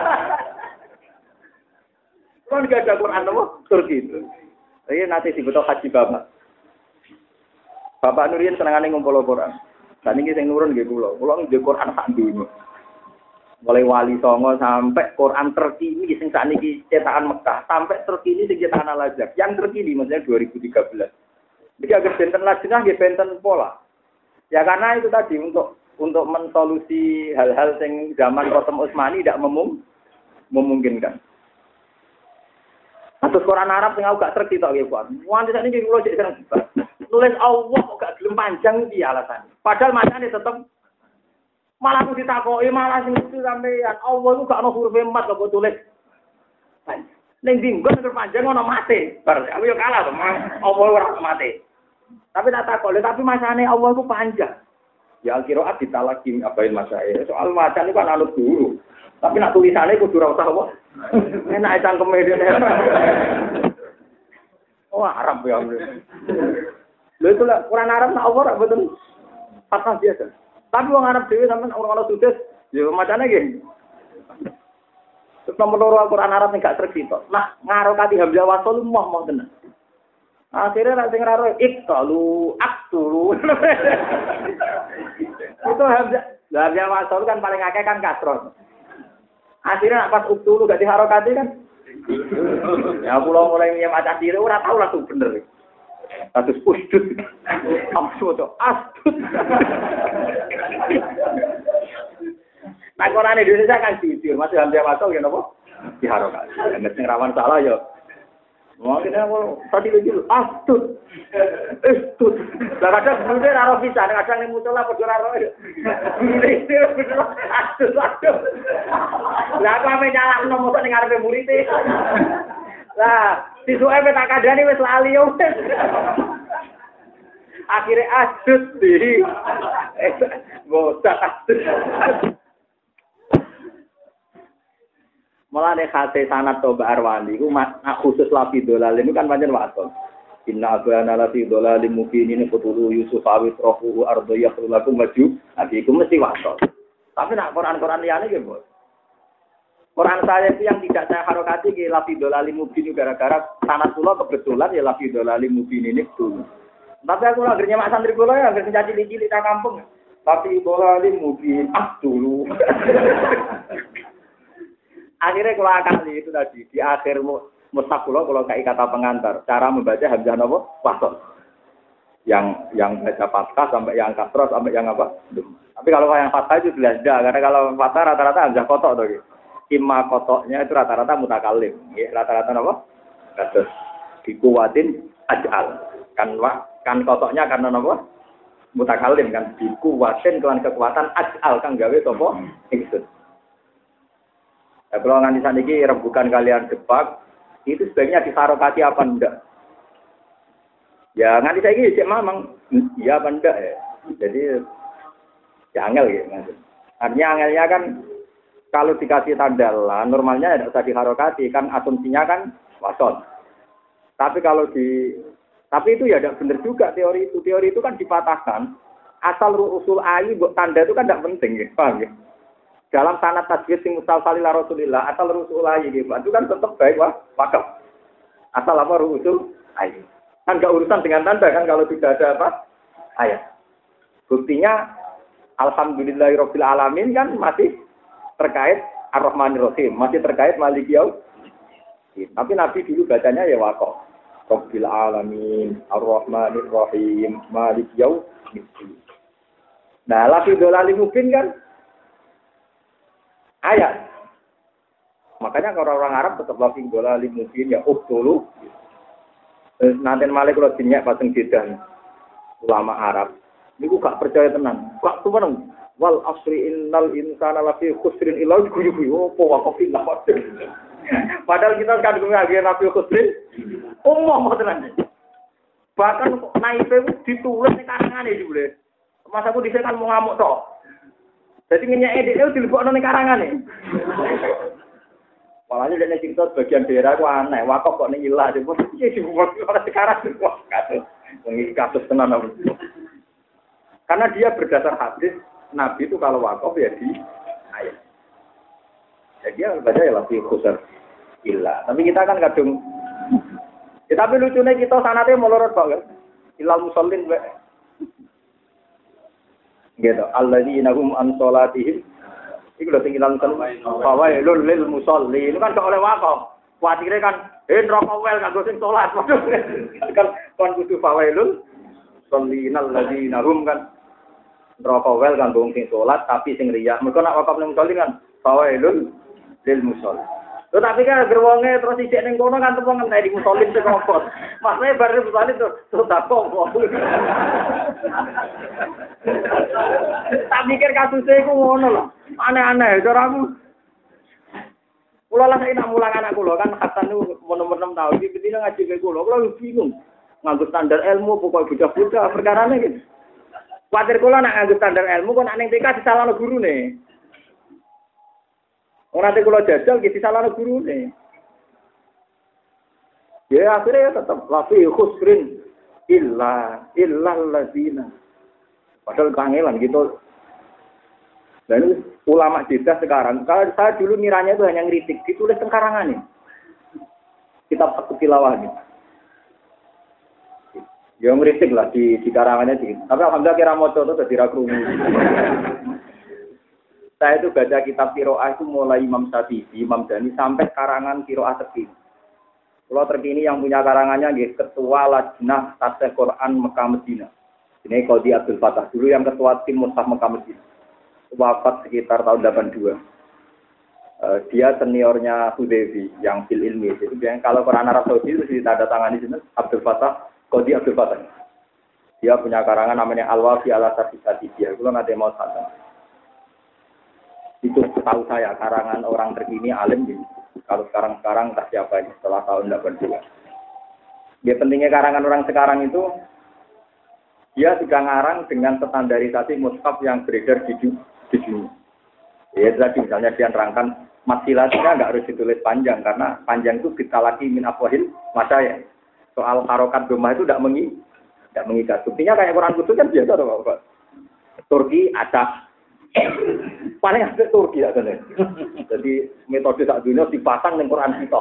Kan gak ada Quran napa? Turki itu. Iki nanti dibeto haji bapak. Bapak Nurian senengane ngumpul Quran. Saniki sing nurun nggih kula. Kula nggih Quran sak dunya. Mulai Wali Songo sampai Quran terkini sing sakniki cetakan Mekah sampai terkini sing cetakan Al-Azhar. Yang terkini maksudnya 2013. Jadi agar benten lajengah nggih benten pola. Ya karena itu tadi untuk mensolusi hal-hal sing zaman Khatam Utsmani tidak memungkinkan. Atus Quran Arab sing aku gak terki tok nggih, Pak. Wong sakniki kula cek seneng. Nulis Allah kok gak gelem panjang iki alasan. Padahal macane tetep malah aku ditakoki malah sing itu sampean Allah itu gak ono huruf 4 kok tulis. Ning dinggon huruf panjang ono mate. Bar aku yo kalah to, Allah ora mate. Tapi tak takok, tapi masane Allah itu panjang. Ya al-qiraat ditalaki abain masae. Soal macan itu kan anut guru. Tapi nak tulisannya kudu ora usah apa. Enak cangkeme dene. Oh Arab ya. Lha itu lah Quran Arab nak Allah ora boten patah biasa. Tapi wong Arab dhewe sampean ora sukses, ya macane nggih. Terus nomor loro Al-Qur'an Arab ning gak terki to. Nah, ngarokati hamzah wasal moh tenan. Akhire nek sing raro iktalu aktulu. Itu hamzah wasal kan paling akeh kan kasroh. Akhirnya nek pas uktulu gak diharokati kan. Ya kula mulai nyem acak diri ora tau langsung bener. Atus usdut. Amsu to astut. Nah, Quran Indonesia kan jujur, masih hamzah wasal ya napa? Diharokat. Nek sing rawan salah ya. Mau kita mau tadi lagi astut. Astut. Lah kadang bener ora bisa, kadang ning musola padha ora ora. Astut. Lah kok ame nyalahno mosok ning ngarepe murid e. Lah, sisuke tak kandhani wis lali yo. Akhire astut di. Bosak astut. Malah nek khate sanad to Mbak Arwani iku khusus lafidolal ini kan pancen waton. Inna abana lafidolal mubin ini qutulu Yusuf awit rohu ardo yakhrulakum maju. Abi iku mesti waton. Tapi nak Quran-Quran liyane nggih, Bos. Quran saya itu yang tidak saya harokati nggih lafidolal mubin gara-gara sanad kula kebetulan ya lafidolal mubin ini dulu. Tapi aku lagi nyemak santri kula ya anggere caci cilik ta kampung. Lafidolal mubin dulu. Akhirnya kalau kali itu tadi di akhir mushaf kalau kayak kata pengantar cara membaca hamzah napa wasal yang baca fathah sampai yang kasrah sampai yang apa. Tapi kalau yang fathah itu jelas dah karena kalau fathah rata-rata hamzah kotok tuh gitu. Imma kotoknya itu rata-rata mutakallim ya rata-rata napa kados dikuatin ajal kan kotoknya karena napa mutakallim kan dikuatin kelan kekuatan ajal kan gawe sapa ingsun. Kalau nganti saat ini rembukan kalian depak, itu sebaiknya disarokati apa enggak? Ya nganti saiki cek mamang. Iya apa enggak ya. Jadi ya angel gitu. Artinya angelnya kan kalau dikasih tanda lah, normalnya tidak usah diharokati, kan asumsinya kan wasol. Tapi tapi itu ya tidak benar juga teori itu. Teori itu kan dipatahkan. Asal usul ayi buat tanda itu kan tidak penting, gitu, paham ya? Dalam sanad tasbih sing musalsal ila Rasulillah, asal usul ayi gitu, itu kan tetap baik wakaf. Asal apa usul ayi. Kan nggak urusan dengan tanda kan kalau tidak ada apa ayat. Buktinya alhamdulillahirabbil alamin kan masih terkait Ar-Rahmanir Rahim, masih terkait Maliki Yaumiddin. Tapi Nabi dulu bacanya ya waqaf. Rabbil alamin, Ar-Rahmanir Rahim, Maliki Yaumiddin. Nah, lafi dolali mubin kan ayat. Makanya kalau orang Arab tetap lafi dolali mubin ya dulu. Nanti malah kalau dinyak pasang didan ulama Arab. Niku gak percaya tenan. Gak tumeneng. Wal asri innal insana lafi khusrin illa guyu-guyu opo waqafin lah. Padahal kita kan ngagih lafi khusrin. Omong tenan. Bahkan naipe ditulis ning karangane jebule. Mas aku dhisik kan mau ngamuk tok. Jadi ngenyek edekne dilebokno ning karangane. Malahnya dene cerita sebagian daerah ku aneh, wakaf kok ning ilah dhewe. Piye dibuat ora sekarang kok kasus. Wong kasus tenan. Karena dia berdasar hadis Nabi itu kalau wakaf ya di ayat. Jadi dia baca ya lebih khusus ilah. Tapi kita kan kadung. Ya, tapi lucunya kita sanate molorot kok kan. Ilal musallin wae. Gitu. Alladzina hum an sholatihim. Iku lho sing ilal musallin. Fawailul lil musallin. Itu kan gak oleh wakaf. Kuatire kan neraka wel kanggo sing salat. Kan kon kudu fawailul musallin alladzina hum kan neraka wel kanggo sing salat tapi sing riya. Mergo nek wakaf ning musallin kan fawailul lil musallin. Lho tapi kan gerwonge terus ijek ning kono kan tepung ngene di musallin sing ngopot. Maksudnya bar musallin terus tak kok. Tak mikir kasusnya iku ngono lho. Aneh-aneh caramu. Kula lah saiki nak mulang anak kula kan Hasan niku nomor 6 tahun iki betina ngaji ke kula. Kula bingung. Nganggo standar ilmu pokoke bocah-bocah perkarane iki. Kuwatir kula nak nganggo standar ilmu kok nak ning TK disalahno gurune. Ora nek kula jajal iki disalahno gurune. Ya akhirnya tetap lafi khusrin illal ladzina. Padahal kangelan gitu. Dan ulama Jeddah sekarang, kalau saya dulu ngiranya itu hanya ngeritik, ditulis tengkarangan nih. Kitab tilawah nih. Ya ngeritik lah di karangannya sih. Tapi alhamdulillah kira moco itu jadi rakrungu. Saya itu baca kitab Qiraah itu mulai Imam Syafi'i, Imam Dani sampai karangan Qiraah terkini. Kalau terkini yang punya karangannya Ketua Lajnah Tafsir Quran Mekah Medina. Ini Qadhi Abdul Fattah dulu yang ketua tim Mushaf Mekah Medina. Wafat sekitar tahun 82. Dia seniornya Hudaybi yang fil ilmi. Jadi kalau Quran Arab Saudi itu ditandatangani di sini Abdul Fattah, Qadhi Abdul Fattah. Dia punya karangan namanya Al-Wafi ala Safisati. Dia kalau nanti mau sadar. Itu tahu saya karangan orang terkini alim gitu. Kalau sekarang entah siapa ini setelah tahun 82. Dia pentingnya karangan orang sekarang itu dia sudah ngarang dengan standarisasi mushaf yang beredar di dunia. Ya tadi misalnya dia nerangkan masilahnya nggak harus ditulis panjang karena panjang itu kita lagi min afwahil masaya. Soal harokat domah itu tidak mengikat. Buktinya kayak Quran Kudus kan biasa atau apa? Turki acak. Paling ada Turki ya kan. Jadi metode sak dunia dipasang dengan Quran kita.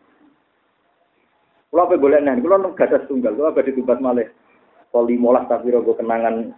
Kalau apa boleh nih? Kalau nggak ada tunggal, kalau ada ditugas malih. Kalau 15 tapi rogo kenangan.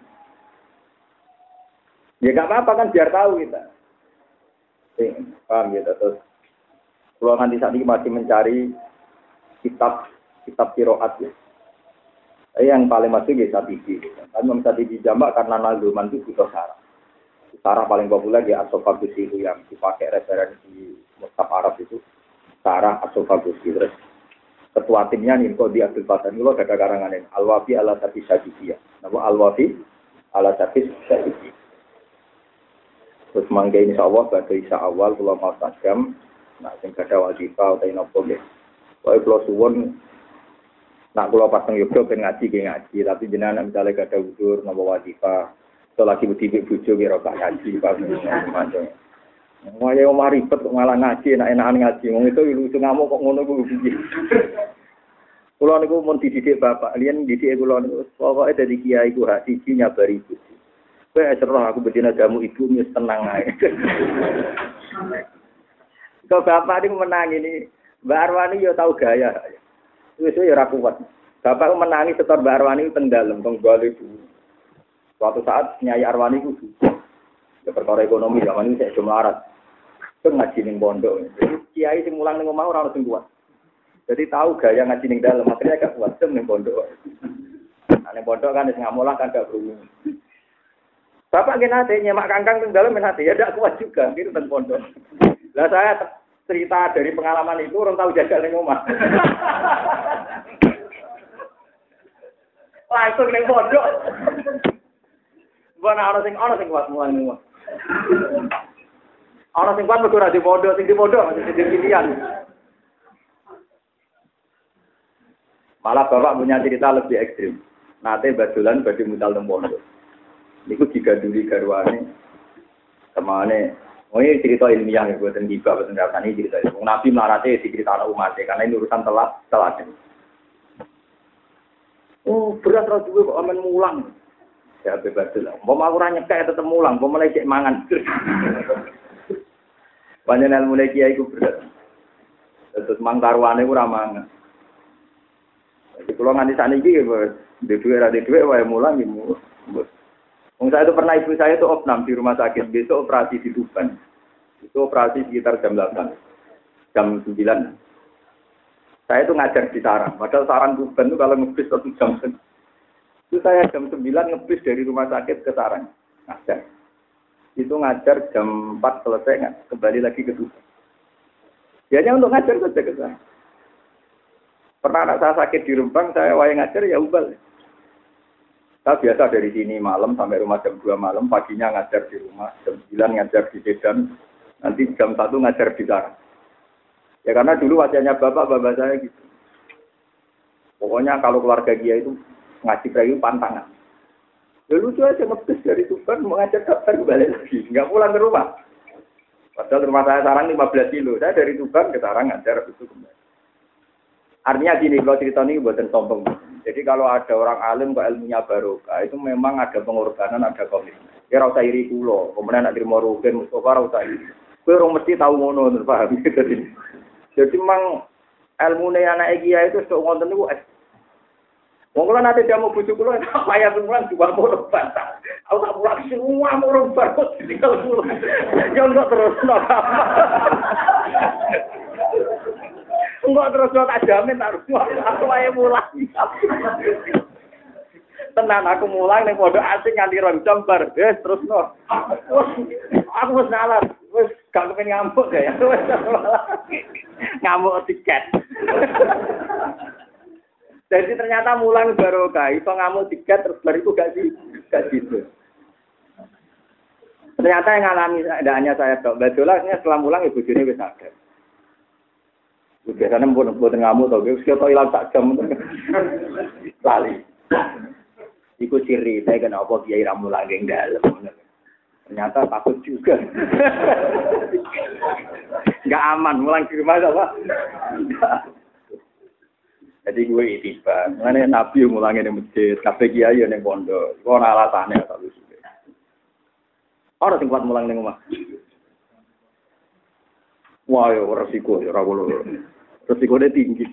Ya nggak apa-apa kan biar tahu kita. Paham gitu terus. Kalau nanti saat ini masih mencari kitab qiraat ya. Yang paling masuk ya Satiji. Tapi Satiji jamak karena nazuman itu butuh sarah. Sarah paling populer ya As-Sofagusi itu yang dipakai referensi Mushaf Arab itu. Sarah As-Sofagusi terus. Ketua timnya nih kok di Abdul Fattah itu ada karangan ini Al-Wafi ala Safis Syadidiyah. Nama Al-Wafi ala Safis Syadidiyah. Terus mangga insyaallah pada isa awal kula mau tajam nah sing kada wajibah utawa napa nggih. Wae kula suwun Nak kula pas teng Yogyakarta ben ngaji, tapi jenengan misalnya gak ada udur napa wajibah, atau lagi berdiri bojo kira gak ngaji, pas macam. Ngoyo omah ribet kok malah ngaji, enak-enakan ngaji. Wong itu lucu ngamuk kok ngono ku piye. Kula niku mun dididik bapak, liyan dididik kula niku pokoke dadi kiai ku hak siji nyabari ibu. Kowe serah aku bedina jamu ibu wis tenang ae. Kok bapak niku menang ini, Mbak Arwani yo tau gaya. Wis yo ora kuat. Bapak menangi setor Mbak Arwani teng dalem teng bali dulu. Suatu saat Nyai Arwani ku ya perkara ekonomi zaman ini saya cuma larat. Itu ngaji ning pondok. Kiai sing mulang ning omah ora ono sing kuat. Jadi tahu gaya ngaji ning dalem, akhirnya gak kuat ning pondok. Nah, ning pondok kan wis ngamulah kan gak berumur. Bapak nggih nate nyemak kangkang ning dalem nate ya gak kuat juga gitu teng pondok. Lah saya cerita dari pengalaman itu orang tahu jaga ning omah. Langsung ning pondok. Ana sing kuat mulang ning omah. Ana sing kuat mergo ora di pondok, sing di pondok masih di pilihan. Malah bapak punya cerita lebih ekstrim. Nate badolan badhe mutal teng pondok. Niku diganduli garwane. Temane, ini cerita ilmiah ya buatan gibah, buatan rasanya cerita itu. Nabi melarate diceritakan umatnya karena ini urusan teladan. Oh berat rasa gue kok aman mulang. Ya bebas lah. Mau aku ranya kayak tetap mulang, mau mulai cek mangan. Panjenengan mulai kiai ku berat. Terus mangkarwane ku ramangan. Jadi kalau nganti saat ini, di dua wae mulang gitu. Saya itu pernah ibu saya itu opnam di rumah sakit, besok operasi di Tuban. Itu operasi sekitar jam 8, jam 9. Saya itu ngajar di Sarang, padahal Sarang Tuban itu kalau ngebis 1 jam. Itu saya jam 9 ngebis dari rumah sakit ke Sarang, ngajar. Itu ngajar jam 4 selesai, kembali lagi ke Tuban. Hanya untuk ngajar saja ke sana. Pernah anak saya sakit di Rembang, saya wayang ngajar ya ubal. Saya biasa dari sini malam sampai rumah jam 2 malam, paginya ngajar di rumah, jam 9 ngajar di Medan, nanti jam 1 ngajar di Sarang. Ya karena dulu wajahnya bapak saya gitu. Pokoknya kalau keluarga dia itu ngaji kayu pantangan. Ya lucu aja ngebis dari Tuban mau ngajar daftar kembali lagi, nggak pulang ke rumah. Padahal rumah saya Sarang 15 kilo, saya dari Tuban ke Sarang ngajar itu kembali. Artinya gini, kalau cerita ini buatan sombong. Jadi kalau ada orang alim kok ilmunya barokah, itu memang ada pengorbanan, ada komitmen. Ya ora usah iri kula, kemudian nak trimo rugen Mustafa ora usah iri. Kowe ora mesti tahu ngono, paham? Jadi memang ilmune anak kiai itu sok wonten niku. Wong kula nate jamu bojo kula kaya pulang juga mau bantah. Aku tak pulang semua mau robar kok tinggal pulang. Ya enggak terus enggak terus tak jamin tak aku wae mulai. Tenan aku mulai ning pondok asing nganti 2 jam bar. Wes terusno. Aku wis nalar, wis gak kepen ngamuk ya. Ngamuk tiket. Jadi ternyata mulang barokah, iso ngamuk tiket terus bar itu gak gitu. Ternyata yang ngalami tidak hanya saya dok. Badolahnya setelah mulang ibu june wis sadar. Biasanya buat ngamuk tau, kita hilang tak jam lali. Iku ciri saya kenapa kiai ramu lagi dalam. Ternyata takut juga. Nggak aman mulang di rumah apa? Jadi gue itibar. Mana nabi mulangin di masjid, kafe kiai yang pondok. Gue alasannya tak lucu. Orang sing kuat mulang di rumah. Wah, yo resiko ya ora resikonya tinggi.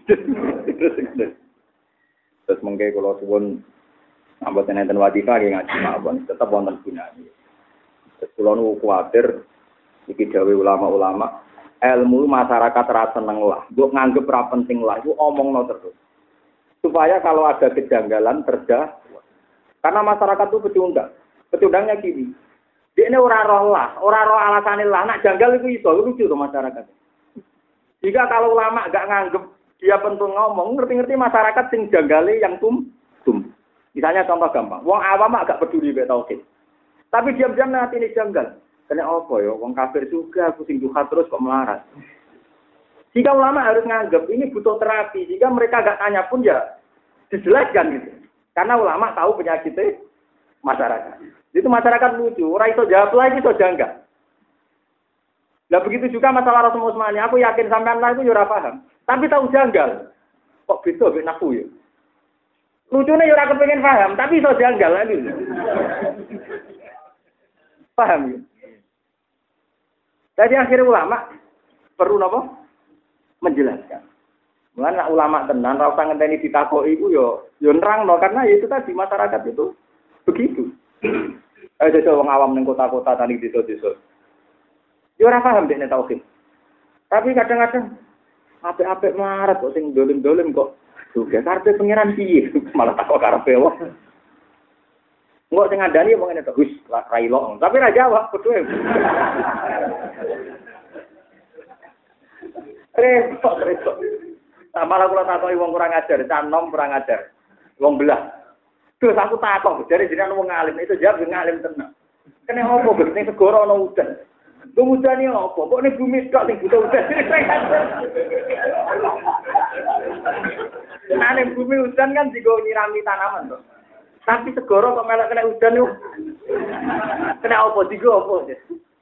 Terus mengke kalau suwun amboten enten wadifah nggih ngaji mawon tetep wonten gunane. Terus kula nu kuwatir iki dawuh ulama-ulama, ilmu masyarakat ra seneng lah, mbok nganggep ra penting lah, iku omongno terus. Supaya kalau ada kejanggalan terjadi. Karena masyarakat itu pecundang. Pecundangnya gini. Dia ini ora roh alasane lah, nak janggal iku iso lucu to masyarakat. Jika kalau ulama enggak nganggep dia penting ngomong, ngerti-ngerti masyarakat sing janggali yang tum. Misalnya contoh gampang, wong awam agak peduli mek tauhid. Tapi diam-diam nanti ini janggal. Kena apa ya, wong kafir juga pusing duha terus kok melarat. Jika ulama harus nganggep ini butuh terapi, jika mereka enggak tanya pun ya Dijelaskan gitu. Karena ulama tahu penyakitnya masyarakat. Itu masyarakat lucu, orang itu jawab lagi itu janggal. Nah begitu juga masalah Rasul Utsmani, aku yakin sampean lah itu ora paham. Tapi tahu janggal. Kok beda mbek naku ya? Lucunya ya ora kepengin paham, tapi iso janggal lagi. Paham ya? Jadi akhirnya ulama perlu napa? Menjelaskan. Mulane ulama tenan ora usah ngenteni ditakoki iku yo nerangno karena itu tadi masyarakat itu begitu. Ayo wong awam ning kota-kota tani desa-desa. Yo ora paham dekne tauhid. Tapi kadang-kadang apik-apik marat kok sing dolim-dolim kok juga karepe pangeran piye malah takok karepe wong. Engko sing ngandani wong ngene to, wis ra ilok. Tapi ra jawab kudu. Repot. Malah kula takoki wong kurang ajar, canom kurang ajar. Wong belah. Terus aku takok, jare jenengan wong alim itu jawab ngalim tenan. Kene opo Gus ning segara ana udan. Kemudian apa? Kok ning bumi tok sing butuh udan. Nah, ning bumi udan kan digo nyirami tanaman to. Tapi segara kok melok kena udan yo. Kena apa digo apa?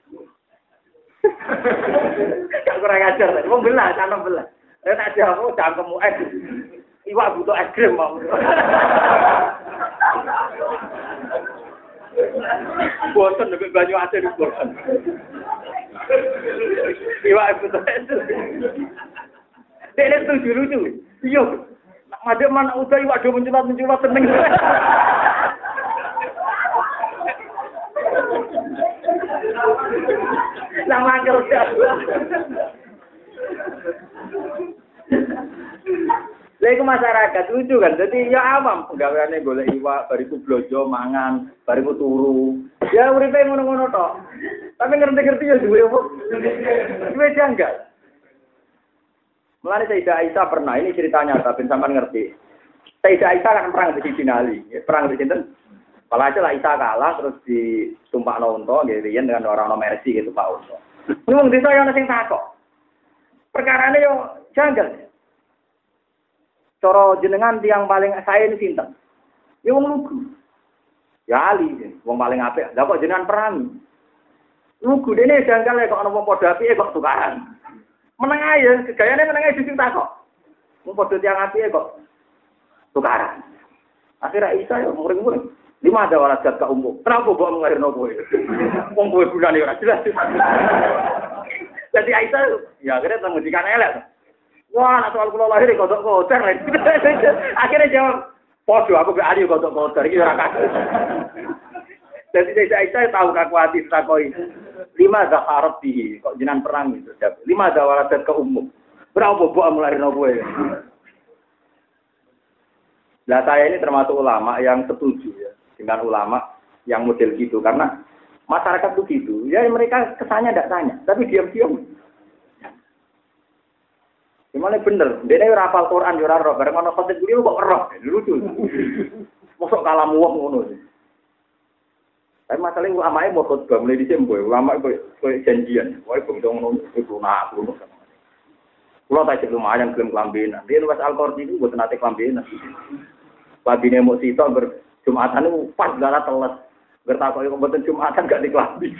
Kak kurang ajar, wong belah, canom belah. Tak jawab cangkemmu iwak butuh es krim mau. Boten nek banyu asin boten. Iwak butuh es krim. Dene setuju lucu. Iya. Nak madhep mana udah iwak do menculat seneng. Lama kerja. Lha masyarakat lucu kan, jadi ya awam penggaweane golek iwak, bariku blojo mangan, bariku turu. Ya uripe ngono-ngono tok. Tapi ngerti-ngerti ya duwe apa? Duwe janggal. Mulane Sayyidah Aisyah pernah, ini ceritanya tapi sampean ngerti. Sayyidah Aisyah kan perang di Sinali, perang di sinten? Walhasil Aisyah kalah terus ditumpakno unta nggih riyen dengan orang-orang Mercy gitu Pak Unta. Wong desa yo ana sing takok. Perkarane yo janggal. Cara jenengan tiang paling saya ini sinten? Ya wong lugu. Ya Ali, wong paling apik. Lah kok jenengan perang? Lugu dene janggal kok ana wong padha apike kok tukaran. Meneng ae, gayane meneng ae dising takok. Wong padha tiang apike kok tukaran. Akhirnya Isa yo muring-muring. 5 ada waladat ka umum. Kenapa mbok ngelirno kowe? Wong kowe gunane ora jelas. Jadi Aisyah ya akhirnya mengujikan elek. Wah, nak soal kula lahir kodok kotor. Akhirnya jawab, "Podo aku be ali kodok kotor iki ora kasus." Jadi Aisyah tahu kakuati takoi. 5 zaharat bihi, kok jenengan perang itu. 5 zawaradat ke umum. Berapa mbok mulahirno kowe? Lah saya ini termasuk ulama yang setuju ya dengan ulama yang model gitu karena masyarakat begitu, ya mereka kesannya tidak tanya, tapi diam-diam. Gimana bener? Dia ini hafal Quran, ora roh, bareng ana khotib kuwi kok roh, lucu. Mosok kalam wong ngono. Tapi masalahnya ulama mau khotbah mulai dhisik mbok, ulama koyo janjian, kowe bengso ngono iku nak ngono. Kulo tak lumayan klaim kelambenan. Dia nulis Al-Qur'an itu buat nate kelambenan. Babine mau sitok Jumatan itu pas gara teles. Bertakoi kompeten Jumatan gak dikelambi.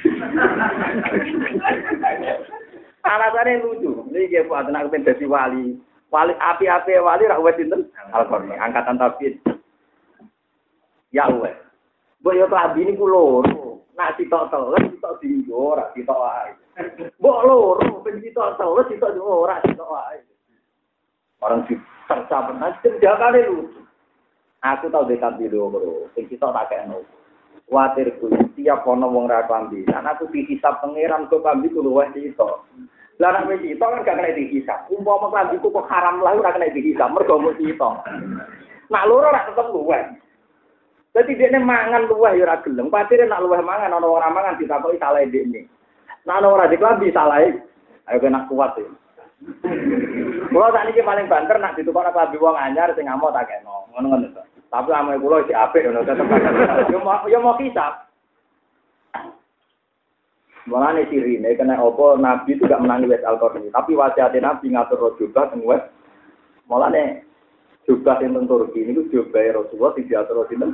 Alasannya lucu. Ini dia buat anak kepen dadi wali. Wali api-api wali rak wis sinten? Al-Qur'an, angkatan tabid. Ya wes. Mbok yo kelambi niku loro. Nak sitok teles, sitok dinggo, ora sitok wae. Mbok loro, ben sitok teles, sitok ora sitok wae. Orang dicerca benar, tindakannya lucu. Aku tahu dekat video bro, sing sitok tak kene. Watirku tiap ono wong ra klambi. Aku dihisab pangeran kok klambi ku luwih sitok. Lah nek wis sitok kan gak kena dihisab. Umpama klambi ku kok haram lah ora kena dihisab, mergo mung sitok. Nak loro ra tetep luwih. Dadi dekne mangan luwih ya ora gelem. Patire nak luwih mangan ana ora mangan ditakoki salah dekne. Nak ana ora diklambi salah. Ayo kena kuat ya. Kulo sakniki paling banter nak ditukokno klambi wong anyar sing ngamuk tak kena. Ngono-ngono to. Tapi ame kulo isih apik ngono tetep. Yo mau kisah. Mulane sirine kena apa Nabi itu gak menangi wis Al-Qur'an. Tapi wasiate Nabi ngatur rojuba teng wis. Mulane Juga yang Turki ini juga Rasulullah tidak terus itu.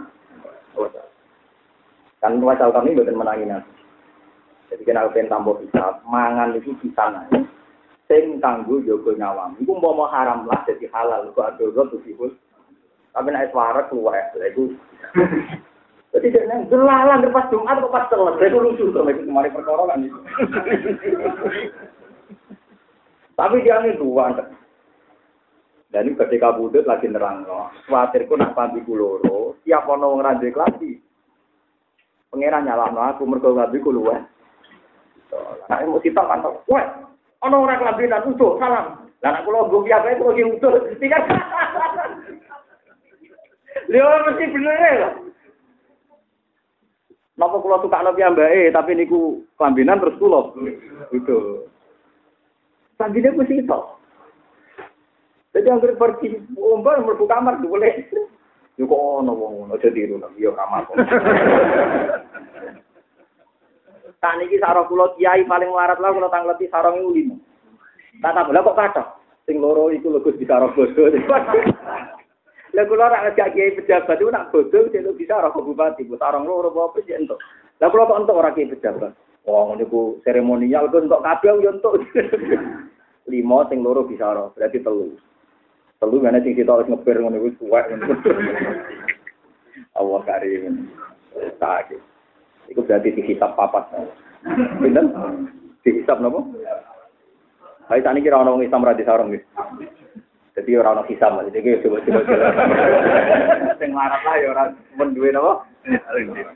Kan wasal kami bukan menangin. Jadi kena pengen tambah bisa mangan itu di sana. Sing kanggo jaga nyawam. Iku mau haram lah jadi halal kok ada tuh sibuk. Tapi nek suara keluar itu. Jadi dia jelalan pas Jumat kok pas selesai itu lucu tuh kemarin perkara kan itu. Tapi dia ini dua. Dan ini ketika budut lagi nerang loh. Khawatirku nak pampi kuloro. Siap ono wong randhe klasi. Pangeran nyalahno aku mergo ngabi kuluwe. Nah, mau kita kan, wah, ono orang kelambinan utuh, salam. Lah nak kula nggo piye itu lagi utuh, tiga. Lho mesti bener lho. Napa kula tukakno piyambake, tapi niku kelambinan terus kula. Gitu. Sandine mesti iso. Jadi anggere pergi ombar mlebu kamar boleh. Yo kok ono wong aja tiru yo kamar. Saat ini sarong kula kiai paling melarat lah kula tangleti sarong iku 5. Tak bola kok kathah. Sing loro iku lho Gus bisa sarong bodo. Lah kula ora ngajak kiai pejabat iku nak bodo jek bisa sarong bupati, sarong loro apa sih entuk. Lah kula kok entuk ora kiai pejabat. Wong niku seremonial kok entuk kabeh yo entuk. 5 sing loro bisa sarong, berarti 3. 3 ngene sing kita harus ngeber ngono iku suwek. Allah karim. Sakit. Itu berarti dihisap papat. Bener? Dihisap napa? Hai tani kira ana wong Islam ra disarung iki. Dadi ora ana hisap, jadi coba-coba. Sing larat lah ya ora men duwe napa?